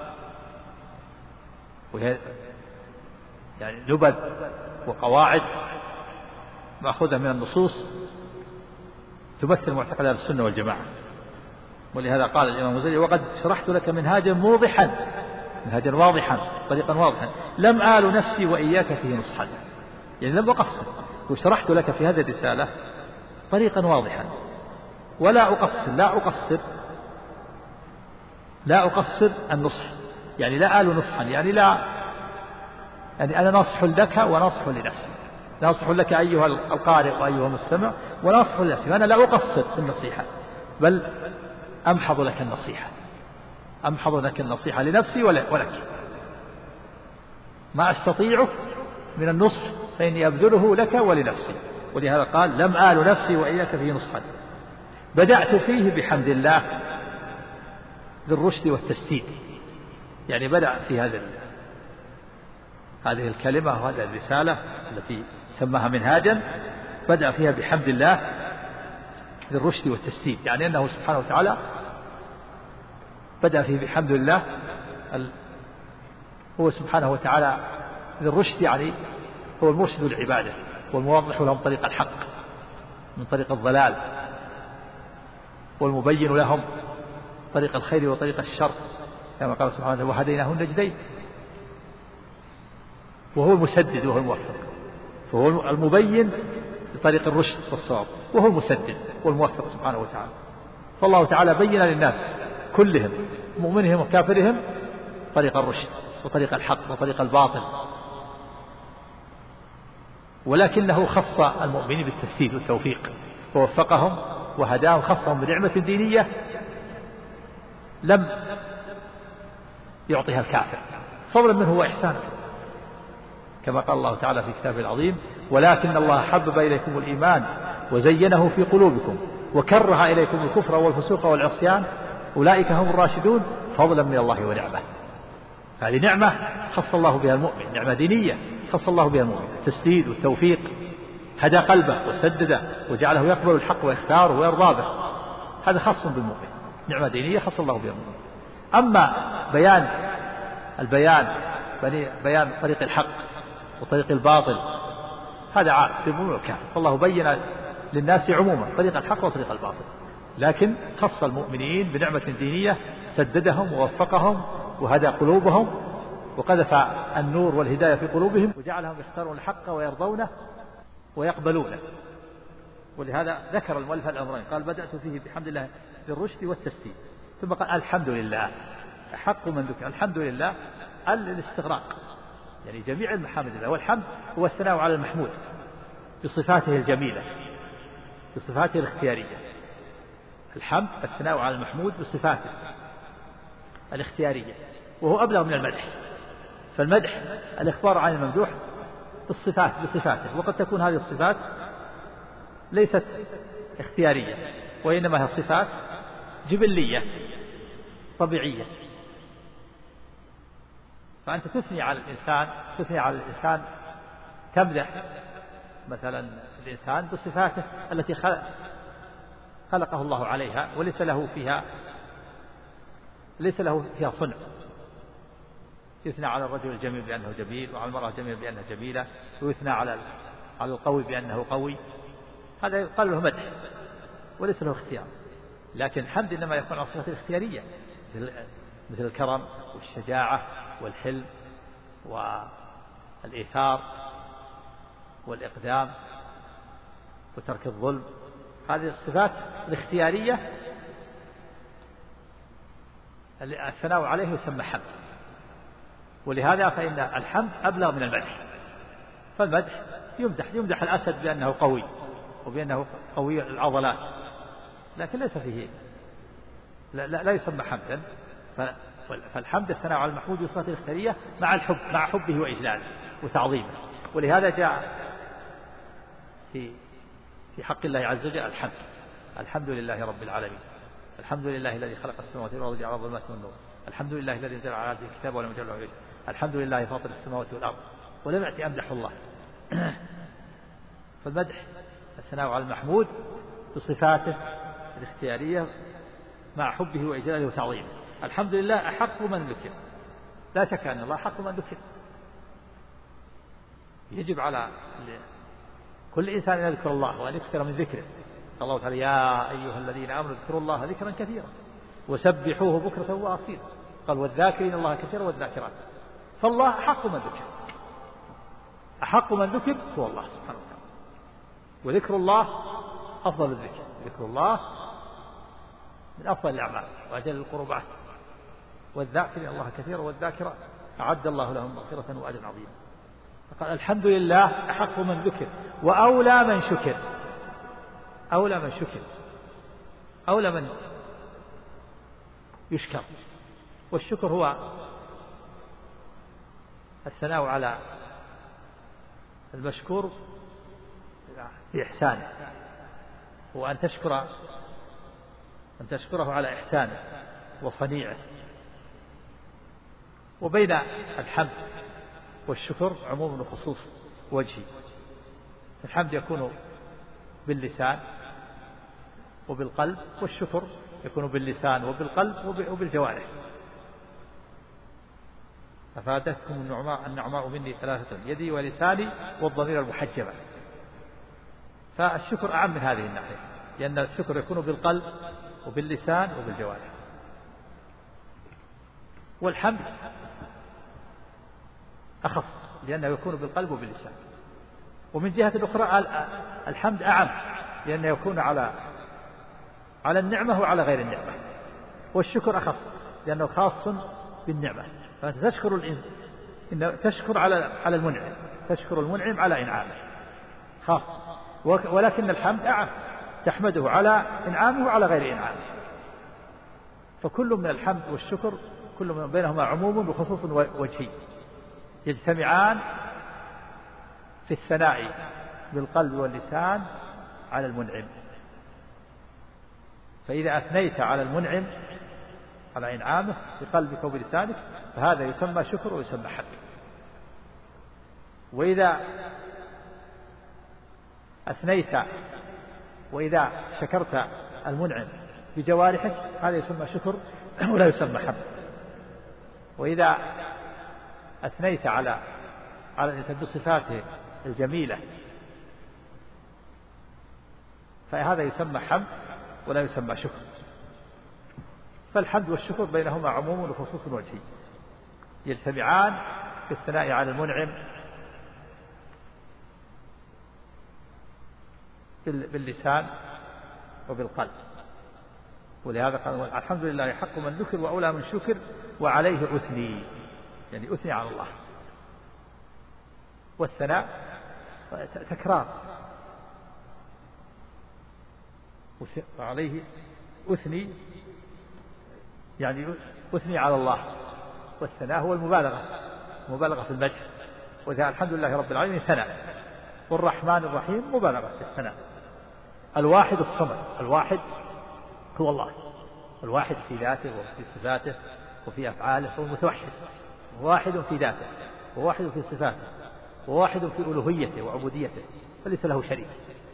D: وهي يعني لبد وقواعد مأخوذة من النصوص تمثل معتقد أهل السنة والجماعة. ولهذا قال الإمام الغزالي: وقد شرحت لك منهاجا موضحا منهاجا واضحا طريقا واضحا لم آل نفسي وإياك فيه نصحا. يعني لم أقصر، وشرحت لك في هذه الرسالة طريقا واضحا ولا أقصر لا أقصر لا أقصر النصح، يعني لا آل نصحا، يعني لا يعني أنا ناصح لك وناصح لنفسي، ناصح لك أيها القارئ وأيها المستمع وناصح لنفسي. فأنا لا أقصر في النصيحة، بل أمحض لك النصيحة أمحض لك النصيحة لنفسي ولك، ما أستطيعه من النصح فإني أبذله لك ولنفسي. ولهذا قال: لم آل نفسي وإياك فيه نصحا. بدأت فيه بحمد الله بالرشد والتسديد، يعني بدأ في هذا هذه الكلمة وهذه الرسالة التي سماها منهاجا، بدأ فيها بحمد الله بالرشد والتسديد، يعني أنه سبحانه وتعالى بدأ فيه بحمد الله. هو سبحانه وتعالى بالرشد، يعني هو المرشد للعبادة والموضح لهم طريق الحق من طريق الضلال، والمبين لهم طريق الخير وطريق الشر، كما قال سبحانه: وهديناه النجدين. وهو المسدد وهو الموفق، فهو المبين لطريق الرشد والصواب، وهو المسدد والموفق سبحانه وتعالى. فالله تعالى بين للناس كلهم مؤمنهم وكافرهم طريق الرشد وطريق الحق وطريق الباطل، ولكنه خص المؤمنين بالتسديد والتوفيق ووفقهم وهداهم، خصهم بنعمة دينية لم يعطيها الكافر فضلا منه وإحسانا، كما قال الله تعالى في كتابه العظيم: ولكن الله حبب إليكم الإيمان وزينه في قلوبكم وكره إليكم الكفر والفسوق والعصيان أولئك هم الراشدون فضلا من الله ونعمة. هذه نعمة خص الله بها المؤمن، نعمة دينية خص الله بها المؤمن، التسديد والتوفيق، هدى قلبه وسدده وجعله يقبل الحق ويختاره ويرضى به، هذا خاص بالمؤمن، نعمة دينية خص الله بها المؤمن. أما بيان البيان بيان طريق الحق وطريق الباطل هذا عام بالمؤمن والكافر، فالله بين للناس عموما طريق الحق وطريق الباطل، لكن خص المؤمنين بنعمة دينية سددهم ووفقهم وهدى قلوبهم وقذف النور والهداية في قلوبهم وجعلهم يختارون الحق ويرضونه ويقبلونه. ولهذا ذكر المؤلف الأمرين، قال: بدأت فيه بحمد الله بالرشد والتسديد، ثم قال: الحمد لله حق من ذكر. الحمد لله الاستغراق، يعني جميع المحامد لله، والحمد هو الثناء على المحمود بصفاته الجميلة بصفاته الاختيارية. الحمد الثناء على المحمود بصفاته الاختيارية، وهو أبلغ من المدح. فالمدح الإخبار عن الممدوح بالصفات بصفاته، وقد تكون هذه الصفات ليست اختيارية وإنما هي صفات جبلية طبيعية. فأنت تثني على الإنسان تثني على الإنسان تمدح مثلا الإنسان بصفاته التي خلق خلقه الله عليها وليس له فيها ليس له فيها صنع. يثنى على الرجل الجميل بأنه جميل، وعلى المرأة الجميلة بأنها جميلة، ويثنى على على القوي بأنه قوي. هذا يقال له مدح وليس له اختيار. لكن الحمد إنما يكون على الصفات الاختيارية، مثل الكرم والشجاعة والحلم والإيثار والإقدام وترك الظلم. هذه الصفات الاختيارية الثناء عليه يسمى حمد. ولهذا فإن الحمد أبلغ من المدح. فالمدح يمدح يمدح الأسد بأنه قوي وبأنه قوي العضلات، لكن ليس فيه لا, لا, لا يسمى حمدا. فالحمد الثناء على المحمود والصفات الاختيارية مع الحب مع حبه وإجلاله وتعظيمه. ولهذا جاء في في حق الله عز وجل الحمد. الحمد لله رب العالمين، الحمد لله الذي خلق السماوات والأرض وجعل الظلمات والنور، الحمد لله الذي انزل على عبده الكتاب ولم يجعل له عوجا، الحمد لله فاطر السماوات والأرض. ولم يأتي أمدح الله. فالمدح الثناء على المحمود بصفاته الاختيارية مع حبه وإجلاله وتعظيمه. الحمد لله أحق من ذكر، لا شك أن الله أحق من ذكر. يجب على كل إنسان أن يذكر الله وأن يكثر من ذكره. الله تعالى: يا أيها الذين آمنوا اذكروا الله ذكرا كثيرا وسبحوه بكرة وأصيلا. قال: والذاكرين الله كثيرا والذاكرات. فالله أحق من ذكر، أحق من ذكر هو الله سبحانه وتعالى. وذكر الله أفضل الذكر، ذكر الله من أفضل الأعمال وأجل القربات. والذاكرين الله كثيرا والذاكرات أعد الله لهم مغفرة وأجرا عظيما. فقال: الحمد لله أحق من ذكر وأولى من شكر. أولى من شكر، أولى من يشكر. والشكر هو الثناء على المشكور بإحسانه، وأن تشكر أن تشكره على إحسانه وصنيعه. وبين الحمد والشكر عموم وخصوص وجهي. الحمد يكون باللسان وبالقلب، والشكر يكون باللسان وبالقلب وبالجوارح. أفادتكم النعماء النعماء مني ثلاثة: يدي ولساني والضمير المحجبة. فالشكر أعم من هذه الناحية، لأن الشكر يكون بالقلب وباللسان وبالجوارح. والحمد أخص لأنه يكون بالقلب وباللسان. ومن جهة أخرى الحمد أعم لأنه يكون على على النعمة وعلى غير النعمة. والشكر أخص لأنه خاص بالنعمة. فأنت تشكر الإنسان إن تشكر على على المنعم، تشكر المنعم على إنعامه خاص. ولكن الحمد أعم، تحمده على إنعامه وعلى غير إنعامه. فكل من الحمد والشكر كل من بينهما عموم وخصوص وجهي، يجتمعان في الثناء بالقلب واللسان على المنعم. فإذا أثنيت على المنعم على إنعامه بقلبك وبلسانك فهذا يسمى شكر ويسمى حمد. وإذا أثنيت وإذا شكرت المنعم بجوارحك هذا يسمى شكر ولا يسمى حمد. وإذا أثنيت على على الإنسان بصفاته الجميلة فهذا يسمى حمد ولا يسمى شكر. فالحمد والشكر بينهما عموم وخصوص وجهي، يجتمعان في الثناء على المنعم باللسان وبالقلب. ولهذا قال الحمد لله حق من ذكر وأولى من شكر وعليه أثني، يعني أثني على الله. والثناء تكرار، وعليه أثني يعني أثني على الله. والثناء هو المبالغة، مبالغة في المدح. وذا الحمد لله رب العالمين ثناء، والرحمن الرحيم مبالغة في الثناء. الواحد الصمد، الواحد هو الله، الواحد في ذاته وفي صفاته وفي أفعاله، هو متوحد، واحد في ذاته وواحد في صفاته وواحد في ألوهيته وعبوديته فليس له شريك.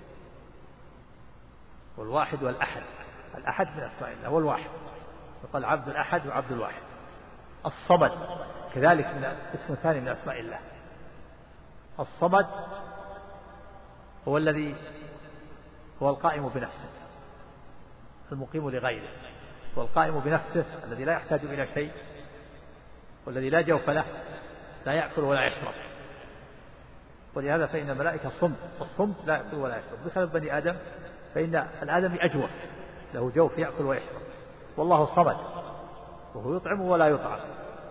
D: والواحد والأحد، الأحد من أسماء الله والواحد، يقال عبد الأحد وعبد الواحد. الصمد كذلك من اسم ثاني من أسماء الله. الصمد هو الذي هو القائم بنفسه المقيم لغيره، والقائم بنفسه الذي لا يحتاج إلى شيء، والذي لا جوف له، لا يأكل ولا يشرب. ولهذا فإن الملائكة صمت، والصمت لا يأكل ولا يشرب. بخلاف بني آدم فإن الآدمي أجوف، له جوف يأكل ويشرب، والله صمد وهو يطعم ولا يطعم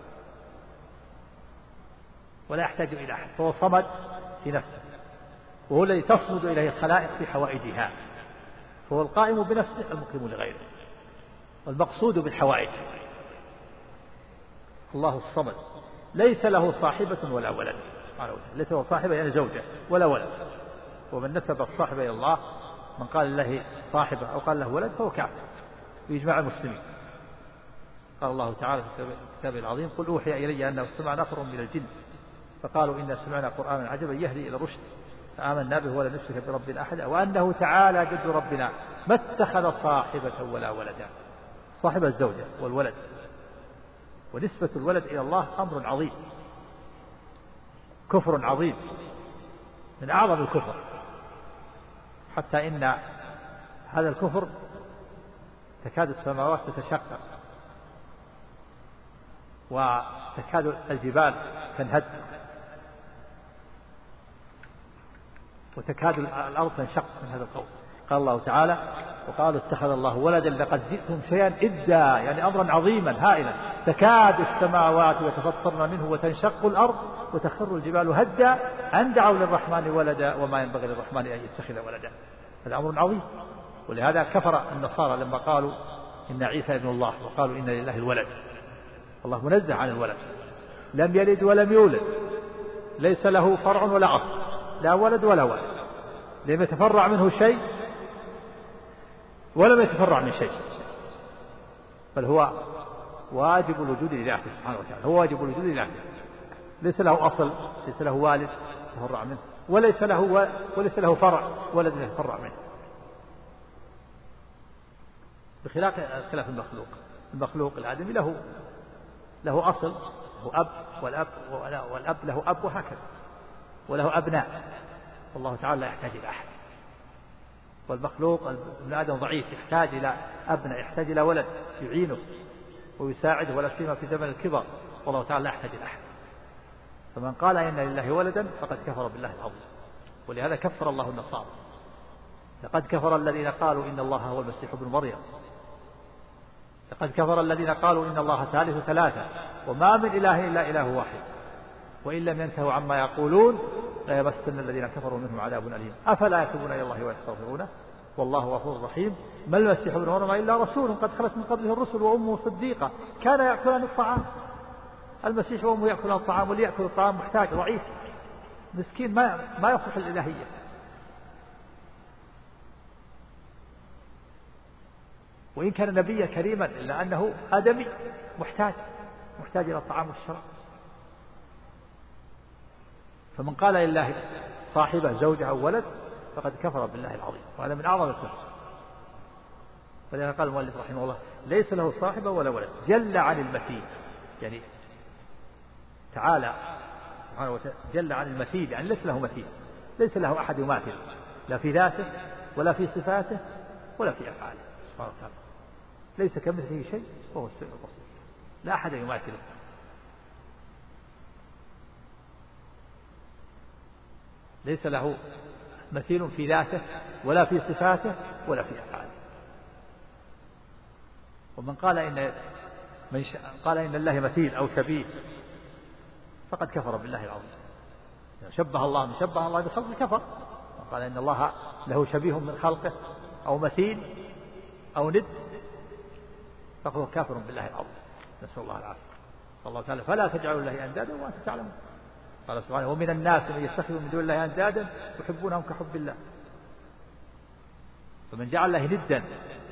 D: ولا يحتاج إلى أحد، فهو صمد في نفسه، وهو الذي تصمد إليه الخلائق في حوائجها، فهو القائم بنفسه المقيم لغيره. والمقصود بالحوائج الله الصمد، ليس له صاحبة ولا ولد، ليس له صاحبة يعني زوجة ولا ولد. ومن نسب الصاحب إلى الله من قال له صاحبة أو قال له ولد فهو كافر بإجماع المسلمين. قال الله تعالى في كتابه العظيم قل أوحي إلي أنه استمع نفر من الجن فقالوا إنا سمعنا قرآنا عجبا يهدي إلى الرشد فآمنا به ولا نشرك بربنا أحدا وأنه تعالى جد ربنا ما اتخذ صاحبة ولا ولدا. صاحب الزوجة والولد، ونسبة الولد إلى الله أمر عظيم، كفر عظيم من أعظم الكفر، حتى إن هذا الكفر تكاد السماوات تتشقق وتكاد الجبال تنهد وتكاد الأرض تنشق من هذا القول. قال الله تعالى وقالوا اتخذ الله ولدا لقد جئتم شيئا إدا، يعني أمرا عظيما هائلا، تكاد السماوات يتفطرن منه وتنشق الأرض وتخر الجبال هدا أن دعوا للرحمن ولدا وما ينبغي للرحمن أن يتخذ ولدا. هذا أمر عظيم. ولهذا كفر النصارى لما قالوا إن عيسى ابن الله وقالوا إن لله الولد. الله منزه عن الولد، لم يلد ولم يولد، ليس له فرع ولا أصل، لا ولد ولا ولد، لم يتفرع منه شيء ولم يتفرع من شيء، بل هو واجب الوجود لله سبحانه وتعالى، هو واجب الوجود لله، ليس له أصل، ليس له والد يتفرع منه، وليس له و... وليس له فرع ولد يتفرع منه، بخلاف خلاف المخلوق. المخلوق الآدمي له له أصل، له أب، والأب والأب له أب وهكذا، وله أبناء، والله تعالى لا يحتاج إلى أحد. والمخلوق ابن آدم ضعيف، يحتاج إلى أبناء، يحتاج إلى ولد يعينه ويساعده، ولا سيما في زمن الكبر، والله تعالى لا يحتاج إلى أحد. فمن قال إن لله ولدا فقد كفر بالله العظيم. ولهذا كفر الله النصارى، لقد كفر الذين قالوا إن الله هو المسيح ابن مريم، لقد كفر الذين قالوا إن الله ثالث ثلاثة وما من إله إلا إله واحد وإن لم ينتهوا عما يقولون لا يمسن الذين كفروا منهم عذاب أليم أفلا يتوبون إلى الله ويستغفرونه والله غفور رحيم. ما المسيح ابن مريم إلا رسول قد خلت من قبله الرسل وأمه صديقة كان يأكلان الطعام. المسيح وأمه يأكلان الطعام، واللي يأكل الطعام محتاج ضعيف مسكين ما ما يصلح الإلهية. وإن كان نبيا كريما إلا أنه آدمي محتاج محتاج إلى الطعام والشراب. فمن قال لله صاحبة زوجة أو ولد فقد كفر بالله العظيم، وهذا من أعظم الكفر. ولذلك قال المؤلف رحمه الله ليس له صاحبة ولا ولد، جل عن المثيل، يعني تعالى سبحانه وتعالى جل عن المثيل، يعني ليس له مثيل، ليس له أحد يماثل لا في ذاته ولا في صفاته ولا في أفعاله سبحانه وتعالى، ليس كمثله شيء وهو السميع البصير، لا أحد يماثله. ليس له مثيل في ذاته ولا في صفاته ولا في أفعاله. ومن قال إن من قال إن الله مثيل أو شبيه فقد كفر بالله العظيم. شبه الله من شبه الله بخلقه كفر. قال إن الله له شبيه من خلقه أو مثيل أو ند فهو كافر بالله العظيم، نسأل الله العافية. الله تعالى فلا تجعلوا الله أندادا وأنتم تعلمون. قال سبحانه ومن الناس من يتخذ من دون الله أندادا يحبونهم كحب الله. فمن جعل الله ندا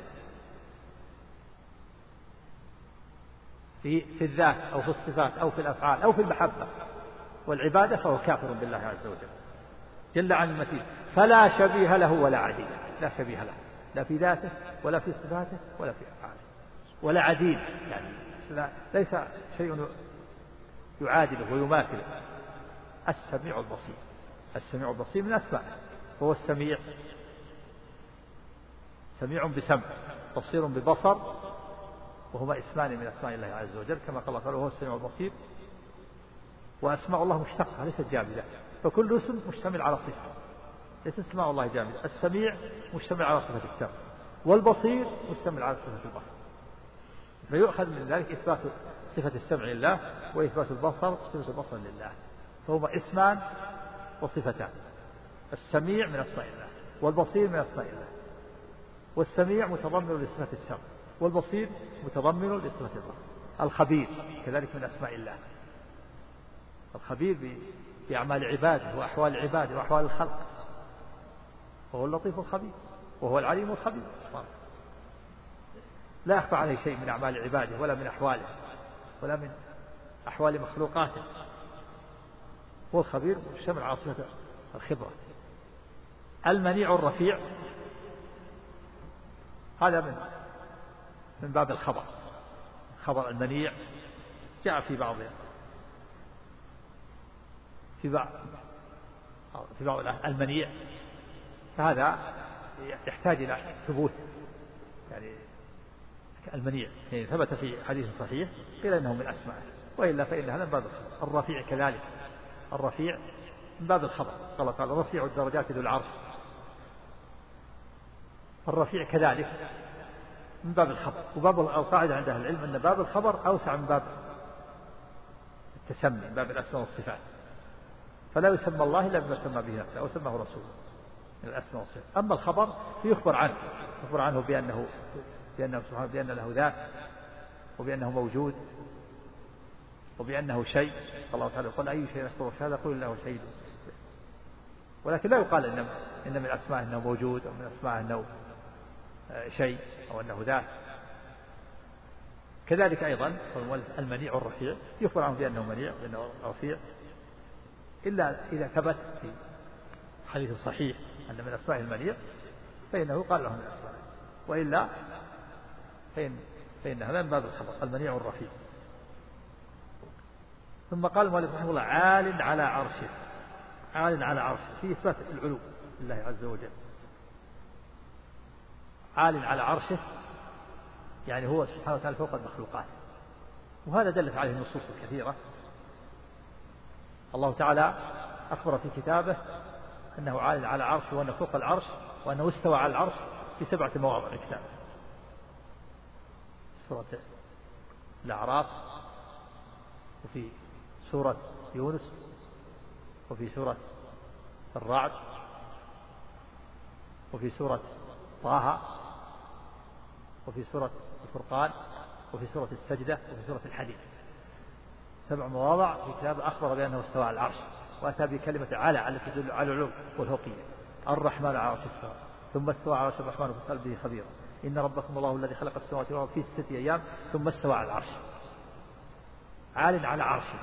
D: في في الذات أو في الصفات أو في الأفعال أو في المحبة والعبادة فهو كافر بالله عز وجل جل عن المثيل. فلا شبيه له ولا عديل، لا شبيه له لا في ذاته ولا في صفاته ولا في أفعاله ولا عديل، يعني لا ليس شيء يعادله ويماثله. السميع البصير، السميع البصير من أسمائه، هو السميع، سميع بسمع بصير ببصر، وهما اسمان من أسماء الله عز وجل كما قال الله هو السميع البصير. وأسماء الله مشتقة ليست جامدة، فكل اسم مشتمل على صفة، ليس اسماء الله جامدة. السميع مشتمل على صفة السمع، والبصير مشتمل على صفة البصر، فيؤخذ من ذلك إثبات صفة السمع لله وإثبات البصر صفة البصر لله، فهما اسمان وصفتان. السميع من أسماء الله والبصير من أسماء الله، والسميع متضمن لصفة السمع والبصير متضمن لصفة البصر. الخبير كذلك من أسماء الله، الخبير بأعمال عباده وأحوال عباده وأحوال الخلق، وهو اللطيف الخبير وهو العليم الخبير، لا يخفى عليه شيء من أعمال عباده ولا من أحواله ولا من أحوال مخلوقاته. هو الخبير مشتمل على صفة الخبرة. المنيع الرفيع هذا من من باب الخبر، خبر المنيع جاء في بعض في بعض في بعض المنيع، فهذا يحتاج إلى ثبوت، يعني المنيع يعني ثبت في حديث صحيح قيل إنه من أسمائه، وإلا فإن هذا من باب الخبر. الرفيع كذلك، الرفيع من باب الخبر، قال تعالى رفيع الدرجات ذو العرش، الرفيع كذلك من باب الخبر. وباب القاعدة عند أهل العلم أن باب الخبر أوسع من باب التسمي، من باب الأسماء والصفات، فلا يسمى الله إلا بما سمى به نفسه أو سماه رسوله من الأسماء والصفات. أما الخبر فيخبر عنه، يخبر عنه بأنه بأنه سبحانه بأن له ذات وبأنه موجود وبأنه شيء. الله تعالى يقول أي شيء أكبر شهادة قل الله شهيد، ولكن لا يقال إن إن من أسماء أنه موجود أو من أسماء أنه شيء أو أنه ذات. كذلك أيضا المنيع الرفيع يخبر عنه بأنه منيع بأنه رفيع، إلا إذا ثبت في حديث صحيح أن من أسماء المنيع فإنه قال له من أسماء، وإلا فإن فإن هذا من باب الخبر المنيع الرفيع. ثم قال المؤلف رحمه الله عال على عرشه، عال على عرشه في إثبات العلو لله عز وجل. عال على عرشه يعني هو سبحانه وتعالى فوق المخلوقات، وهذا دلت عليه النصوص الكثيرة. الله تعالى أخبر في كتابه أنه عال على عرشه وأنه فوق العرش وأنه استوى على العرش في سبعة مواضع في كتابه، سورة الأعراف وفي سورة يونس وفي سورة الرعد وفي سورة طه، وفي سورة الفرقان، وفي سورة السجدة، وفي سورة الحديد. سبع مواضع في كتاب أخبر بأنه استوى على العرش، وأتى بكلمة على التي تدل على العلو والفوقية. الرحمن على العرش استوى، ثم استوى على عرش الرحمن فاسأل به خبيرا، إن ربكم الله الذي خلق السماوات والأرض في ستة أيام ثم استوى على العرش، عال على عرشه،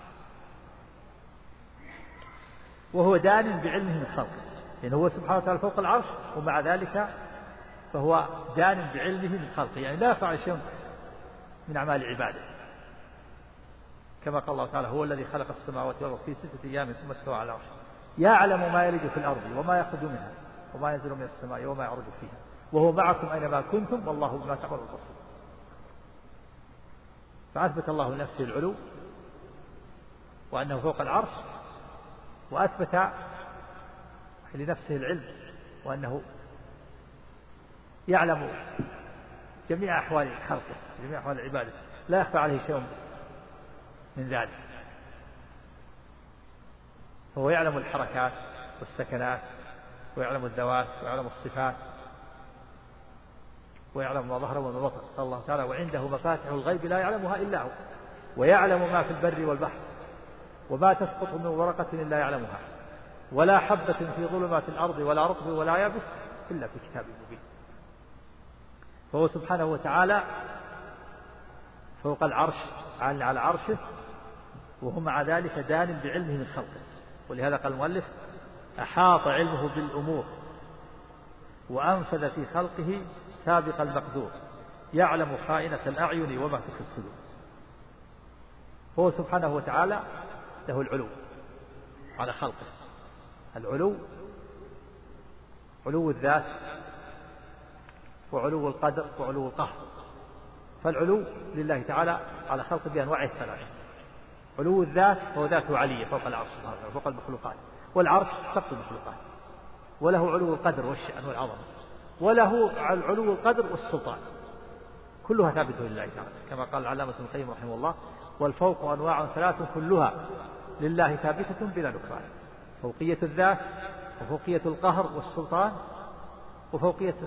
D: وهو دان بعلمه من خلقه، لأن هو سبحانه وتعالى فوق العرش، ومع ذلك فهو دان بعلمه من خلقه، يعني لا يفعل شيء من أعمال عباده، كما قال الله تعالى: هو الذي خلق السماوات والأرض في ستة أيام ثم استوى على العرش، يعلم ما يلج في الأرض وما يخرج منها وما ينزل من السماء وما يعرج فيها وهو معكم أينما كنتم والله بما تعملون بصير. فأثبت الله لنفسه العلو وأنه فوق العرش، وأثبت لنفسه العلم وأنه يعلم جميع أحوال خلقه، جميع أحوال عباده، لا يخفى عليه شيء من ذلك. فهو يعلم الحركات والسكنات، ويعلم الذوات، ويعلم الصفات، ويعلم ما ظهر وما بطن. قال الله تعالى: وعنده مفاتح الغيب لا يعلمها إلا هو، ويعلم ما في البر والبحر، وما تسقط من ورقة إلا يعلمها، ولا حبة في ظلمات الأرض ولا رطب ولا يابس إلا في كتاب مبين. فهو سبحانه وتعالى فوق العرش، عال على عرشه، وهو مع ذلك دان بعلمه من خلقه. ولهذا قال المؤلف: أحاط علمه بالأمور وأنفذ في خلقه سابق المقدور، يعلم خائنة الأعين وما تخفي الصدور. هو سبحانه وتعالى له العلو على خلقه، العلو علو الذات وعلو القدر وعلو القهر. فالعلو لله تعالى على خلقه بأنواعه الثلاثة: علو الذات وهو ذاته علية فوق العرش فوق المخلوقات، والعرش سقف المخلوقات، وله علو القدر والشأن والعظمة، وله علو القدر والسلطان، كلها ثابتة لله تعالى، كما قال العلامة ابن القيم رحمه الله: والفوق أنواع ثلاث كلها لله ثابتة بلا نكران: فوقية الذات، وفوقية القهر والسلطان، وفوقية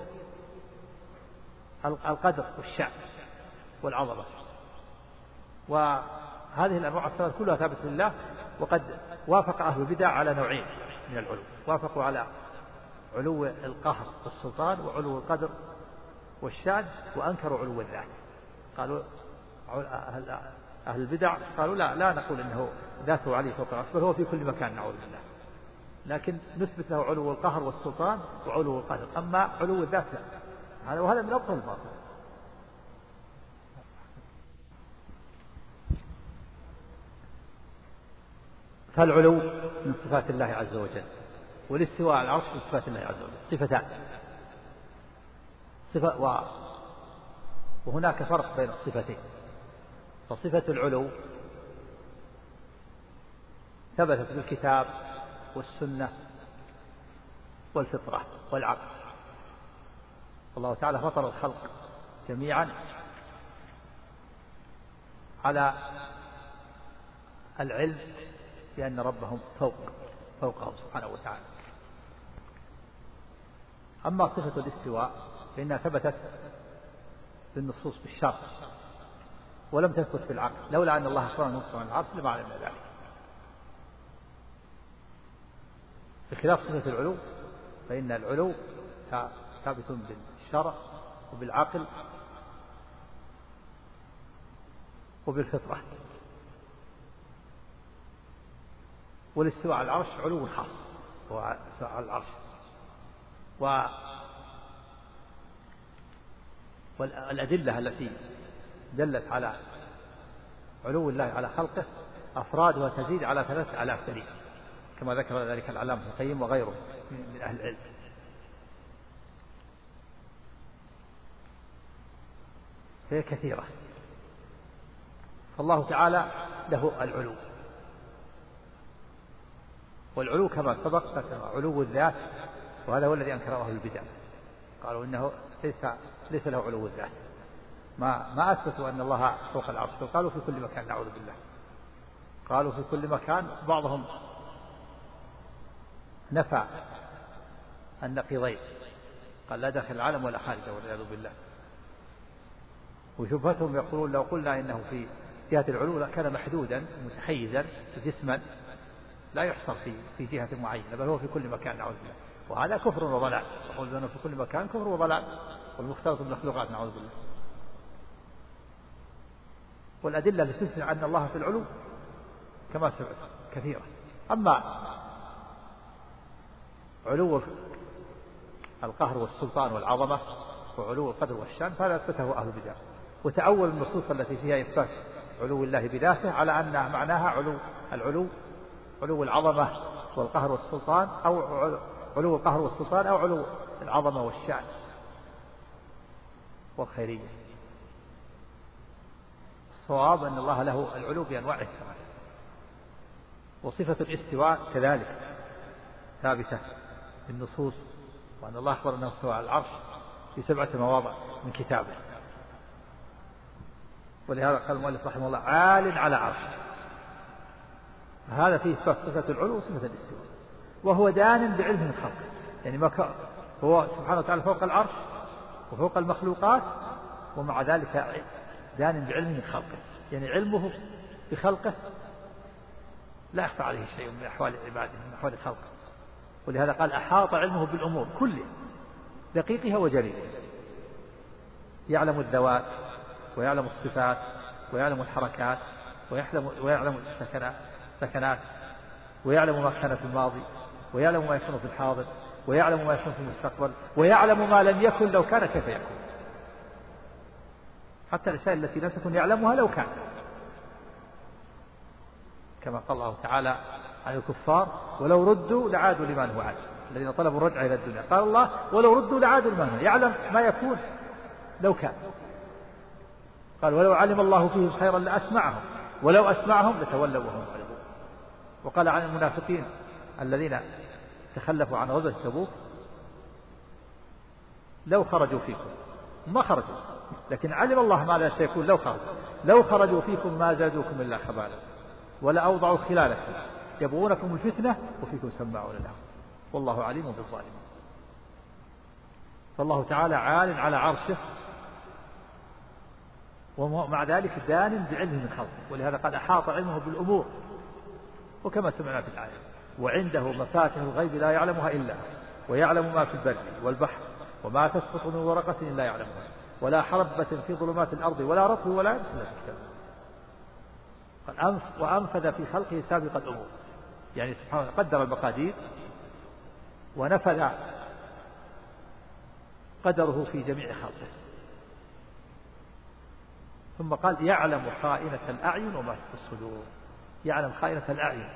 D: القدر والشأن والعظمة. وهذه الأنواع الثلاث كلها ثابتة لله. وقد وافق أهل البدع على نوعين من العلو، وافقوا على علو القهر والسلطان وعلو القدر والشأن، وأنكروا علو الذات. قالوا أهل البدع قالوا لا لا نقول إنه ذاته عليه فوق العرش، بل هو في كل مكان نعوذ بالله، لكن نثبت له علو القهر والسلطان وعلو القدر، أما علو الذات لا. هذا وهذا من أبطل الباطل. فالعلو من صفات الله عز وجل، والاستواء على العرش من صفات الله عز وجل، صفتان. صفة و... وهناك فرق بين الصفتين. فصفة العلو ثبتت بالكتاب والسنة والفطرة والعقل. الله تعالى فطر الخلق جميعا على العلم بأن ربهم فوق فوقهم سبحانه وتعالى. أما صفة الاستواء فإنها ثبتت بالنصوص بالشرع ولم تثبت في العقل، لولا أن الله أخبرنا نص عن العرش لما علمنا ذلك. بخلاف صفة العلو فإن العلو ثابت بالشرع وبالعقل وبالفطرة. والاستواء على العرش علو خاص، هو على العرش. و والأدلة التي دلت على علو الله على خلقه أفرادها تزيد على ثلاثة آلاف دليل، كما ذكر ذلك العلامة ابن القيم وغيره من أهل العلم. هي كثيرة. فالله تعالى له العلو، والعلو كما سبق علو الذات، وهذا هو الذي أنكره أهل البدع، قالوا إنه ليس ليس له علو الذات، ما ما أثبتوا أن الله فوق العرش، قالوا في كل مكان نعوذ بالله، قالوا في كل مكان. بعضهم نفى النقيضين، قال لا داخل العالم ولا خارجه والعياذ بالله. وشبهتهم يقولون لو قلنا إنه في جهة العلو كان محدودا متحيزا جسما لا يحصر في في جهة معينة، بل هو في كل مكان نعوذ بالله، وهذا كفر وضلال. يقول أنه في كل مكان كفر وضلال والمختلط بالمخلوقات نعوذ بالله. والأدلة التي تثبت أن الله في العلو كما سمعت كثيرة. أما علو القهر والسلطان والعظمة وعلو القدر والشان فهذا أثبته أهل البدع، وتأول النصوص التي فيها إثبات علو الله بذاته على أن معناها علو العلو علو العظمة والقهر والسلطان، أو علو القهر والسلطان أو علو العظمة والشان والخيرية. الصواب أن الله له العلو بأنواعه، وصفة الاستواء كذلك ثابتة في النصوص، وأن الله أخبر أنه استوى على العرش في سبعة مواضع من كتابه. ولهذا قال المؤلف رحمه الله عال على عرشه، هذا فيه صفة العلو وصفة الاستواء، وهو دان بعلم من خلقه، يعني ما هو سبحانه وتعالى فوق العرش وفوق المخلوقات، ومع ذلك دان بعلم من خلقه، يعني علمه بخلقه لا يخفى عليه شيء من أحوال عباده من أحوال خلقه. ولهذا قال أحاط علمه بالأمور كلها دقيقها وجليلها، يعلم الذوات ويعلم الصفات ويعلم الحركات ويعلم ويعلم السكنات ويعلم ما كان في الماضي ويعلم ما يكون في الحاضر ويعلم ما يكون في المستقبل ويعلم ما لم يكن لو كان كيف يكون، حتى الأشياء التي لم تكن يعلمها لو كان، كما قال الله تعالى عن الكفار ولو ردوا لعادوا لما نهوا عنه، الذين طلبوا الرجعة إلى الدنيا قال الله ولو ردوا لعادوا لما نهوا، يعلم ما يكون لو كان. قال ولو علم الله فيهم خيرا لأسمعهم ولو أسمعهم لتولوا وهم معرضون. وقال عن المنافقين الذين تخلفوا عن غزوة تبوك لو خرجوا فيكم ما خرجوا، لكن علم الله ماذا سيكون لو خرجوا، لو خرجوا فيكم ما زادوكم إلا خبالا ولا أوضعوا خلالكم يبغونكم الفتنة وفيكم سماعون لهم والله عليم بالظالمين. فالله تعالى عال على عرشه، ومع ذلك دان بعلمه من خلقه، ولهذا قال أحاط علمه بالأمور، وكما سمعنا في الآية وعنده مفاتح الغيب لا يعلمها إلا هو ويعلم ما في البر والبحر وما تسقط من ورقة إلا يعلمها ولا حربة في ظلمات الأرض ولا رطب ولا يابس إلا في كتاب. قال وأنفذ في خلقه سابق الأمور، يعني سبحانه قدر المقادير ونفذ قدره في جميع خلقه. ثم قال يعلم خائنة الأعين وما في الصدور، يعلم خائنة الأعين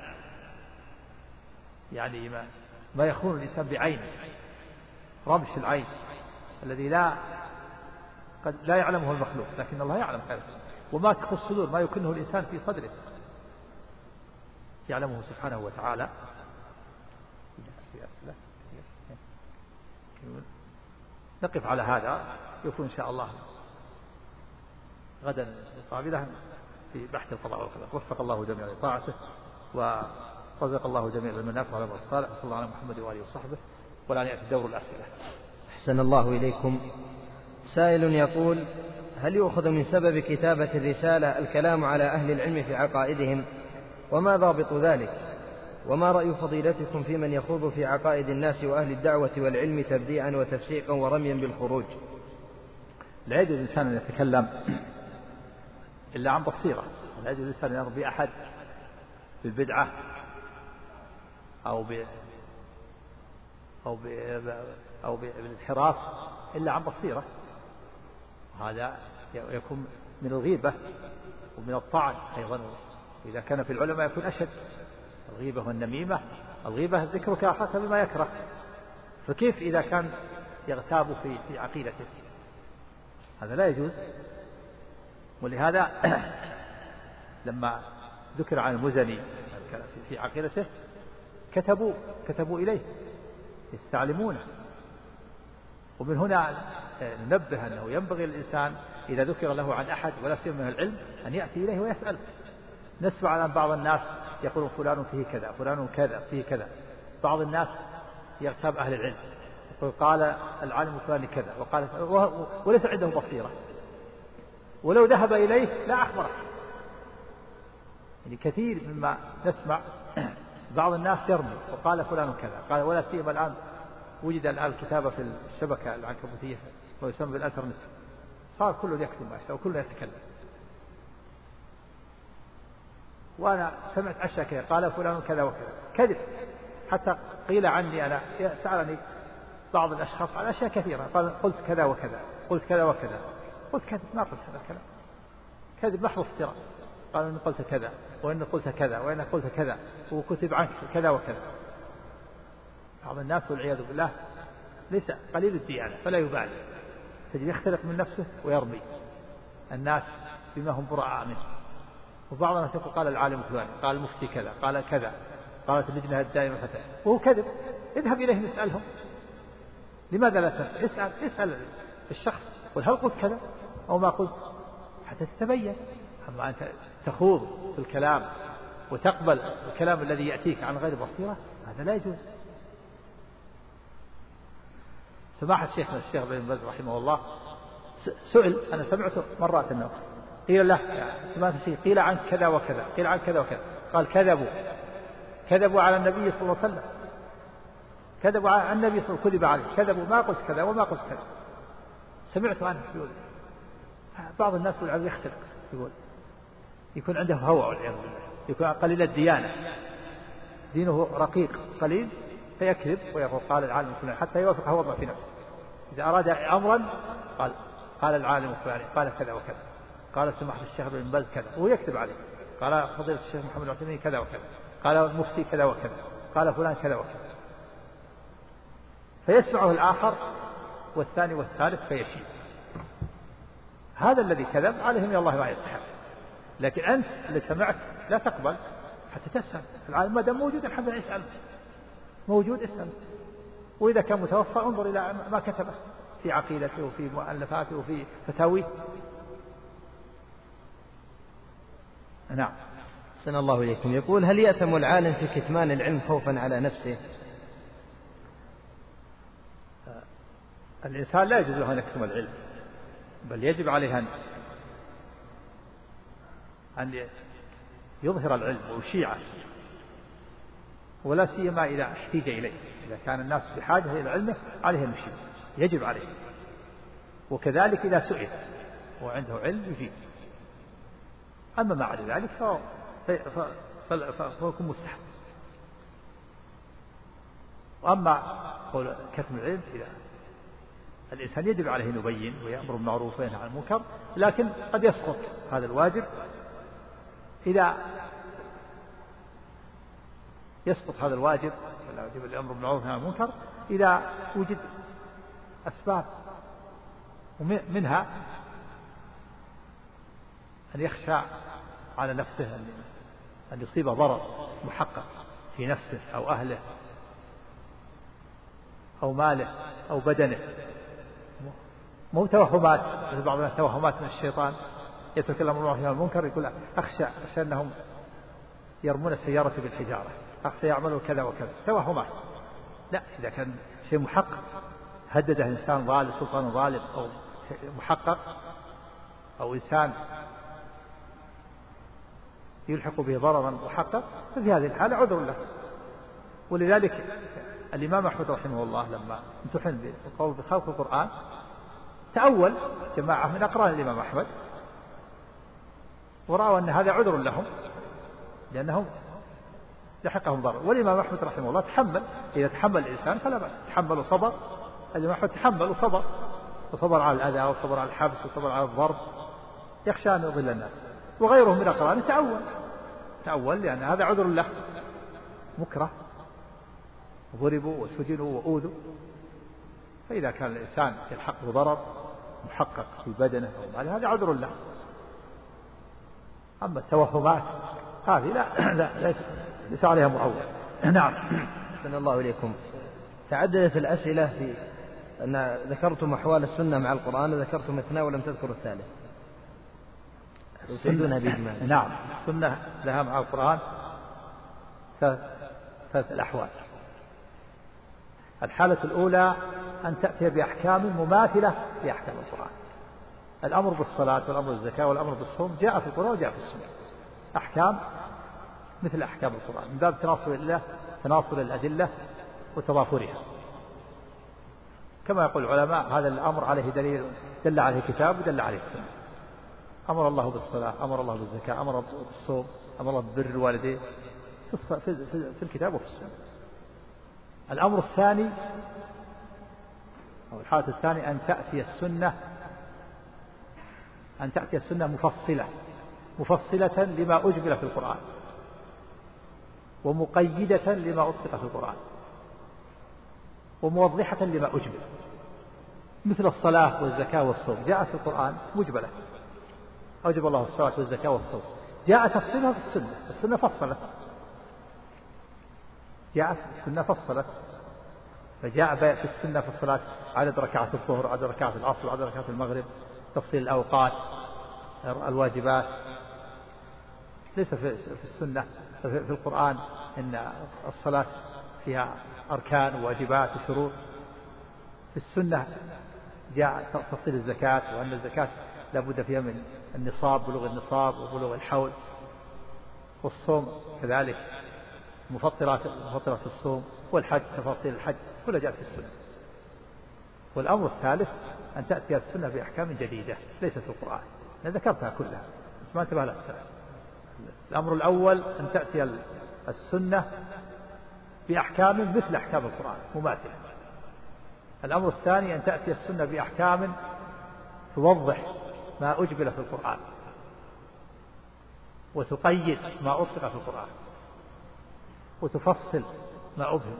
D: يعني ما, ما يخون الإنسان بعينه، رمش العين الذي لا قد لا يعلمه المخلوق، لكن الله يعلم خائنة، وما تخفي الصدور ما يكنه الإنسان في صدره يعلمه سبحانه وتعالى. نقف على هذا، يكون إن شاء الله غدا القابلة في بحث القضاء والقدر. وفق الله جميعا لطاعته ورزق الله جميعا المنافع والعمل الصالح، صلى الله على محمد وآله وصحبه. ولا يأتي دور الأسئلة.
E: أحسن الله إليكم. سائل يقول: هل يؤخذ من سبب كتابة الرسالة الكلام على أهل العلم في عقائدهم؟ وما ضابط ذلك؟ وما رأي فضيلتكم في من يخوض في عقائد الناس وأهل الدعوة والعلم تبديعا وتفسيقا ورميا بالخروج؟
D: لا يجوز الإنسان أن يتكلم إلا عن بصيرة، لا يجوز الإنسان أن يرضي أحد بالبدعة أو ب أو ب أو بالانحراف إلا عن بصيرة، هذا يكون من الغيبة ومن الطعن أيضا، وإذا كان في العلماء يكون أشد. الغيبة والنميمة، الغيبة ذكرك أخاك بما يكره، فكيف إذا كان يغتاب في في عقيدته؟ هذا لا يجوز. ولهذا لما ذكر عن المزني في عقيدته كتبوا كتبوا إليه يستعلمونه. ومن هنا ننبه أنه ينبغي للإنسان إذا ذكر له عن أحد ولا سيما من العلم أن يأتي إليه ويسأل. نسمع عن بعض الناس يقولون فلان فيه كذا، فلان كذا فيه كذا. بعض الناس يغتاب أهل العلم يقول قال العالم الفلاني كذا وقال وليس عنده بصيرة، ولو ذهب إليه لا أخبره. يعني كثير مما نسمع بعض الناس يرمي وقال فلان كذا قال، ولا سيما الآن وجد الآن الكتابة في الشبكة العنكبوتية ويسمى بالإنترنت، صار كله يكتب ما شاء وكله يتكلم. وأنا سمعت أشياء كذا قال فلان كذا وكذا، كذب. حتى قيل عني أنا، سألني بعض الأشخاص على أشياء كثيرة، قال قلت كذا وكذا، قلت كذا وكذا، قلت كذب، ما قلت هذا الكلام، كذب محض افتراء. قالوا إني قلت كذا وإني قلت كذا وإني قلت كذا وكتب عنك كذا وكذا. بعض الناس والعياذ بالله ليس قليل الديانة فلا يبالي، تجد يختلق من نفسه ويرمي الناس بما هم براء منه. وبعض الناس يقول قال العالم فلان، قال المفتي كذا، قال كذا، قالت اللجنة الدائمة فتاة، وهو كذب. اذهب إليهم اسألهم، لماذا لا تسأل؟ اسأل اسأل الشخص قل هل قلت كذا أو ما قلت حتى تتبين. أما أنت تخوض في الكلام وتقبل الكلام الذي يأتيك عن غير بصيرة، هذا لا يجوز. سماحة الشيخ الشيخ بن باز رحمه الله سئل، أنا سمعته مرات أنه قيل له سماحة الشيخ قيل عن كذا وكذا، قيل عن كذا وكذا، قال كذبوا كذبوا على النبي صلى الله عليه وسلم، كذبوا على النبي صلى الله عليه وسلم، كذب عليه، كذبوا ما قلت كذا وما قلت كذا. سمعت عنه يقول بعض الناس والعياذ يختلق، يقول يكون عنده هوى والعياذ بالله، يكون قليل الديانة، دينه رقيق قليل فيكذب ويقول قال العالم الفلاني حتى يوافق هوى في نفسه. إذا أراد أمرا قال قال العالم الفلاني قال كذا وكذا، قال سماحة الشيخ بن باز كذا، وهو يكذب عليه، قال فضيلة الشيخ محمد العثيمين كذا وكذا، قال المفتي كذا وكذا، قال فلان كذا وكذا، فيسمعه الآخر والثاني والثالث فيشيء. هذا الذي كذب عليه من الله ما يستحق. لكن أنت اللي سمعت لا تقبل حتى تسأل العالم، ما دام موجود الحمد لله اسأل، موجود اسأل. وإذا كان متوفى انظر إلى ما كتبه في عقيدته وفي مؤلفاته وفي فتاويه. نعم.
E: أحسن الله إليكم. يقول هل يأثم العالم في كتمان العلم خوفا على نفسه؟
D: الإنسان لا يجوز له أن يكتم العلم، بل يجب عليه أن أن يظهر العلم ويشيعه، ولا سيما إذا احتاج إليه. إذا كان الناس بحاجة إلى علمه عليه أن يشيع، يجب عليه. وكذلك إذا سئل وعنده علم يجيب. أما ما عدا ذلك فهو فهو يكون مستحب. وأما قول كتم العلم إذا الإنسان يجب عليه أن يبين ويأمر بالمعروف وينهى عن المنكر، لكن قد يسقط هذا الواجب إذا يسقط هذا الواجب الواجب الأمر بالمعروف والنهي عن المنكر إذا وجد أسباب، ومنها أن يخشى على نفسه أن يصيب ضرر محقق في نفسه أو أهله أو ماله أو بدنه، مو توهمات مثل بعض التوهمات من الشيطان يترك الأمر بالمعروف والنهي عن المنكر، يقول أخشى أخشى أنهم يرمون سيارتي بالحجارة، أخشى يعملوا كذا وكذا، توهمات. لا، إذا كان شيء محقق هدده إنسان ظالم سلطان ظالم أو محقق أو إنسان يلحق به ضررا محقق، ففي هذه الحالة عذر له. ولذلك الإمام أحمد رحمه الله لما امتحن بالقول بخلق القرآن تأول جماعة من أقران الإمام أحمد ورأوا أن هذا عذر لهم لأنهم لحقهم ضرر، والإمام أحمد رحمه الله تحمل. إذا تحمل الإنسان فلا بأس، تحمل وصبر. الإمام أحمد تحمل وصبر، وصبر على الأذى وصبر على الحبس وصبر على الضرب، يخشى أن يضل الناس. وغيرهم من أقرانه تأول تأول لأن هذا عذر له، مكره ضربوا وسجنوا وأوذوا. فإذا كان الإنسان يلحقه ضرر محقق في بدنه أو ماله هذا عذر له. أما التوهمات هذه لا لا ليس عليها مؤول. نعم.
E: أحسن الله إليكم. تعددت الأسئلة في أن ذكرتم أحوال السنة مع القرآن، ذكرتم اثنين ولم تذكروا الثالث.
D: السنة بإجمال. نعم، السنة لها مع القرآن ثلاث الأحوال. الحالة الأولى أن تأتي بأحكام مماثلة لأحكام القرآن. الأمر بالصلاة والأمر بالزكاة والأمر بالصوم جاء في القرآن وجاء في السنة، أحكام مثل أحكام القرآن من باب تناصر الله تناصر الأدلة وتضافرها. كما يقول العلماء هذا الأمر عليه دليل دل عليه كتاب ودل عليه السنة. أمر الله بالصلاة، أمر الله بالزكاة، أمر بالصوم، أمر الله ببر الوالدين في, في, في الكتاب وفي السنة. الأمر الثاني أو الحالة الثانية أن تأتي السنة أن تأتي السنة مفصلة مفصلة لما أجمل في القرآن ومقيدة لما أطلق في القرآن وموضحة لما أجمل، مثل الصلاة والزكاة والصوم جاءت في القرآن مجملة، أوجب الله الصلاة والزكاة والصوم، جاء تفصيلها في السنة، السنة فصلت جاءت السنة فصلت فجاء في السنة في الصلاة عدد ركعات الظهر، عدد ركعات العصر، عدد ركعات المغرب، تفصيل الأوقات، الواجبات. ليس في السنة في القرآن إن الصلاة فيها أركان وواجبات وشروط. في السنة جاء تفصيل الزكاة وأن الزكاة لابد فيها من النصاب، بلوغ النصاب وبلوغ الحول. والصوم كذلك مفطرات مفطرات الصوم، والحج تفاصيل الحج كلها جاءت في السنة. والأمر الثالث أن تأتي السنة بأحكام جديدة ليست في القرآن، أنا ذكرتها كلها بس ما انتبه لها السنة. الأمر الأول أن تأتي السنة بأحكام مثل أحكام القرآن مماثلة. الأمر الثاني أن تأتي السنة بأحكام توضح ما أجمل في القرآن وتقيد ما أطلق في القرآن وتفصل ما أبهم.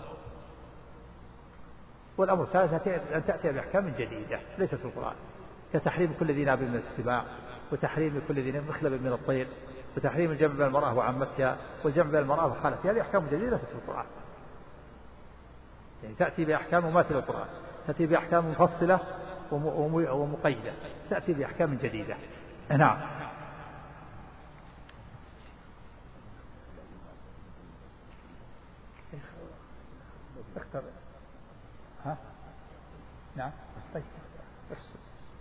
D: والأمر الثالث أن تأتي بأحكام جديدة ليست في القرآن، كتحريم كل ذي ناب من السباع، وتحريم كل ذي مخلب من الطير، وتحريم الجمع بين المرأة وعمتها، والجمع بين المرأة وخالتها. هذه أحكام جديدة ليست في القرآن، يعني تأتي بأحكام مماثلة للقرآن، تأتي بأحكام مفصلة ومقيدة، تأتي بأحكام جديدة. نعم. اختر ها نعم طيب افصل.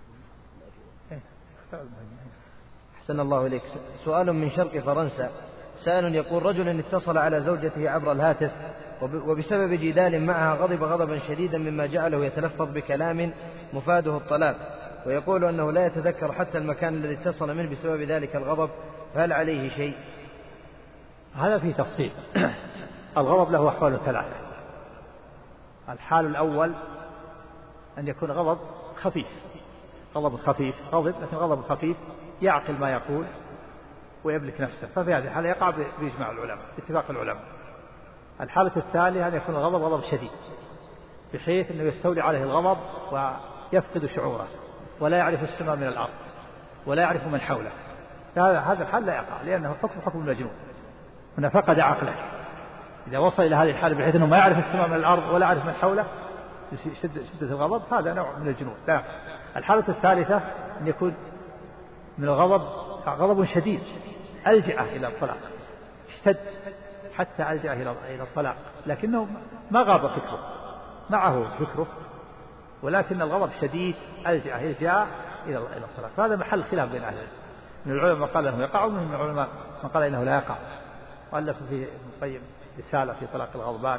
E: أحسن الله إليك. سؤال من شرق فرنسا، سائل يقول: رجل اتصل على زوجته عبر الهاتف وبسبب جدال معها غضب غضبا شديدا مما جعله يتلفظ بكلام مفاده الطلاق، ويقول أنه لا يتذكر حتى المكان الذي اتصل منه بسبب ذلك الغضب، فهل عليه شيء؟
D: هذا فيه تفصيل. الغضب له أحوال ثلاثة. الحال الأول أن يكون غضب خفيف، غضب خفيف غضب لكن غضب خفيف يعقل ما يقول ويملك نفسه، ففي هذه الحالة يقع بإجماع العلماء باتفاق العلماء. الحالة الثانية أن يكون الغضب غضب شديد بحيث أنه يستولي عليه الغضب ويفقد شعوره ولا يعرف السماء من الأرض ولا يعرف من حوله. هذا الحال لا يقع لأنه حكم حكم المجنون، هنا فقد عقله. إذا وصل إلى هذه الحالة بحيث أنه ما يعرف السماء من الأرض ولا يعرف من حوله شدة, شدة الغضب، هذا نوع من الجنون. لا. الحالة الثالثة أن يكون من الغضب غضب شديد ألجأ إلى الطلاق، اشتد حتى ألجأ إلى الطلاق، لكنه ما غاب فكره، معه فكره، ولكن الغضب شديد ألجأ يلجأ إلى الطلاق. هذا محل خلاف بين أهل العلم. من العلماء من قال انه يقع، ومن العلماء من قال انه لا يقع. وألف فيه ابن القيم رسالة في طلاق الغضبان.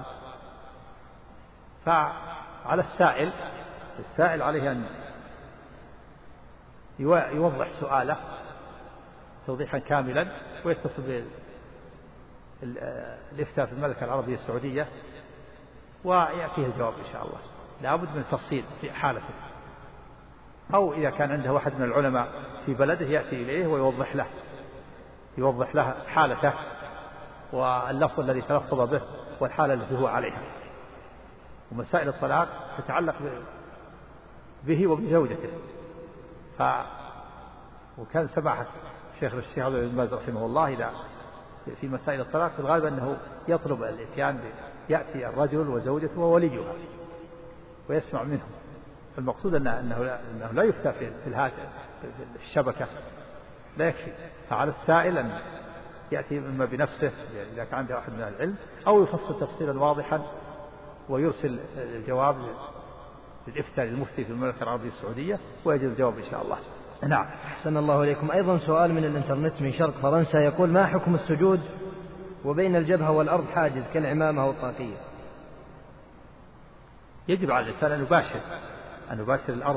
D: فعلى السائل السائل عليه أن يوضح سؤاله توضيحا كاملا ويتصل بالإفتاء في المملكة العربية السعودية ويأتيه الجواب إن شاء الله. لابد من التفصيل في حالته، أو إذا كان عنده واحد من العلماء في بلده يأتي إليه ويوضح له يوضح له حالته واللفظ الذي تلفظ به والحالة التي هو عليها. ومسائل الطلاق تتعلق به وبزوجته. ف وكان سماحة الشيخ الشيخ عبد العزيز باز رحمه الله إذا في مسائل الطلاق في الغالب أنه يطلب الإتيان، يأتي الرجل وزوجته ووليها ويسمع منهم. المقصود أنه, أنه لا يفتى في الهاتف في الشبكة، لا يكفي. فعلى السائل أن يأتي إما بنفسه إذا كان عنده أحد من العلم، أو يفصل تفصيلا واضحا ويرسل الجواب للإفتاء للمفتي في المملكة العربية السعودية، ويجب الجواب إن شاء الله. نعم.
E: أحسن الله إليكم. أيضا سؤال من الإنترنت من شرق فرنسا يقول: ما حكم السجود وبين الجبهة والأرض حاجز كالعمامة والطاقية؟
D: يجب على الإنسان أن يباشر أن يباشر الأرض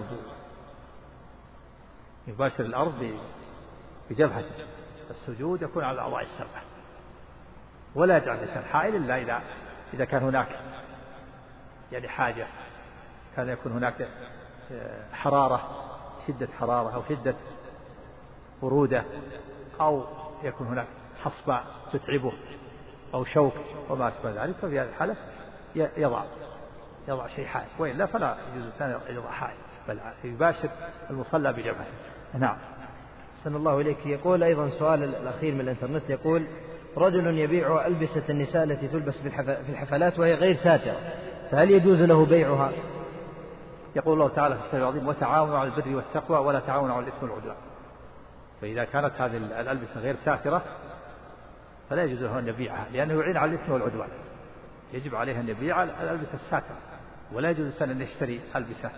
D: يباشر الأرض بجبهته. السجود يكون على الأعضاء السبعة، ولا يجعل الإنسان حائل إلا إذا إذا كان هناك يعني حاجة، كان يكون هناك حرارة، شدة حرارة أو شدة برودة، أو يكون هناك حصبة تتعبه أو شوك وما أشبه ذلك، ففي هذه الحالة يضع يضع شيء حائل، وإلا فلا يجوز الإنسان يضع حائل، بل يباشر المصلى بجبهته. نعم.
E: أحسن الله إليك. يقول أيضا سؤال الأخير من الإنترنت يقول: رجل يبيع ألبسة النساء التي تلبس في الحفلات وهي غير ساترة، فهل يجوز له بيعها؟
D: يقول الله تعالى في الكتاب العظيم: وتعاونوا على البر والتقوى ولا تعاونوا على الإثم والعدوان. فإذا كانت هذه الألبسة غير ساترة فلا يجوز له أن يبيعها، لأنه يعين على الإثم والعدوان. يجب عليه أن يبيع الألبسة الساترة، ولا يجوز الإنسان أن يشتري ألبسة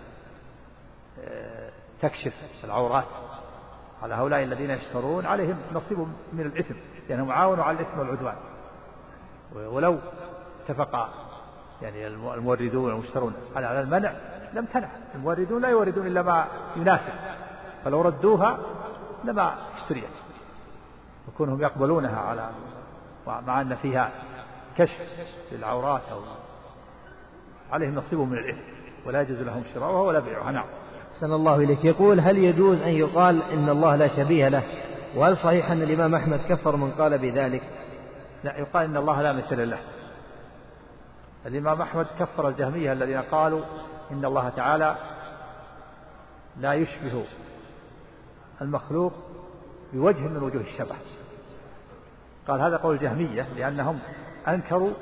D: تكشف العورات. على هؤلاء الذين يشترون عليهم نصيب من الإثم، لأنهم عاونوا على الإثم والعدوان. ولو اتفق يعني الموردون والمشترون على المنع لم تنع. الموردون لا يوردون إلا ما يناسب، فلو ردوها لما اشتريت، يكونهم يقبلونها على مع أن فيها كشف للعورات أو عليهم نصيب من الإثم، ولا يجوز لهم شراؤها ولا بيعها. نعم.
E: أحسن الله إليك. يقول: هل يجوز أن يقال إن الله لا شبيه له؟ وهل صحيح أن الإمام أحمد كفر من قال بذلك؟
D: لا، يقال إن الله لا مثل له. الإمام أحمد كفر الجهمية الذين قالوا إن الله تعالى لا يشبه المخلوق بوجه من وجوه الشبه. قال هذا قول الجهمية لأنهم أنكروا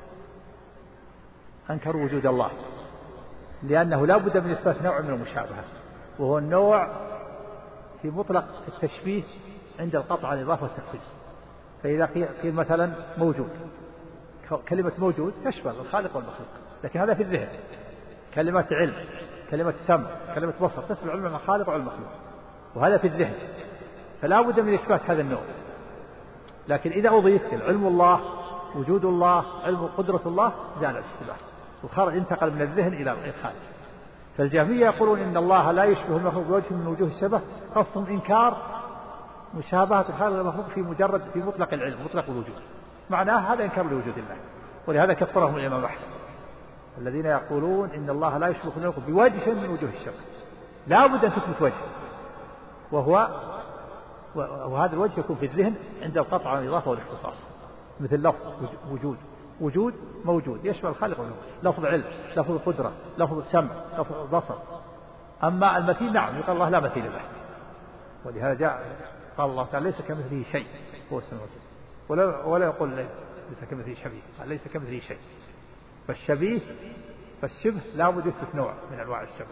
D: أنكروا وجود الله، لأنه لا بد من إثبات نوع من المشابهة، وهو النوع في مطلق التشبيه عند القطع عن الإضافة والتخصيص. فإذا قيل مثلا موجود، كلمة موجود تشمل الخالق والمخلوق، لكن هذا في الذهن. كلمة علم، كلمة سمع، كلمة بصر تشمل علم الخالق وعلم المخلوق، وهذا في الذهن، فلا بد من إثبات هذا النوع. لكن إذا أضيف علم الله، وجود الله، علم قدرة الله، زال الاشتباه وخرج انتقل من الذهن إلى الخارج. فالجهمية يقولون إن الله لا يشبه المخلوق بوجه من وجوه الشبه، قصدهم إنكار مشابهة الخالق والمخلوق في مجرد في مطلق العلم، مطلق الوجود. معناه هذا إنكار لوجود الله، ولهذا كفرهم الإمام أحمد. الذين يقولون إن الله لا يشبه المخلوق بوجه من وجوه الشبه، لا بد أن تثبت وجه، وهو وهذا الوجه يكون في الذهن عند القطع عن الإضافة والاختصاص، مثل لفظ وجود، وجود موجود يشمل الخالق والمخلوق، لفظ علم، لفظ قدرة، لفظ سمع، لفظ بصر. أما المثيل نعم يقال الله لا مثيل له، ولهذا جاء قال الله تعالى ليس كمثله شيء هو السميع البصير، ولا ولا يقول ليس كمثله شبيه، قال ليس كمثله شيء. فالشبيه فالشبه لا بد يثبت نوع من أنواع الشبه،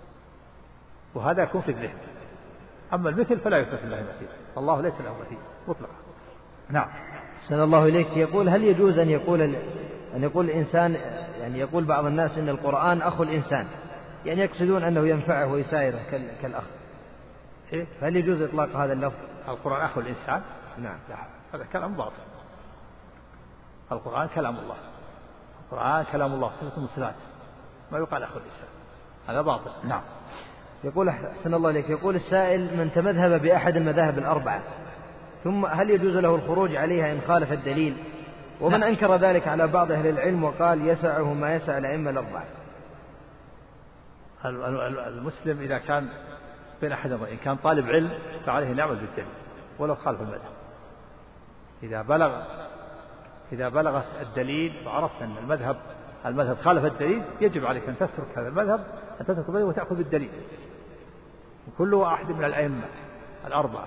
D: وهذا يكون في الذهن. أما المثل فلا يثبت له مثيل، الله ليس له مثيل مطلقا. نعم.
E: أحسن الله إليك. يقول: هل يجوز أن يقول أن يقول الإنسان، يعني يقول بعض الناس إن القرآن أخو الإنسان، يعني يقصدون أنه ينفعه ويسايره كالأخ،
D: إيه؟
E: فهل يجوز إطلاق هذا اللفظ؟
D: القرآن أخو الإنسان؟
E: نعم.
D: لا، هذا كلام باطل. القرآن كلام الله، القرآن كلام الله صفة من صفاته، ما يقال أخو الإنسان، هذا باطل. نعم.
E: يقول: أحسن الله إليك. يقول السائل: من تمذهب بأحد المذاهب الأربعة ثم هل يجوز له الخروج عليها إن خالف الدليل؟ ومن نعم. أنكر ذلك على بعض أهل العلم وقال يسعه ما يسع الأئمة الأربعة.
D: المسلم إذا كان بين أحدهم، إن كان طالب علم فعليه نعمل بالدليل ولو خالف المذهب. إذا بلغ إذا بلغ الدليل وعرفت أن المذهب المذهب خالف الدليل، يجب عليك أن تترك هذا المذهب، أن تترك المذهب وتأخذ بالدليل. وكل واحد من الأئمة الأربعة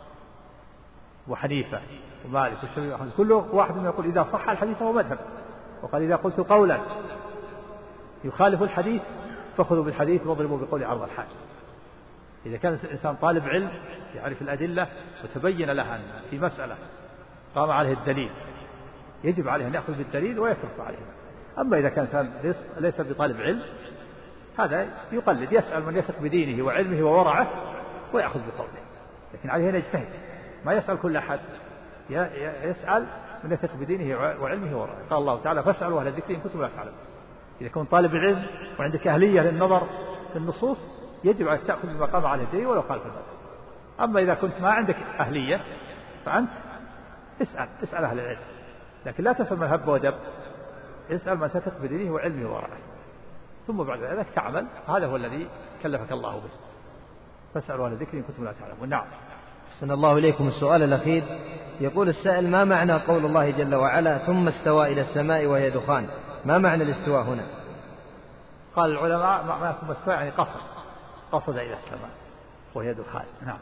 D: وحنيفة ومالك والشافعي وأحمد كل واحد منهم يقول إذا صح الحديث فهو مذهب، وقال إذا قلت قولا يخالف الحديث فخذوا بالحديث واضربوا بقول عرض الحال. إذا كان الإنسان طالب علم يعرف الأدلة وتبين له أن في مسألة قام عليه الدليل، يجب عليه أن يأخذ بالدليل ويترك عليه. أما إذا كان إنسان ليس بطالب علم هذا يقلد، يسأل من يثق بدينه وعلمه وورعه ويأخذ بقوله، لكن عليه أن يجتهد، ما يسأل كل أحد، يسأل من يثق بدينه وعلمه وورعه. قال الله تعالى فاسألوا أهل الذكر إن كنتم لا تعلمون. إذا كنت طالب العلم وعندك أهلية للنظر في النصوص يجب عليك تأخذ بما قام عليه الدليل ولو خالف المذهب. أما إذا كنت ما عندك أهلية فأنت اسأل اسأل أهل العلم، لكن لا تسأل من هب ودب، اسأل من تثق بدينه وعلمه وورعه، ثم بعد ذلك تعمل. هذا هو الذي كلفك الله به. فاسألوا أهل الذكر إن كنتم لا تعلمون. نعم.
E: أحسن الله إليكم. السؤال الأخير يقول السائل: ما معنى قول الله جل وعلا ثم استوى إلى السماء وهي دخان؟ ما معنى الاستواء هنا؟
D: قال العلماء معنى ثم استوى يعني قصد قصد إلى السماء وهي دخان. نعم.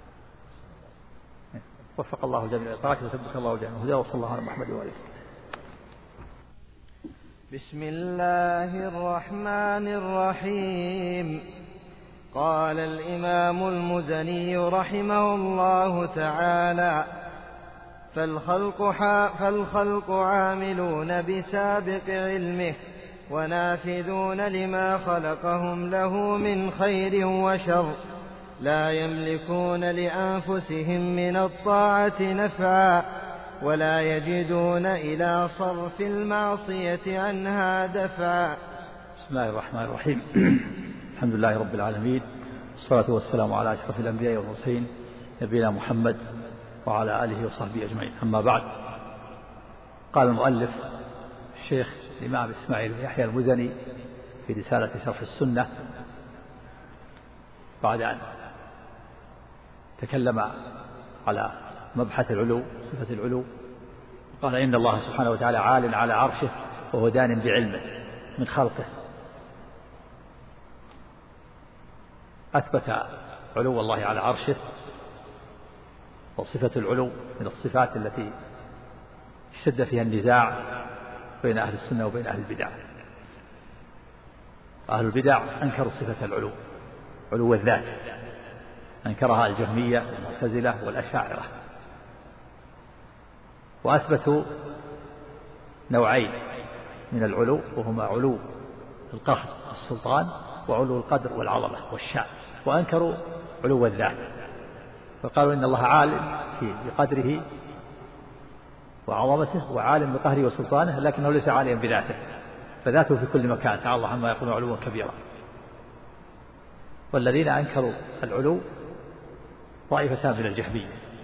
D: وفق الله جميع الطاعات وثبت الله جميع الهدى، وصلى الله على محمد وآله.
E: بسم الله الرحمن الرحيم. قال الإمام المزني رحمه الله تعالى: فالخلق, فالخلق عاملون بسابق علمه ونافذون لما خلقهم له من خير وشر، لا يملكون لأنفسهم من الطاعة نفعا ولا يجدون إلى صرف المعصية عنها دفعا.
D: بسم الله الرحمن الرحيم. الحمد لله رب العالمين، والصلاة والسلام على أشرف الأنبياء والمرسلين نبينا محمد وعلى آله وصحبه أجمعين. أما بعد، قال المؤلف الشيخ الإمام إسماعيل بن يحيى المزني في رسالة شرح السنة بعد أن تكلم على مبحث العلو، صفة العلو، قال: إن الله سبحانه وتعالى عال على عرشه وهو دان بعلمه من خلقه. أثبت علو الله على عرشه، وصفة العلو من الصفات التي اشتد فيها النزاع بين أهل السنة وبين أهل البدع. أهل البدع أنكروا صفة العلو، علو الذات، أنكرها الجهمية والمعتزلة والأشاعرة، وأثبتوا نوعين من العلو، وهما علو القهر والسلطان وعلو القدر والعظمة والشأن، وأنكروا علو الذات، فقالوا إن الله عالم في بقدره وعظمته وعالم بقهره وسلطانه، لكنه ليس عالما بذاته، فذاته في كل مكان، تعالى الله عما يقولون علوا كبيرا. والذين أنكروا العلو طائفتان من الجهمية.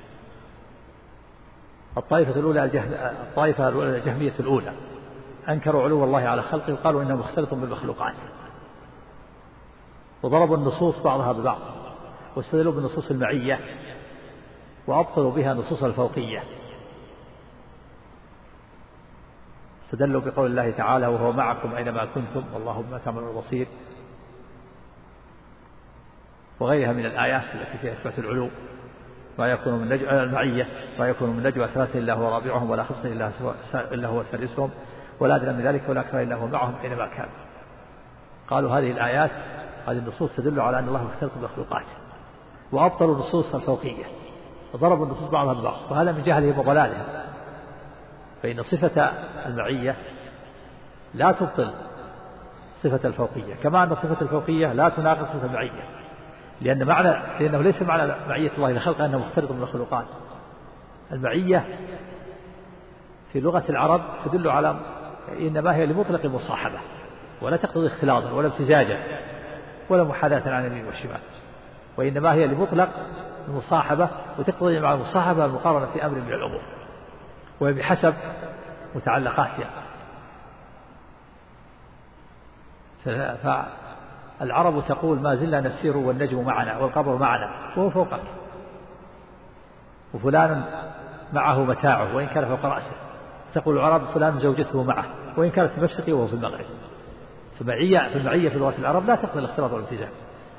D: الطائفة الأولى الطائفة الأولى الجهمية الأولى أنكروا علو الله على خلقه وقالوا إنه مختلط بالمخلوقات، وضربوا النصوص بعضها ببعض، واستدلوا بالنصوص المعية وأبطلوا بها نصوص الفوقية. استدلوا بقول الله تعالى: وهو معكم أينما كنتم والله بما تعملون بصير، وغيرها من الآيات التي فيها إثبات العلو. ما يكون من نجوى المعية ما يكون من نجوى ثلاثة إلا هو رابعهم ولا خمسة إلا هو سادسهم ولا أدنى من ذلك ولا أكثر إلا هو معهم أينما كان. قالوا هذه الآيات هذه النصوص تدل على أن الله مختلط بالمخلوقات، وأبطلوا النصوص الفوقية وضربوا النصوص بعضها ببعض، وهذا من جهلهم وضلالهم. فإن صفة المعية لا تبطل صفة الفوقية، كما أن صفة الفوقية لا تناقض صفة المعية، لأن معنى لأنه ليس معنى معية الله لخلقه أنه مختلط بالمخلوقات. المعية في لغة العرب تدل على إنما هي لمطلق المصاحبة، ولا تقتضي اختلاطا ولا امتزاجا ولا محاذاة عن اليمين والشمال، وإنما هي لمطلق المصاحبة، وتقتضي مع المصاحبة المقارنة في أمر من الأمور، وهي بحسب متعلقاتها. فالعرب تقول: ما زلنا نسير والنجم معنا والقمر معنا وهو فوقك، وفلان معه متاعه وإن كان فوق رأسه. تقول العرب: فلان زوجته معه وإن كانت في المشرق وهو في المغرب. فمعية في المعية في لغة العرب لا تقبل الاختلاط والامتزاج.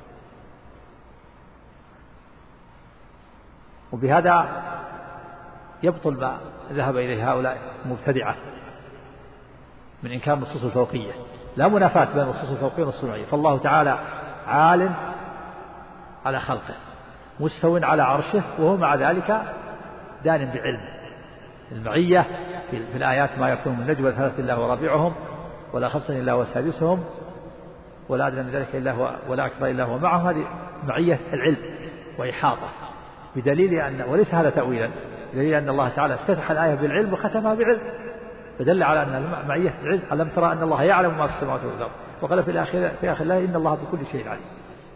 D: وبهذا يبطل ما ذهب إليه هؤلاء المبتدعة من إنكار النصوص الفوقية. لا منافاة بين النصوص الفوقية والنصوص المعية، فالله تعالى عال على خلقه مستو على عرشه، وهو مع ذلك دان بعلمه. المعية في الآيات: ما يكون من نجوى ثلاثة إلا هو رابعهم ولا خمسة إلا هو سادسهم ولا أدنى من ذلك إلا هو ولا أكبر إلا هو معه. هذه معية العلم وإحاطة، بدليل أن وليس هذا تأويلا، بدليل أن الله تعالى افتتح الآية بالعلم وختمها بعلم، فدل على أن معية العلم. ألم ترى أن الله يعلم ما في السماوات والأرض، وقال في الآخر في آخر الله إن الله بكل شيء عليم.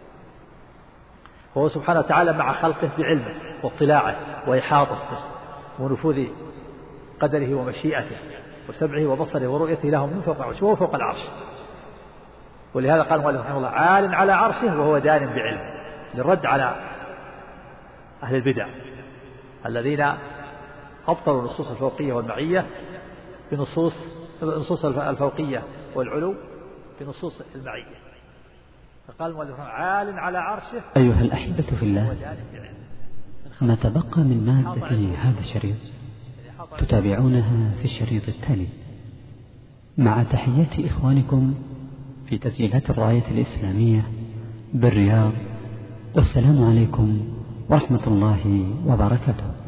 D: وهو سبحانه وتعالى مع خلقه بعلمه واطلاعه وإحاطته ونفوذ قدره ومشيئته وسمعه وبصره ورؤيته لهم من فوق العرش وهو فوق العرش. ولهذا قال مؤلف رحمه الله عال على عرشه وهو دان بعلمه، للرد على أهل البدع الذين أبطلوا النصوص الفوقية والمعية بنصوص النصوص الفوقية والعلو بنصوص المعية. فقال مؤلف عال على عرشه.
B: أيها الأحبة في الله، ما تبقى من مادة هذا الشريط تتابعونها في الشريط التالي، مع تحيات إخوانكم في تسجيلات الراية الإسلامية بالرياض، والسلام عليكم ورحمة الله وبركاته.